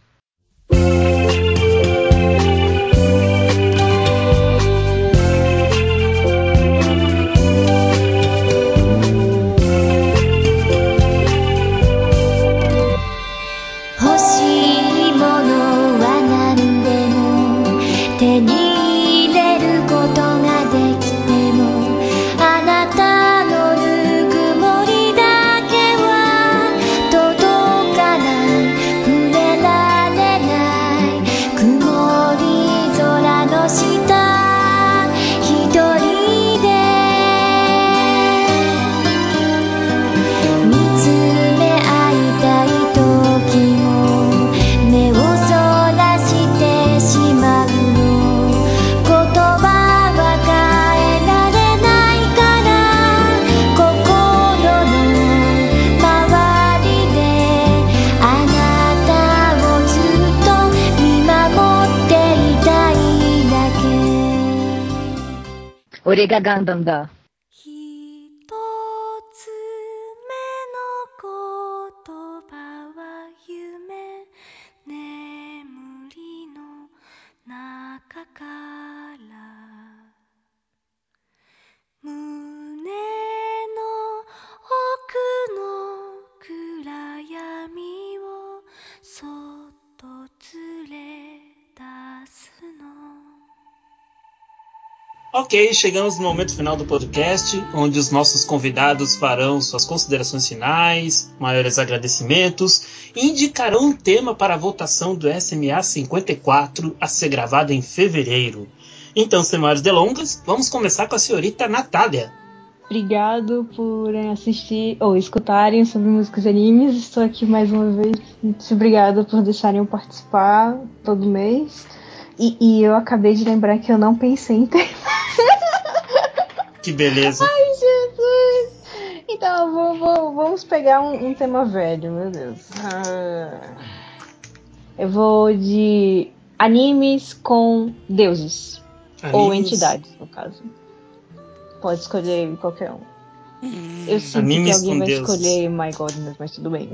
欲しいものは何でも手に入れることができてもあなたのぬくもりだけは届かない触れられない曇り空の下一人で見つめ合いたい時も目をそらしてしまうの言葉は変えられないから心の周りであなたをずっと見守っていたいだけオレガガンダムだ。 ひとつめの言葉は夢眠りの中から胸の奥の暗闇をそっと連れ出すの Ok, chegamos no momento final do podcast, onde os nossos convidados farão suas considerações finais, maiores agradecimentos e indicarão um tema para a votação do S M A cinquenta e quatro a ser gravado em fevereiro. Então, sem maiores delongas, vamos começar com a senhorita Natália. Obrigado por assistir ou escutarem sobre músicas e animes. Estou aqui mais uma vez. Muito obrigada por deixarem eu participar todo mês. E, e eu acabei de lembrar que eu não pensei em ter. Que beleza. Ai, Jesus! Então, eu vou, vou- vamos pegar um, um tema velho, meu Deus. Ah, eu vou de animes com deuses. Ou Animes- entidades, no caso. Pode escolher qualquer um. Eu sinto Animes que alguém com vai deuses. escolher My Godness, mas tudo bem.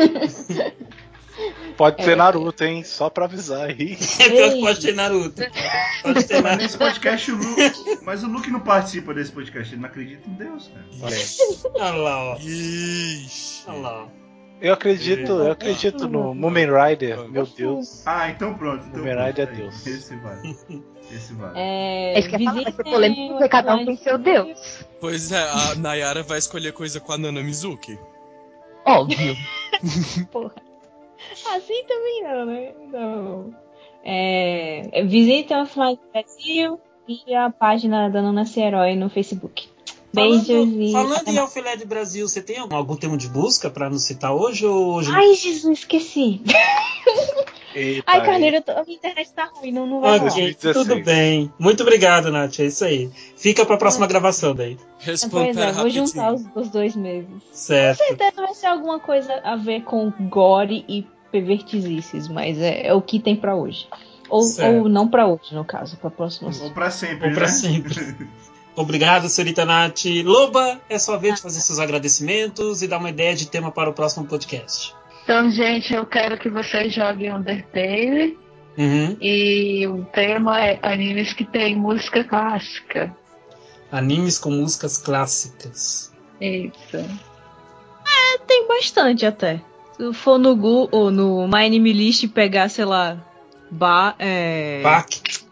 Pode ser É. Naruto, hein? Só pra avisar aí. É pior que pode ter Naruto. Pode ter Mas Naruto. nesse podcast o Luke. Mas o Luke não participa desse podcast, ele não acredita em Deus, cara. Olha aí. Olha lá, ó. Ixi. Olha lá, ó. Eu acredito, eu acredito no Mumen Rider, meu Deus. Ah, então pronto. Então Kamen pronto. Rider é Aí, Deus. Esse vale. Esse vale. É, É isso que eu ia falar, vai ser visitem polêmico porque cada um tem seu Deus. Pois é, a Nayara vai escolher coisa com a Nana Mizuki. Óbvio. Porra. Assim também não, né? Não. É, é, visitem o Fly Brasil e a página da Não Nascer Herói no Facebook. Beijos Falando, e. falando até em mais. Alfilé Brasil, você tem algum, algum termo de busca pra nos citar hoje ou hoje? Ai, Jesus, esqueci. Eita, Ai, Carneiro, eu tô- a minha internet tá ruim, não, não vai rolar. Ok, dois mil e dezesseis. tudo bem. Muito obrigado, Nath. É isso aí. Fica pra próxima gravação daí. Responde Pois é, pera, vou rapidinho. juntar os, os dois meses. Com Certo. certeza vai ser alguma coisa a ver com gore e pervertizices, mas é, é o que tem pra hoje. Ou, Certo. ou não pra hoje, no caso, pra próxima. Ou pra sempre, Ou pra né? sempre. Obrigado, senhorita Nath. Loba, é sua vez de fazer seus agradecimentos e dar uma ideia de tema para o próximo podcast. Então, gente, eu quero que vocês joguem Undertale. Uhum. E o tema é animes que tem música clássica. Animes com músicas clássicas. Isso. É, tem bastante até. Se eu for no Google ou no My Anime List e pegar, sei lá, Ba é... Bach.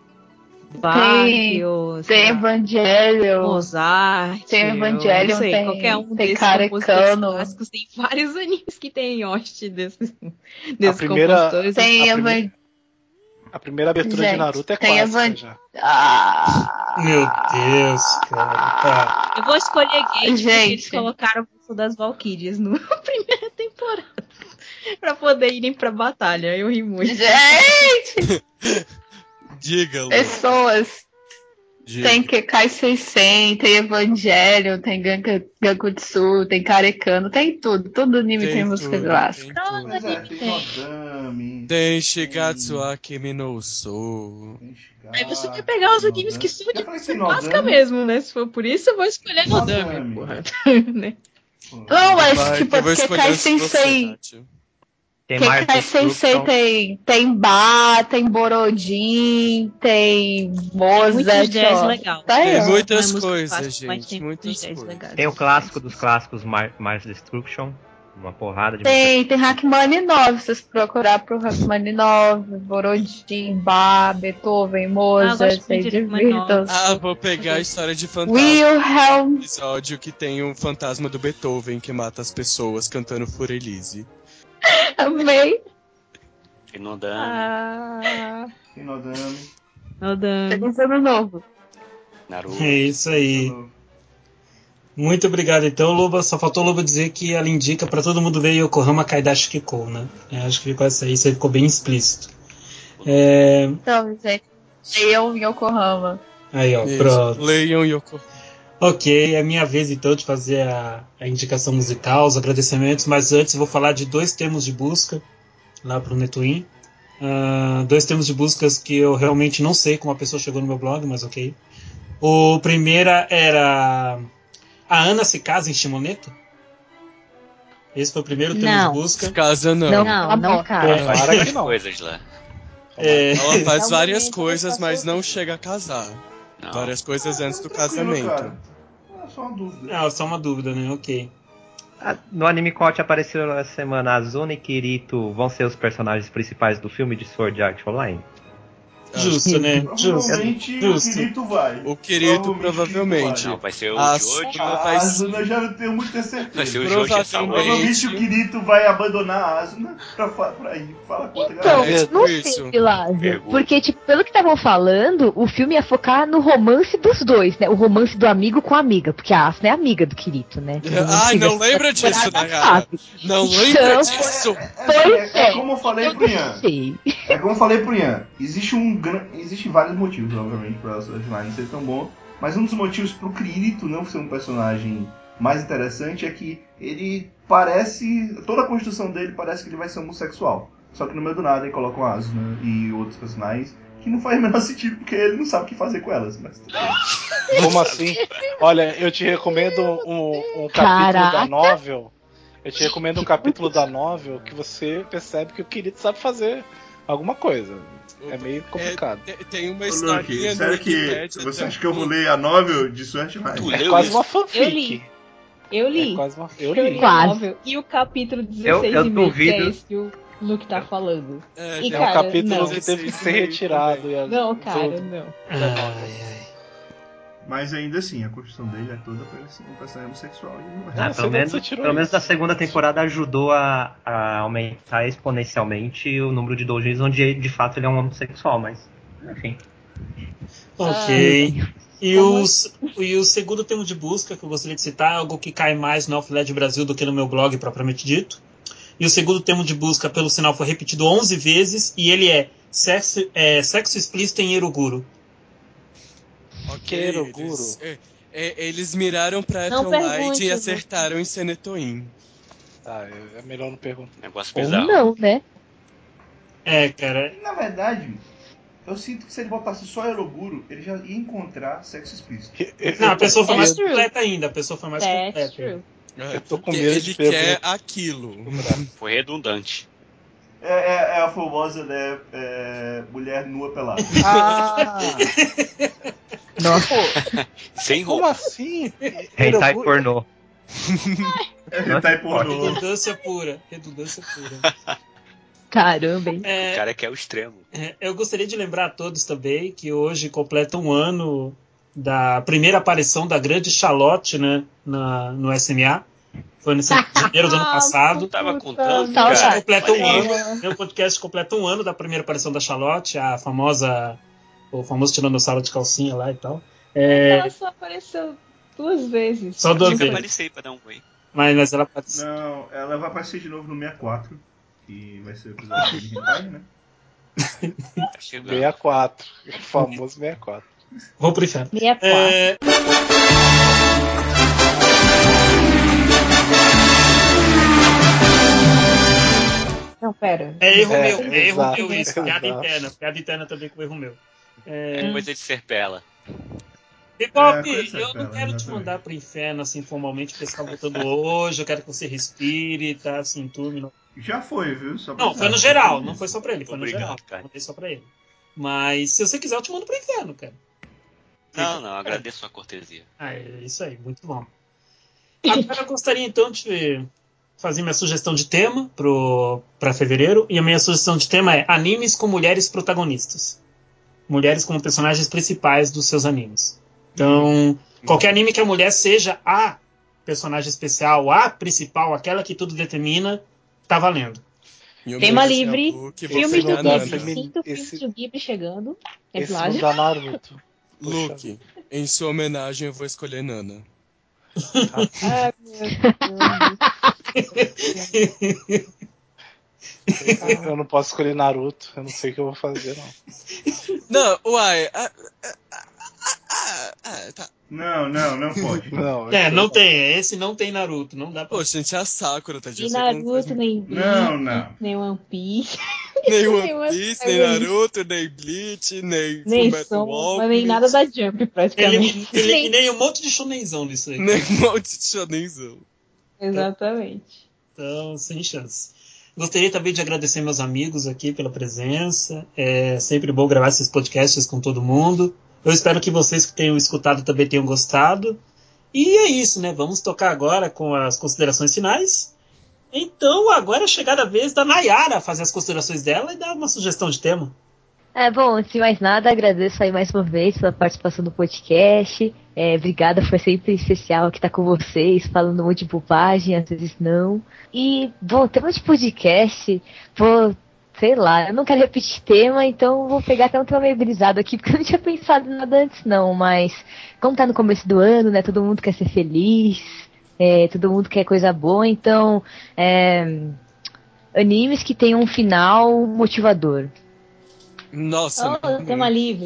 Bach, Tem, ou, tem Evangelion, Mozart, tem eu Evangelion, não sei, tem, qualquer um tem desses compositores Carecano, clássicos. Tem vários animes que tem host desses, A desses primeira, compositores. tem a, Evan... primeira, a primeira abertura Gente, de Naruto é tem clássica Evan... já. Ah, Meu Deus, cara. Tá. Eu vou escolher Gate porque Gente. eles colocaram o Busto das Valkyrias na primeira temporada. Pra poder irem pra batalha. Eu ri muito. gente, Diga, Lu. pessoas. Diga. Tem Kekai Sensen, tem Evangelion, tem Ganka- Gankutsu, tem Carecano, tem tudo. Todo anime tem, Tem música tudo, clássica. tem tudo. Mas é, tem Nodame. Tem Shigatsu Akemi no Sou. Tem Shigatsu, Aí você vai pegar os animes Nodame. que são Já de falei que música tem clássica Nodame. mesmo, né? Se for por isso, eu vou escolher Nodame, Nodame. porra. Né? Não, mas Vai, tipo, que eu vou Kekai escolher o Sensei. Sprofenat. Tem Mars Kekai Sensei Destruction. tem, tem Ba, tem Borodin, tem Mozart, Muitos jazz ó. legal. Tá aí, Tem ó. muitas Não é música coisas, clássica, mas gente, tem muitas muitos jazz coisas. legais. Tem o clássico dos clássicos, Mar- Mars Destruction. Uma porrada de Tem, tem Rachmaninoff, nove, se vocês procurar pro Rachmaninoff, nove, Borodin, Bach, Beethoven, Ah, eu Mozart, gosto aí muito de Rachmaninoff. divirtam-se. Ah, vou pegar a história de fantasma. Wilhelm, Episódio que tem o fantasma do Beethoven que mata as pessoas cantando Furelise. amei. Tem Nodame. Ah, Tem Nodame. Nodame. Feliz ano novo. Naruto. É isso aí. Muito obrigado, então, Luba. Só faltou o Luba dizer que ela indica pra todo mundo ver Yokohama Kaidashi Kiko, né? É, acho que ficou essa aí, isso aí ficou bem explícito. É... Então, gente, eu em Yokohama. Aí, ó, Isso. pronto. Leiam Yoko. Ok, é minha vez então de fazer a, a indicação musical, os agradecimentos, mas antes eu vou falar de dois termos de busca lá pro Netwin. Uh, dois termos de buscas que eu realmente não sei como a pessoa chegou no meu blog, mas ok. O primeiro era A Ana se casa em Shimoneto? Esse foi o primeiro termo Não. de busca. Casa não. Não, Ela não, morre. cara. Tomara Várias que não. coisas lá. É, Ela faz É o várias momento, coisas, ela tá mas não solteira. chega a casar. Não. Várias coisas antes do Tranquilo, casamento. cara. É só uma dúvida. ah, só uma dúvida, né? Ok. Ah, no Anime Coach apareceu essa semana a Zuna e Kirito vão ser os personagens principais do filme de Sword Art Online. Justo, né? Justo. Provavelmente o Justo. Kirito vai. O Kirito, Provavelmente provavelmente. Não, vai ser o A Jojo. Suna A vai Asuna eu já não tenho muita certeza. Vai ser o Jojo e a Saori. Provavelmente o Kirito vai abandonar a Asuna pra, fa- pra ir falar contra a Então, galera. É, tipo não isso. sei, Lázaro. Pergunta. Porque, tipo, pelo que estavam falando, o filme ia focar no romance dos dois, né? O romance do amigo com a amiga. Porque a Asuna é amiga do Kirito, né? Todo mundo Ai, que não vê lembra essa disso, temporada né, cara? sabe. Não Então, lembra disso? É, Pois é, é é. como eu falei Eu pro não Ian. sei. É como eu falei pro Ian. Existe um gran... Existem vários motivos, obviamente, pra Sword Art Online ser tão bom. Mas um dos motivos pro Kirito não ser um personagem mais interessante é que ele parece. Toda a construção dele parece que ele vai ser homossexual. Só que no meio do nada ele coloca o Asuna e outros personagens que não faz o menor sentido porque ele não sabe o que fazer com elas. Mas... Como assim? Olha, eu te recomendo um, um capítulo Caraca. da novel. Eu te recomendo um capítulo da novel que você percebe que o Kirito sabe fazer alguma coisa. É meio complicado. É, tem uma Ô, historinha Luke, no sério que Wikipedia você acha que também. eu vou ler a novel de Sword Art Tu Online? É leu quase isso? uma fanfic. Eu li. Eu li. É quase uma. Eu Eu li. li a Quase. novel. E o capítulo dezesseis Eu- eu e meio, que duvido. é esse que o Luke tá falando. É, E, É um cara, capítulo não. que teve que ser dezesseis retirado. também. e a- Não, do- cara, não. da novel. Mas ainda assim, a construção dele é toda pra ele ser um personagem homossexual. E não Eu é. Ah, não sei pelo de onde menos, você tirou pelo menos isso. na segunda temporada ajudou a, a aumentar exponencialmente o número de doujins onde de fato ele é um homossexual, mas enfim. Ok. E Como o, e o segundo termo de busca que eu gostaria de citar é algo que cai mais no Alphaled Brasil do que no meu blog propriamente dito. E o segundo termo de busca, pelo sinal, foi repetido onze vezes e ele é sexo, é, sexo explícito em Eroguro. Ok, Eroguro. eles, é, é, eles miraram pra Não Apple Light pergunte, e Lu. acertaram em Senetoin. Tá, é melhor não perguntar. Negócio Ou bizarro. não, né? É, cara. Na verdade, eu sinto que se ele botasse só Eroguro, ele já ia encontrar sexo explícito. Não, a pessoa foi mais That's true. completa ainda. A pessoa foi mais That's completa. true. É, Eu tô com porque medo ele de perguntar. quer aquilo. Foi redundante. É, é, é a famosa, né? É, mulher nua pelada. Ah! Nossa. Sem Como roupa. assim? Hentai Eroguro- pornô. Ele tá em pornô. Redundância pura. Redundância pura. Caramba, hein? O cara quer o extremo. É, eu gostaria de lembrar a todos também que hoje completa um ano da primeira aparição da grande Charlotte, né, na, no S M A. Foi no janeiro do ano passado. Tava Puta contando, merda. cara. Completa um Olha aí. ano. Meu podcast completa um ano da primeira aparição da Charlotte, a famosa, o famoso tiranossauro de calcinha lá e tal. É, Ela só apareceu duas vezes. Só duas Eu vezes. apareci pra dar um oi. mas, mas ela apareceu. Não, ela vai aparecer de novo no sessenta e quatro, que vai ser o episódio de Hentai, né? Tá chegando. sessenta e quatro. O famoso sessenta e quatro. Vou pro inferno. sessenta e quatro. É, Não, pera. é erro É, meu, é erro exato, meu isso. Piada exato. interna. Piada interna também com erro meu. É É, coisa de serpela. Bebop, É, coisa de eu não serpela, quero te exatamente. mandar pro inferno assim formalmente, porque você tá voltando hoje, eu quero que você respire, tá? Se entume. Não, Já foi, viu? Só pra não foi no avisar, geral, já não foi só pra ele, foi no Obrigado, geral. cara. Não foi só pra ele. Mas se você quiser, eu te mando pro inferno, cara. Não, não, agradeço a cortesia. Ah, é isso aí, muito bom. Agora eu gostaria então de fazer minha sugestão de tema pro, pra fevereiro, e a minha sugestão de tema é animes com mulheres protagonistas. Mulheres como personagens principais dos seus animes. Então, qualquer anime que a mulher seja a personagem especial, a principal, aquela que tudo determina, tá valendo. Em Tema homenagem a livre, Luke, Esse Filmes você é do a não dá Nana. Ghibli. femi- Sinto esse- filmes do Ghibli chegando. É Esse não plágio. dá Naruto. Luke, em sua homenagem eu vou escolher Nana. Ai, meu Deus. Eu não posso escolher Naruto, eu não sei o que eu vou fazer, não. Não, uai. Ah, ah, ah, ah, ah, tá. Não, não, não pode. Não, É, isso não aí tem. Esse não tem Naruto. Não dá pra. Pô, gente, a Sakura, tadinha. Nem Eu sei que ela não faz Naruto, nem Bleach, Não, não. nem One Piece. nem nem One Piece, nem Piece. Naruto, nem Bleach, nem Nem Fullmetal som, nem nada Alchemist, da Jump, Ele praticamente. eliminei um monte de shonenzão nisso aí. nem um monte de shonenzão. Exatamente. Então, sem chance. Gostaria também de agradecer meus amigos aqui pela presença. É sempre bom gravar esses podcasts com todo mundo. Eu espero que vocês que tenham escutado também tenham gostado. E é isso, né? Vamos tocar agora com as considerações finais. Então, agora é chegada a vez da Nayara fazer as considerações dela e dar uma sugestão de tema. É, bom, antes de mais nada, agradeço aí mais uma vez pela participação do podcast. É, obrigada, foi sempre especial aqui estar com vocês, falando um monte de bobagem, às vezes não. E, bom, tema de podcast, vou, sei lá, eu não quero repetir tema, então vou pegar até um tema meio brisado aqui, porque eu não tinha pensado em nada antes não, mas como tá no começo do ano, né, todo mundo quer ser feliz, é, todo mundo quer coisa boa, então, é, animes que tem um final motivador. Nossa, Oh, tema livre.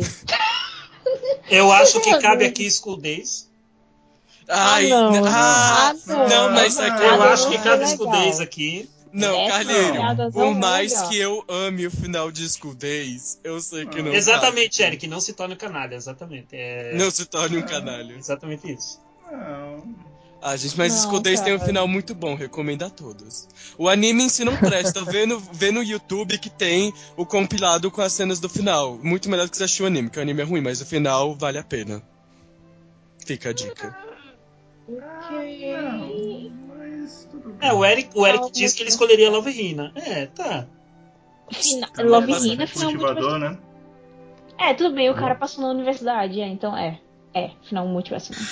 Eu acho que cabe aqui School Days. Ai, Ah, não. ah, Ah, não. não, mas Não, aqui Eu não, acho que não. cabe é School legal. Days aqui. Não, Essa Carneiro, piada por não é mais legal. que eu ame o final de School Days, eu sei que não Exatamente, cabe. Eric, não se torne um canalha, exatamente. É Não se torne um canalha. exatamente isso. Não. Ah, gente, mas Não, School Days tem um cara. final muito bom, recomendo a todos. O anime em si não presta, vê no, vê no YouTube que tem o compilado com as cenas do final. Muito melhor do que você assistir o anime, que o anime é ruim, mas o final vale a pena. Fica a dica. Ok. Não, mas tudo bem. É, o Eric, o Eric Calma, disse que ele tá. escolheria Love Hina. É, tá. Fina- Também Love é Hina, bastante final motivador, motivacional. né? É, tudo bem, o cara passou na universidade, é, então é. É, final motivacional.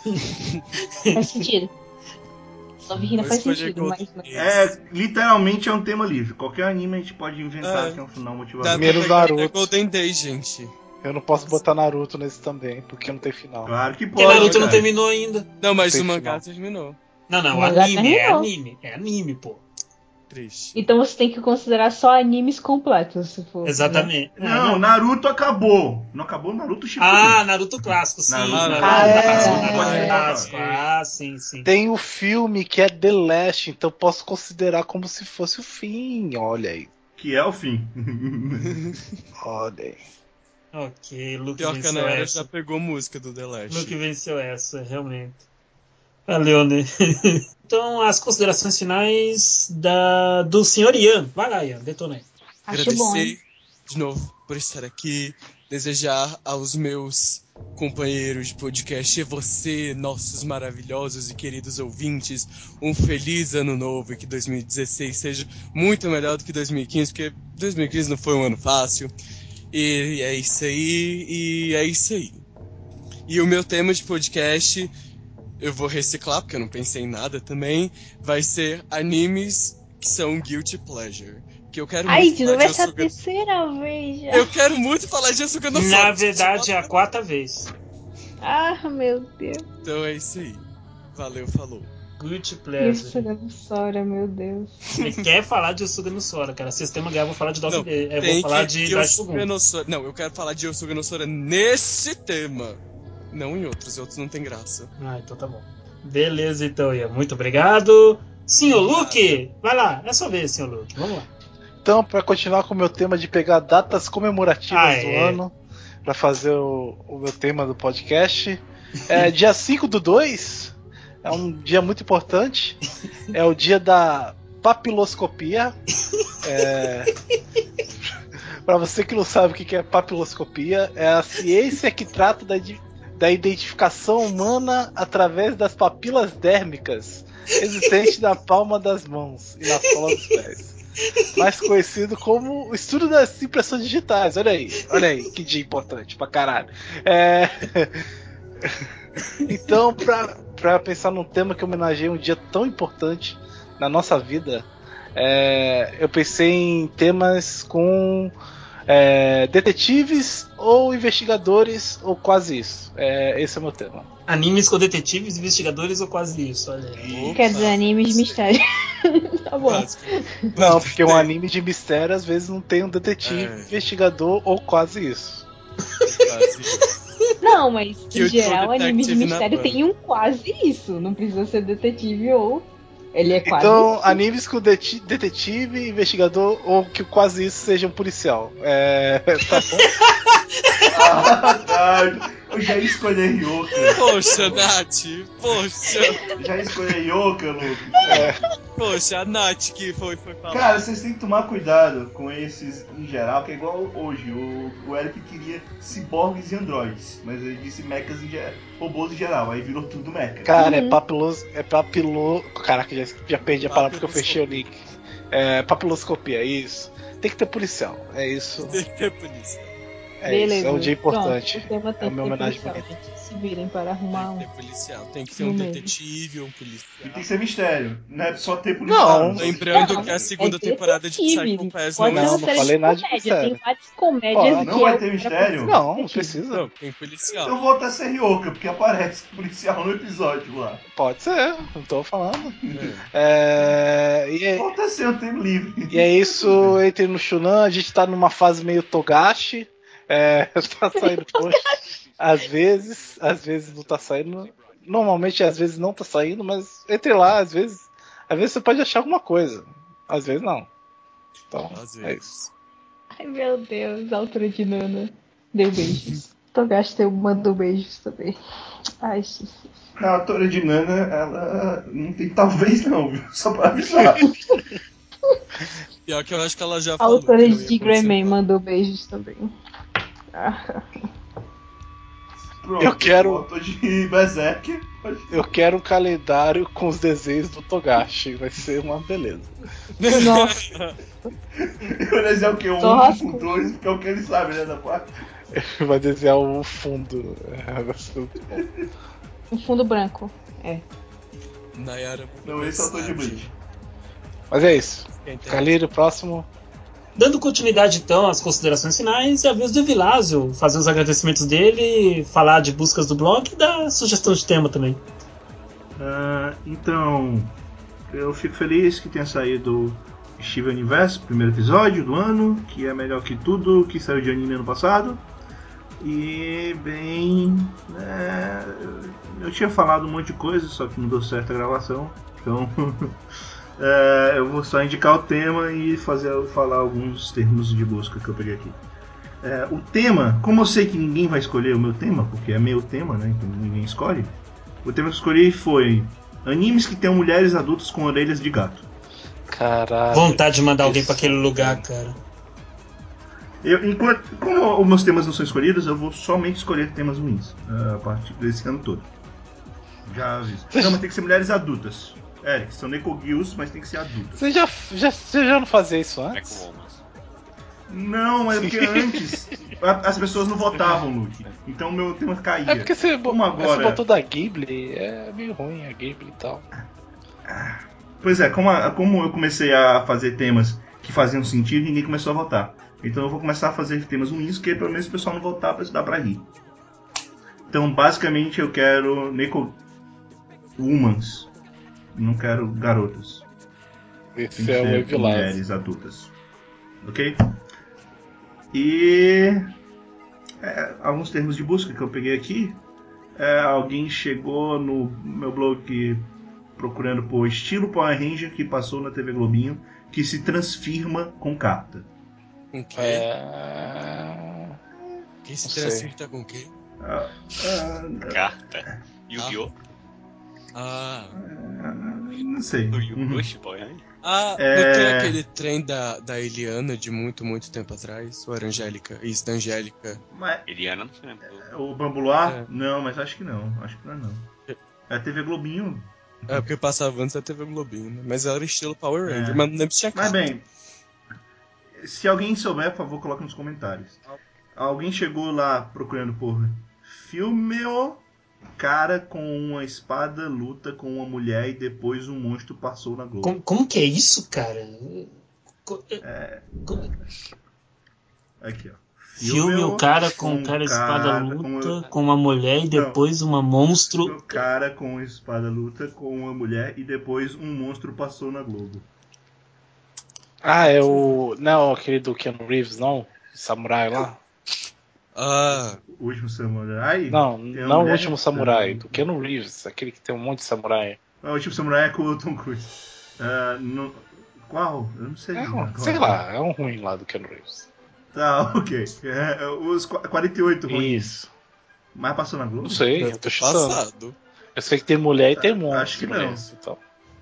Faz sentido. Love Hina Vou faz escolher sentido, Golden mas. Days. É, literalmente é um tema livre. Qualquer anime a gente pode inventar É. que é um final Dá motivador. pra Menos pegar até Naruto. Golden Days, gente. Eu não posso botar Naruto nesse também, porque não tem final. Claro que Porque pode, Naruto não cara. terminou ainda. Não, mas Tem o mangá final. terminou. Não, não, O mangá anime, é terminou. anime. É anime, pô. Triste. Então você tem que considerar só animes completos, se for. Né? Exatamente. É, Não, Naruto acabou. Não acabou Naruto Shippuden. Ah, Naruto clássico, sim. Naruto Ah, Naruto, Ah, clássico, é. Naruto Pode ficar, clássico. Ah, sim, sim. Tem o filme que é The Last, então posso considerar como se fosse o fim. Olha aí. Que é o fim. Olha aí. Ok, Luke Pior que a venceu Nayara essa. já pegou música do The Last. Luke venceu essa, realmente. Valeu, né? Então, as considerações finais da, do senhor Ian. Vai lá, Ian, detona aí. Acho bom, hein? Agradecer de novo por estar aqui. Desejar aos meus companheiros de podcast e você, nossos maravilhosos e queridos ouvintes, um feliz ano novo e que dois mil e dezesseis seja muito melhor do que dois mil e quinze, porque dois mil e quinze não foi um ano fácil. E é isso aí, e é isso aí. E o meu tema de podcast, eu vou reciclar, porque eu não pensei em nada também, vai ser animes que são guilty pleasure. Que eu quero Ai, muito de falar novo de essa Yosuga... terceira vez já. Eu quero muito falar de Yosuga no Sora. Na verdade, é a quarta vez. Ah, meu Deus. Então é isso aí. Valeu, falou. Guilty Pleasure. Yosuga no Sora, meu Deus. Você quer falar de Yosuga no Sora, cara. Sistema Guerra, eu vou falar de Doc Não, D. Eu tem vou falar que de Yosuga Daishogun. no Sora. Não, eu quero falar de Yosuga no Sora nesse tema. Não em outros, outros não tem graça. Ah, então tá bom. Beleza, então, Ian. Muito obrigado. Senhor Luke, vai lá. É sua vez, senhor Luke. Vamos lá. Então, para continuar com o meu tema de pegar datas comemorativas Ah, do é. ano, para fazer o, o meu tema do podcast, é dia cinco do dois, é um dia muito importante, é o dia da papiloscopia. É... Para você que não sabe o que é papiloscopia, é a ciência que trata da, da identificação humana através das papilas dérmicas existentes na palma das mãos e na sola dos pés. Mais conhecido como o estudo das impressões digitais. Olha aí, olha aí, que dia importante pra caralho. É... Então, pra, pra pensar num tema que homenageia um dia tão importante na nossa vida, é... eu pensei em temas com é... detetives ou investigadores, ou quase isso. É... Esse é o meu tema. Animes com detetives, investigadores ou quase isso, olha aí. Quer dizer, animes de mistério. Tá bom. Não, porque um anime de mistério às vezes não tem um detetive, É. investigador ou quase isso. Quase isso. Não, mas Que em eu sou geral, anime de detetive na mistério banca. tem um quase isso. Não precisa ser detetive ou. Ele é quase Então, isso. animes com deti- detetive, investigador ou que quase isso seja um policial. É. Tá bom? Ah, tá. Eu já escolhi Ryoka. Poxa, Nath. Poxa. Já escolhi Ryoka, Luke. Poxa, a Nath que foi, foi falar. Cara, vocês têm que tomar cuidado com esses em geral, que é igual hoje. O, o Eric queria ciborgues e androides, mas ele disse mechas em geral, robôs em geral, aí virou tudo mecha. Cara, Uhum. é papilos. É papilo. Caraca, já, já perdi a palavra porque eu fechei o link. É papiloscopia, isso. Tem que ter policial, é isso. Tem que ter polícia. É Beleza. isso, é um dia importante. Pronto, o tema É tem uma que ter homenagem policial, bonita. gente. Se virem para arrumar Tem que um. ter policial. Tem que ter No um meio. detetive ou um E policial. tem que ser mistério, não é só ter policial. Não, não. Lembrando Não, que a segunda é temporada de Psycho detetive. Pass Pode não ser Não, uma não série falei de nada de comédia. Tem mistério. várias comédias Pode. que Não vai é ter o cara mistério? pode ser Não, não detetive. precisa. Não, tem policial. Eu vou até ser Ryoka, porque aparece policial no episódio lá. Pode ser, não tô falando. É. É, e, é, Volta a ser um tempo livre. e é isso, entre no Shunan, a gente tá numa fase meio Togashi. É, tá saindo post às vezes, às vezes não tá saindo. Normalmente às vezes não tá saindo, mas entre lá, às vezes. Às vezes você pode achar alguma coisa. Às vezes não. Então, Às é vezes. isso. Ai, meu Deus, a altura de Nana. Deu beijos. Togashi mandou beijos também. Ai, Jesus. A autora de Nana, ela não tem talvez não, viu? Só pra avisar. Pior que eu acho que ela já A falou. autora que não ia de Greyman consertar. mandou beijos também. Ah. Pronto, Eu quero- o autor de Berserk. Pode... Eu quero um calendário com os desenhos do Togashi. Vai ser uma beleza. Nossa, Eu ia dizer o quê? Um, Só rascunho. um, dois, porque é o que ele sabe, né, da parte. Vai desenhar o fundo. É, vai ser muito bom. um fundo branco. É. Nayara Não, esse é o autor de Bleach. Mas é isso. Quem tem? Calírio, próximo. Dando continuidade, então, às considerações finais, é a vez do Evilásio fazer os agradecimentos dele, falar de buscas do blog e dar sugestão de tema também. Ah, então, eu fico feliz que tenha saído Steven Universe, primeiro episódio do ano, que é melhor que tudo que saiu de anime ano passado. E, bem, é, eu tinha falado um monte de coisa, só que não deu certo a gravação. Então, é, eu vou só indicar o tema e fazer, falar alguns termos de busca que eu peguei aqui. É, o tema, como eu sei que ninguém vai escolher o meu tema, porque é meu tema, né, então ninguém escolhe, o tema que eu escolhi foi animes que tem mulheres adultas com orelhas de gato. Caralho. Vontade de mandar alguém isso. pra aquele lugar, cara. Eu, enquanto, como os meus temas não são escolhidos, eu vou somente escolher temas ruins uh, a partir desse ano todo. Já aviso. Não, mas tem que ser mulheres adultas. É, são Necogills, mas tem que ser adultas. Você já, já, você já não fazia isso antes? Não, mas é porque antes a- as pessoas não votavam, Luke. Então o meu tema caía. É porque você, Como agora... você botou da Ghibli, é meio ruim a Ghibli e tal. Pois é, como, a- como eu comecei a fazer temas que faziam sentido, ninguém começou a votar. Então eu vou começar a fazer temas ruins, que pelo menos o pessoal não votar pra dar pra rir. Então basicamente eu quero Neko Womans. Não quero garotas. Esse Tem que é o ser Evilás. mulheres adultas. Ok? E é, alguns termos de busca que eu peguei aqui. É, alguém chegou no meu blog procurando por estilo Power Ranger que passou na T V Globinho, que se transfirma com carta. Com quê? É... Quem se não transfirma com quê? Ah, ah, Carta. Yu-Gi-Oh! Ah, não sei. O Uhum. Yu-Gi-Oh! Power Ranger. ah É. não tem aquele trem da, da Eliana de muito, muito tempo atrás? Ou era Angélica? Isso, da Angélica. Mas Eliana não se lembra. o Bambular? É. Não, mas acho que não. Acho que não é não. É a T V Globinho. É, porque passava antes da T V Globinho, né? Mas era estilo Power Ranger, É. mas não lembro se tinha Mas carta. bem, se alguém souber, por favor, coloque nos comentários. Alguém chegou lá procurando por Filmeo, cara com uma espada luta com uma mulher e depois um monstro passou na Globo. Como, como que é isso, cara? Co- É, co- aqui, ó. Filme o cara com um cara espada cara- luta com- com uma mulher e Não. depois uma monstro. O cara com espada luta com uma mulher e depois um monstro passou na Globo. Ah, é o. Não, aquele do Keanu Reeves, não? O samurai lá? Ah, O último samurai? Não, Tem uma não o mulher último que- samurai, do Keanu Reeves, aquele que tem um monte de samurai. Ah, o último samurai é com o Tom Cruise. Ah, no- Qual? Eu não sei. É um, agora. sei lá, é um ruim lá do Keanu Reeves. Tá, ok. É, os qu- quarenta e oito ruins. Isso. Mas passou na Globo? Não sei, deve eu tô ter chutando. passado. Eu sei que tem mulher e tem Ah, monstro. acho que não. nesse, então.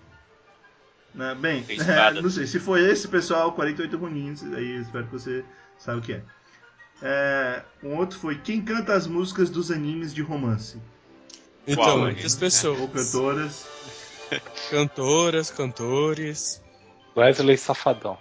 Né, bem, Tem é, espada. não sei. Se for esse, pessoal, quarenta e oito ruins. Aí espero que você saiba o que é. É, um outro foi quem canta as músicas dos animes de romance. Então, Qual, muitas hein? pessoas. Ou cantoras. Cantoras, cantores. Wesley Safadão.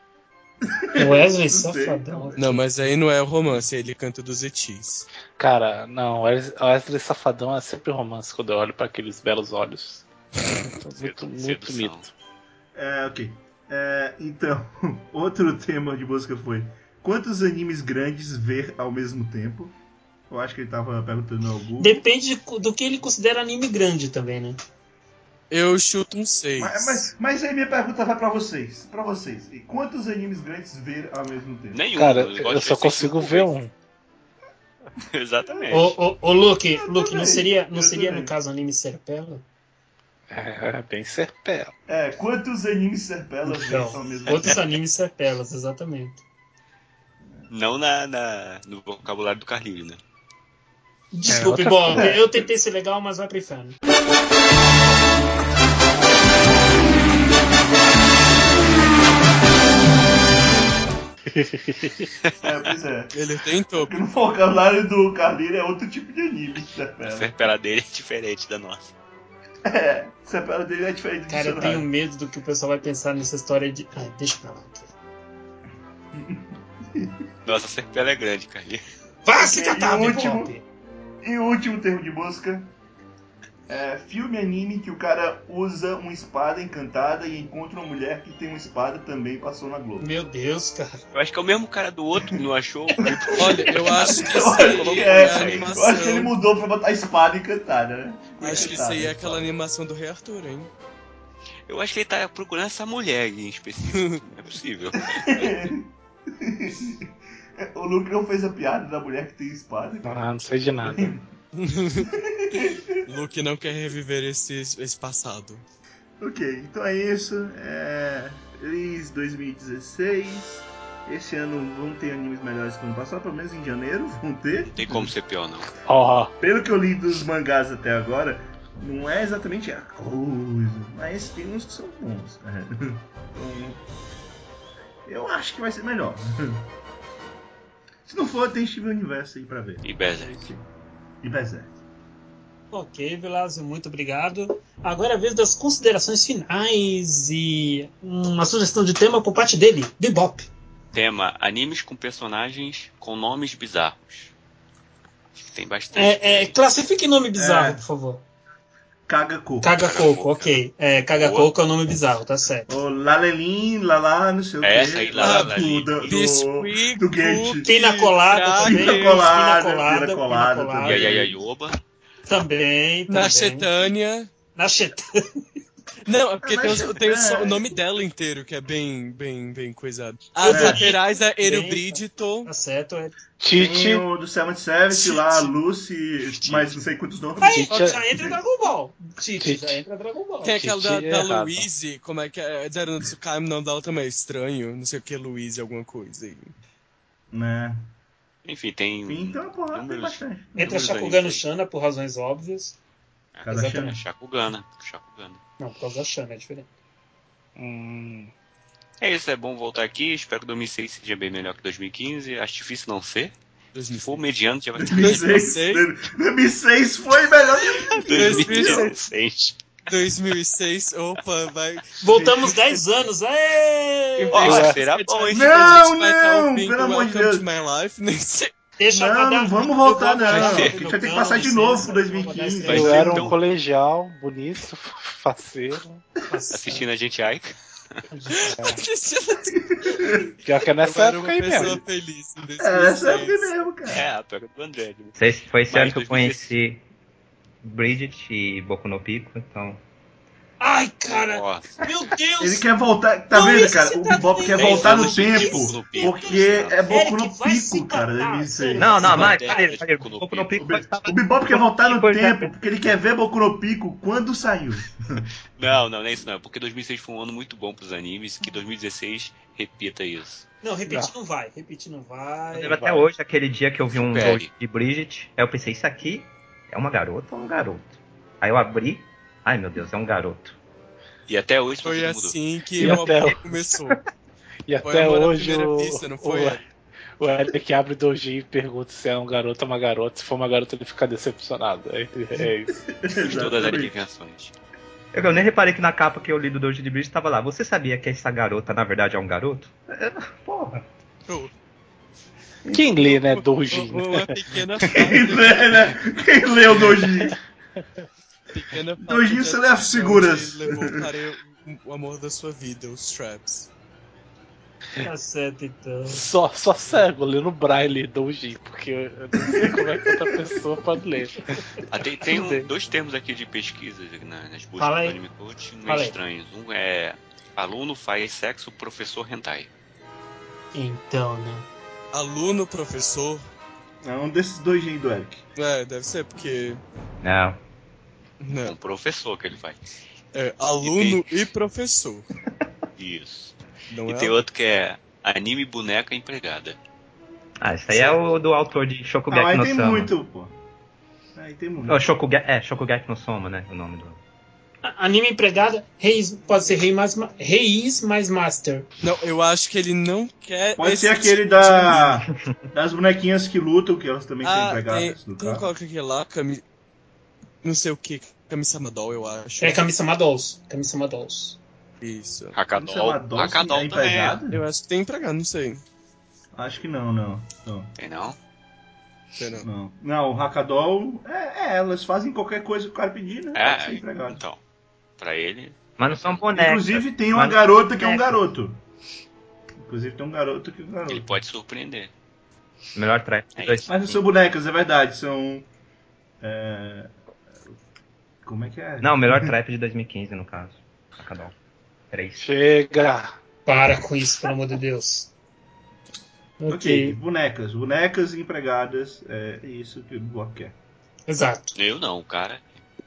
Wesley Não sei. Safadão. Não, mas aí não é o romance, ele canta dos etis. Cara, não, Wesley Safadão é sempre romance quando eu olho pra aqueles belos olhos. Muito, muito Sedução. mito. É, ok. É, então, outro tema de música foi quantos animes grandes ver ao mesmo tempo? Eu acho que ele tava perguntando ao Google. Depende de- do que ele considera anime grande também, né? Eu chuto um seis. Mas, mas, mas aí minha pergunta vai pra vocês. Pra vocês. E quantos animes grandes ver ao mesmo tempo? Nenhum. Cara, gosto eu de só ver consigo cinco ver vezes. um. Exatamente. Ô, ô, ô Luke, Eu Luke, não também, seria, não eu seria também. no caso anime Serpela? É, bem serpela. É, quantos animes Serpela ver Então, ao mesmo outros tempo? animes Serpelas, exatamente. Não na, na- no vocabulário do Carlinhos, né? Desculpe, outra Bob, coisa. eu tentei ser legal, mas vai pro inferno. É, pois é. Ele tentou. Porque no vocabulário do Carlinhos é outro tipo de anime, A Serpela. serpela dele é diferente da nossa. É, Serpela dele é diferente do Cara, eu dicionário. tenho medo do que o pessoal vai pensar nessa história de. Ah, deixa pra lá. Nossa, serpela é grande, Carlinhos. Vai se E catar, o último- Bob! E o último termo de busca é filme anime que o cara usa uma espada encantada e encontra uma mulher que tem uma espada também passou na Globo. Meu Deus, cara. Eu acho que é o mesmo cara do outro que não achou. Olha, eu acho que Eu isso acho aí que é é, a eu animação. acho que ele mudou pra botar espada encantada, né? Acho que isso aí é aquela animação do Rei Arthur, hein? Eu acho que ele tá procurando essa mulher em específico. Não é possível. O Luke não fez a piada da mulher que tem espada. Ah, não sei de nada. Luke não quer reviver esse, esse passado. Ok, então é isso. É... Feliz dois mil e dezesseis. Esse ano vão ter animes melhores que o ano passado, pelo menos em janeiro vão ter. Não tem como ser pior, não. Ó, Pelo que eu li dos mangás até agora, não é exatamente a coisa, mas tem uns que são bons. Então, eu acho que vai ser melhor. Se não for, tem Steven Universe aí pra ver. E Berserk. E Berserk. Ok, Velázio, muito obrigado. Agora é a vez das considerações finais e uma sugestão de tema por parte dele, Bebop. Tema: animes com personagens com nomes bizarros. Acho que tem bastante. É, é, classifique nome bizarro, É. por favor. Caga Coco. Caga Caga Coco, Coco. ok. É, Caga Boa. Coco é o nome bizarro, tá certo. O Lalelin, Lalá, não sei o que. Essa aí, Lalá, do, Lalí. do, do, Biscuit, do Gate. Pina colada Cracker, também. Pina colada, Pina colada, pina colada pina colada. também. Yayayayoba. Também, também. Na Chetânia. Na Chetânia. Não, é porque Ah, tem, mas os- tem o, so- é. o nome dela inteiro, que é bem, bem, bem coisado. As É. laterais é Bem, Erubrídito. Tá certo, é. Tite. Tem o do Seventh Service Tite. lá, Lucy, mais não sei quantos nomes. Aí, Tite é- já entra Dragon Ball. Tite, Tite. já entra Dragon Ball. Tem aquela da, Titi é da errado. Louise, como é que é? Zero no Tsukai, o nome dela também é estranho. Não sei o que, Louise, alguma coisa aí. Né? Enfim, tem. Enfim, então, porra, tem números- bastante. Entra números Shakugan no animes aí. Shana por razões óbvias. Ah, Cada exatamente, Shana. Shakugana. Shakugana. Não, por causa da Shana, é diferente. Hum, É isso, é bom voltar aqui. Espero que dois mil e seis seja bem melhor que dois mil e quinze. Acho difícil não ser. Se for mediano, já vai ter dois mil e seis, dois mil e seis foi melhor que dois mil e dois mil e dezesseis. dois mil e seis, opa, vai. Voltamos dez anos, aê! Ó, Ué. será bom esse Não, vai estar não, ouvindo pelo amor de Welcome Deus. to My Life, nem sei. Deixa eu Não, mandar- não vamos eu voltar, vou não. mandar Vai ser. A gente vai ter que passar de novo pro dois mil e quinze. Vai eu ser era um então. colegial bonito, faceiro. Assistindo a gente aí. Pior que é Eu nessa era época uma aí pessoa mesmo. feliz em É, essa época dois mil e seis. mesmo, cara. É, a pega do André. né? Foi esse- Foi esse Mas ano que eu dois mil e dezesseis. conheci Bridget e Boku no Pico, então. Ai, cara! Nossa. Meu Deus! Ele quer voltar, tá Não, vendo, isso cara? se O trata Bebop de quer dez voltar no anos de tempo, Boku no Pico. porque é Boku Eric, no vai se Pico, cara, catar, dois mil e seis. sério. Não, não, Essa mas ideia peraí, de peraí, Boku no Boku no Pico. Pico pode estar. O Bebop quer voltar no Pico já- tempo, porque ele quer ver Boku no Pico quando saiu. Não, não, não é isso não. Porque dois mil e seis foi um ano muito bom pros animes. Que dois mil e dezesseis repita isso. Não, repetir não vai, repetir não Eu vai. lembro até hoje, aquele dia que eu vi um Supere. dojo de Bridget, aí eu pensei, isso aqui é uma garota ou um garoto? Aí eu abri, ai meu Deus, é um garoto. E até hoje Foi tudo mudou. assim que E o até amor o- começou. E Foi até amor à hoje primeira o, vista, não foi, o, Eric? o Eric abre doji e pergunta se é um garoto ou uma garota. Se for uma garota, ele fica decepcionado. É, é isso. De todas as dimensões. Eu, eu nem reparei que na capa que eu li do dojo de Bridget tava lá, você sabia que essa garota na verdade é um garoto? Eu, Porra. Oh, Quem lê, né, doji? oh, uma pequena Quem falha. lê, né? Quem lê o Doji? Pequena falta Dojinho de você leva atenção seguras. que levou para o amor da sua vida, os traps. Tá certo, então. Só, só cego lendo braille doji, porque eu eu não sei como é que outra pessoa pode ler. Ah, tem tem Tudo um- bem. dois termos aqui de pesquisa na- nas buscas Fala do aí. Anime Coach meio Fala aí. estranhos. Um é aluno faz sexo, professor hentai. Então, né? Aluno, professor. É um desses Dojinhos do Eric. É, deve ser porque. Não. Um Não. professor que ele faz. É, aluno e professor. Isso. Não E é? tem outro que é anime boneca empregada. Ah, isso aí é o do autor de Não, Shokugeki aí no tem Sama. muito, pô. Aí tem muito. Oh, Shokugeki, é, Shokugeki no Soma, né? O nome do. A- Anime empregada, reis, pode ser rei mais, ma- reis mais master. Não, eu acho que ele não quer. Pode esse ser aquele tipo da de anime. das bonequinhas que lutam, que elas também são Ah, tem, empregadas, no tem caso. qual que é aquele lá, Kami... não sei o que, Kami-sama Doll, eu acho. É Kami-sama Dolls. Kami-sama Dolls. Isso. Isso Hakadol. é doce, Hakadol é também é. empregado? Eu acho que tem empregado, não sei. Acho que não, não. Não, Tem não? Sei não. não. Não, o Hakadol, é, é, elas fazem qualquer coisa que o cara pedir, né? Pode ser É, empregado. então. Pra ele. Mas não são bonecas. Inclusive tem uma Mas- garota que é um bonecas. garoto. Inclusive tem um garoto que é um garoto. Ele pode surpreender. Melhor trap de É dois. isso. Mas não são bonecas, é verdade, são. É... Como é que é? Não, melhor trap de dois mil e quinze, no caso. Hakadol. três. Chega! Para com isso, pelo amor de Deus. Ok, Ok. bonecas. Bonecas empregadas, é isso que o Bloco quer. Exato. Eu não, o cara.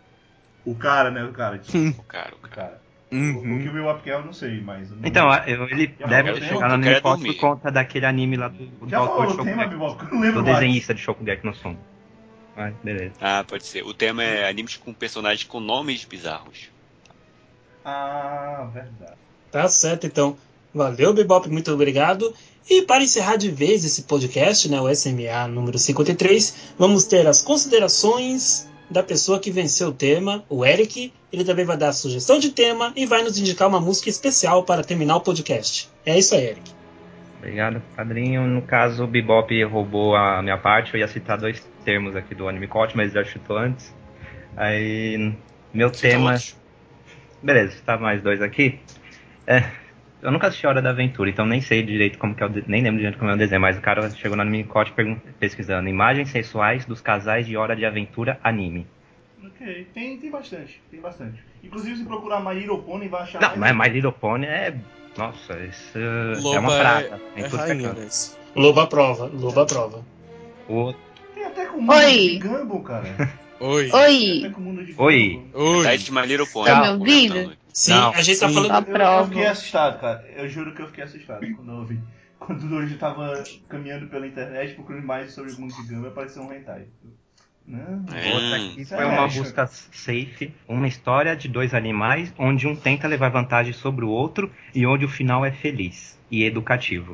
O cara, né? O cara. Tipo, O cara, o o cara. cara. Uhum. O que o Bebop quer eu não sei, mas. eu não- Então, eu- ele Já deve falou ter o chegado tema? no Eu Anime quero Pod dormir. por conta daquele anime lá do, do Já autor falou de o tema, Shokugeki. Bebop, que eu não lembro Do mais. desenhista de Shokugeki no Soma. Mas, beleza. Ah, pode ser. O tema é animes com personagens com nomes bizarros. Ah, verdade. Tá certo, então. Valeu, Bebop, muito obrigado. E para encerrar de vez esse podcast, né, o S M A número cinquenta e três, vamos ter as considerações da pessoa que venceu o tema, o Eric. Ele também vai dar a sugestão de tema e vai nos indicar uma música especial para terminar o podcast. É isso aí, Eric. Obrigado, padrinho. No caso, o Bebop roubou a minha parte. Eu ia citar dois termos aqui do Anime Cult, mas já chutou antes. Aí, meu Cita tema... outros. Beleza, tá mais dois aqui. É, eu nunca assisti Hora da Aventura, então nem sei direito como que é o de... nem lembro direito como é o desenho, mas o cara chegou no Anime Cult pergun- pesquisando imagens sensuais dos casais de Hora de Aventura anime. Ok, tem, tem bastante, tem bastante. Inclusive, se procurar My Little Pony, vai achar Não, mais. mas My Little Pony é... Nossa, isso Loba é uma praga. é, em é tudo que rainha canto. desse. Loba prova, Loba prova. O... Tem até com o mundo Oi. de Gumball, cara. Oi. Tem até Oi, com o mundo de Oi. Gumball. Oi. Tá de My Little Pony. tá me Não, ouvindo? comentando. Sim, Não, a gente tá sim. falando... Tá Eu, eu prova. fiquei assustado, cara. Eu juro que eu fiquei assustado quando eu ouvi. Quando o Doji tava caminhando pela internet procurando mais sobre o mundo de Gumball, apareceu um hentai. Não, É. Outra aqui Isso foi é uma action. busca safe, uma história de dois animais onde um tenta levar vantagem sobre o outro e onde o final é feliz e educativo.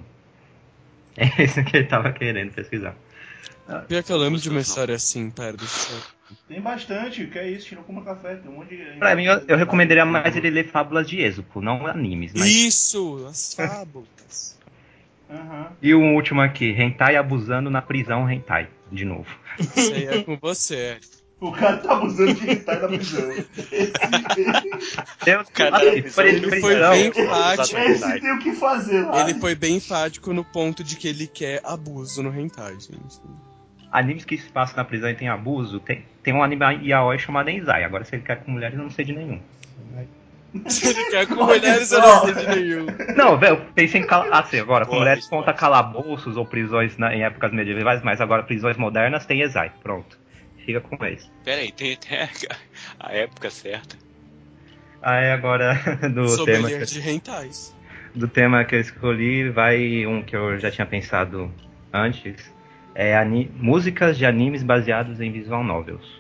É isso que ele tava querendo pesquisar. Pior que eu lembro de uma Não. história assim, pera, deixa eu... Tem bastante, o que é isso? Shirokuma Café, tem um monte de... Pra mim, eu, eu recomendaria mais ele ler fábulas de Êxopo, não animes. Mas... Isso, as fábulas. Aham. E o último aqui, Hentai abusando na prisão Hentai, de novo. Isso aí é com você. O cara tá abusando de hentai da prisão. Esse, Deus, cara tá assim, na prisão, ele foi prisão, bem esse, enfático. esse tem o que fazer lá. Ele foi bem enfático no ponto de que ele quer abuso no hentai, gente. animes que se passam na prisão e tem abuso, tem, tem um anime yaoi chamado Enzai. Agora, se ele quer com mulheres, eu não sei de nenhum. Se ele quer com Olha mulheres, eu só. não sei de nenhum. Não, velho, pensei em... Cala... Assim, agora, com Boa mulheres resposta. conta calabouços ou prisões na- em épocas medievais, mas agora prisões modernas tem Enzai. Pronto. Fica com esse. Pera aí, tem até a época certa. Aí agora, do tema, Sommelier que, de hentais. do tema que eu escolhi, vai um que eu já tinha pensado antes. É ani- músicas de animes baseados em visual novels.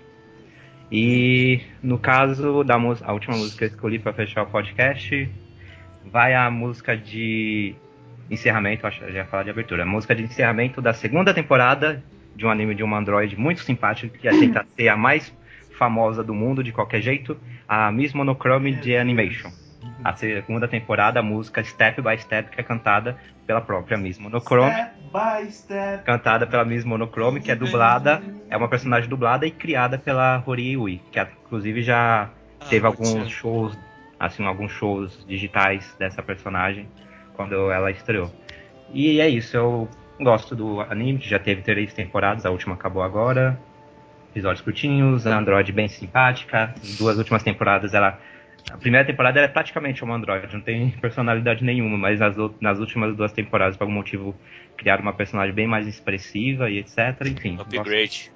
E no caso da mus- a última música que eu escolhi para fechar o podcast, vai a música de encerramento, acho que eu já ia falar de abertura, a música de encerramento da segunda temporada de um anime de um android muito simpático, que ia tentar ser a mais famosa do mundo de qualquer jeito, a Miss Monochrome de Animation. A segunda temporada, a música Step by Step, que é cantada pela própria Miss Monochrome. Step by step. Cantada pela Miss Monochrome, que é dublada, é uma personagem dublada e criada pela Hori Yui, que inclusive já teve Ah, alguns Rotian. shows, assim, alguns shows digitais dessa personagem quando ela estreou. E é isso, eu gosto do anime, que já teve três temporadas, a última acabou agora. Episódios curtinhos, a Android bem simpática. As duas últimas temporadas ela. A primeira temporada era praticamente uma Android, não tem personalidade nenhuma, mas nas, nas últimas duas temporadas, por algum motivo, criaram uma personagem bem mais expressiva e etcétera. Enfim. Upgrade.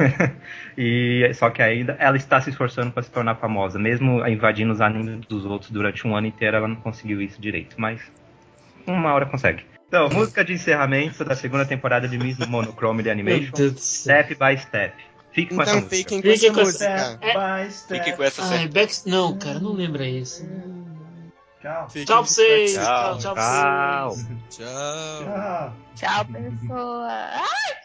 E só que ainda ela está se esforçando para se tornar famosa, mesmo invadindo os animes dos outros durante um ano inteiro, ela não conseguiu isso direito, mas uma hora consegue. Então, música de encerramento da segunda temporada de Miss Monochrome de Meu Animation, Deus do céu. Step by Step. Fique com essa Então música. fiquem com Fiquem essa com essa- música. Step by step. Fique com essa Ai, certa. Bex... Não, cara, não lembra isso. Tchau. Fiquem Tchau com pra vocês. essa- Tchau, tchau pra Tchau. vocês. Tchau. Tchau. Tchau, pessoa. Ai!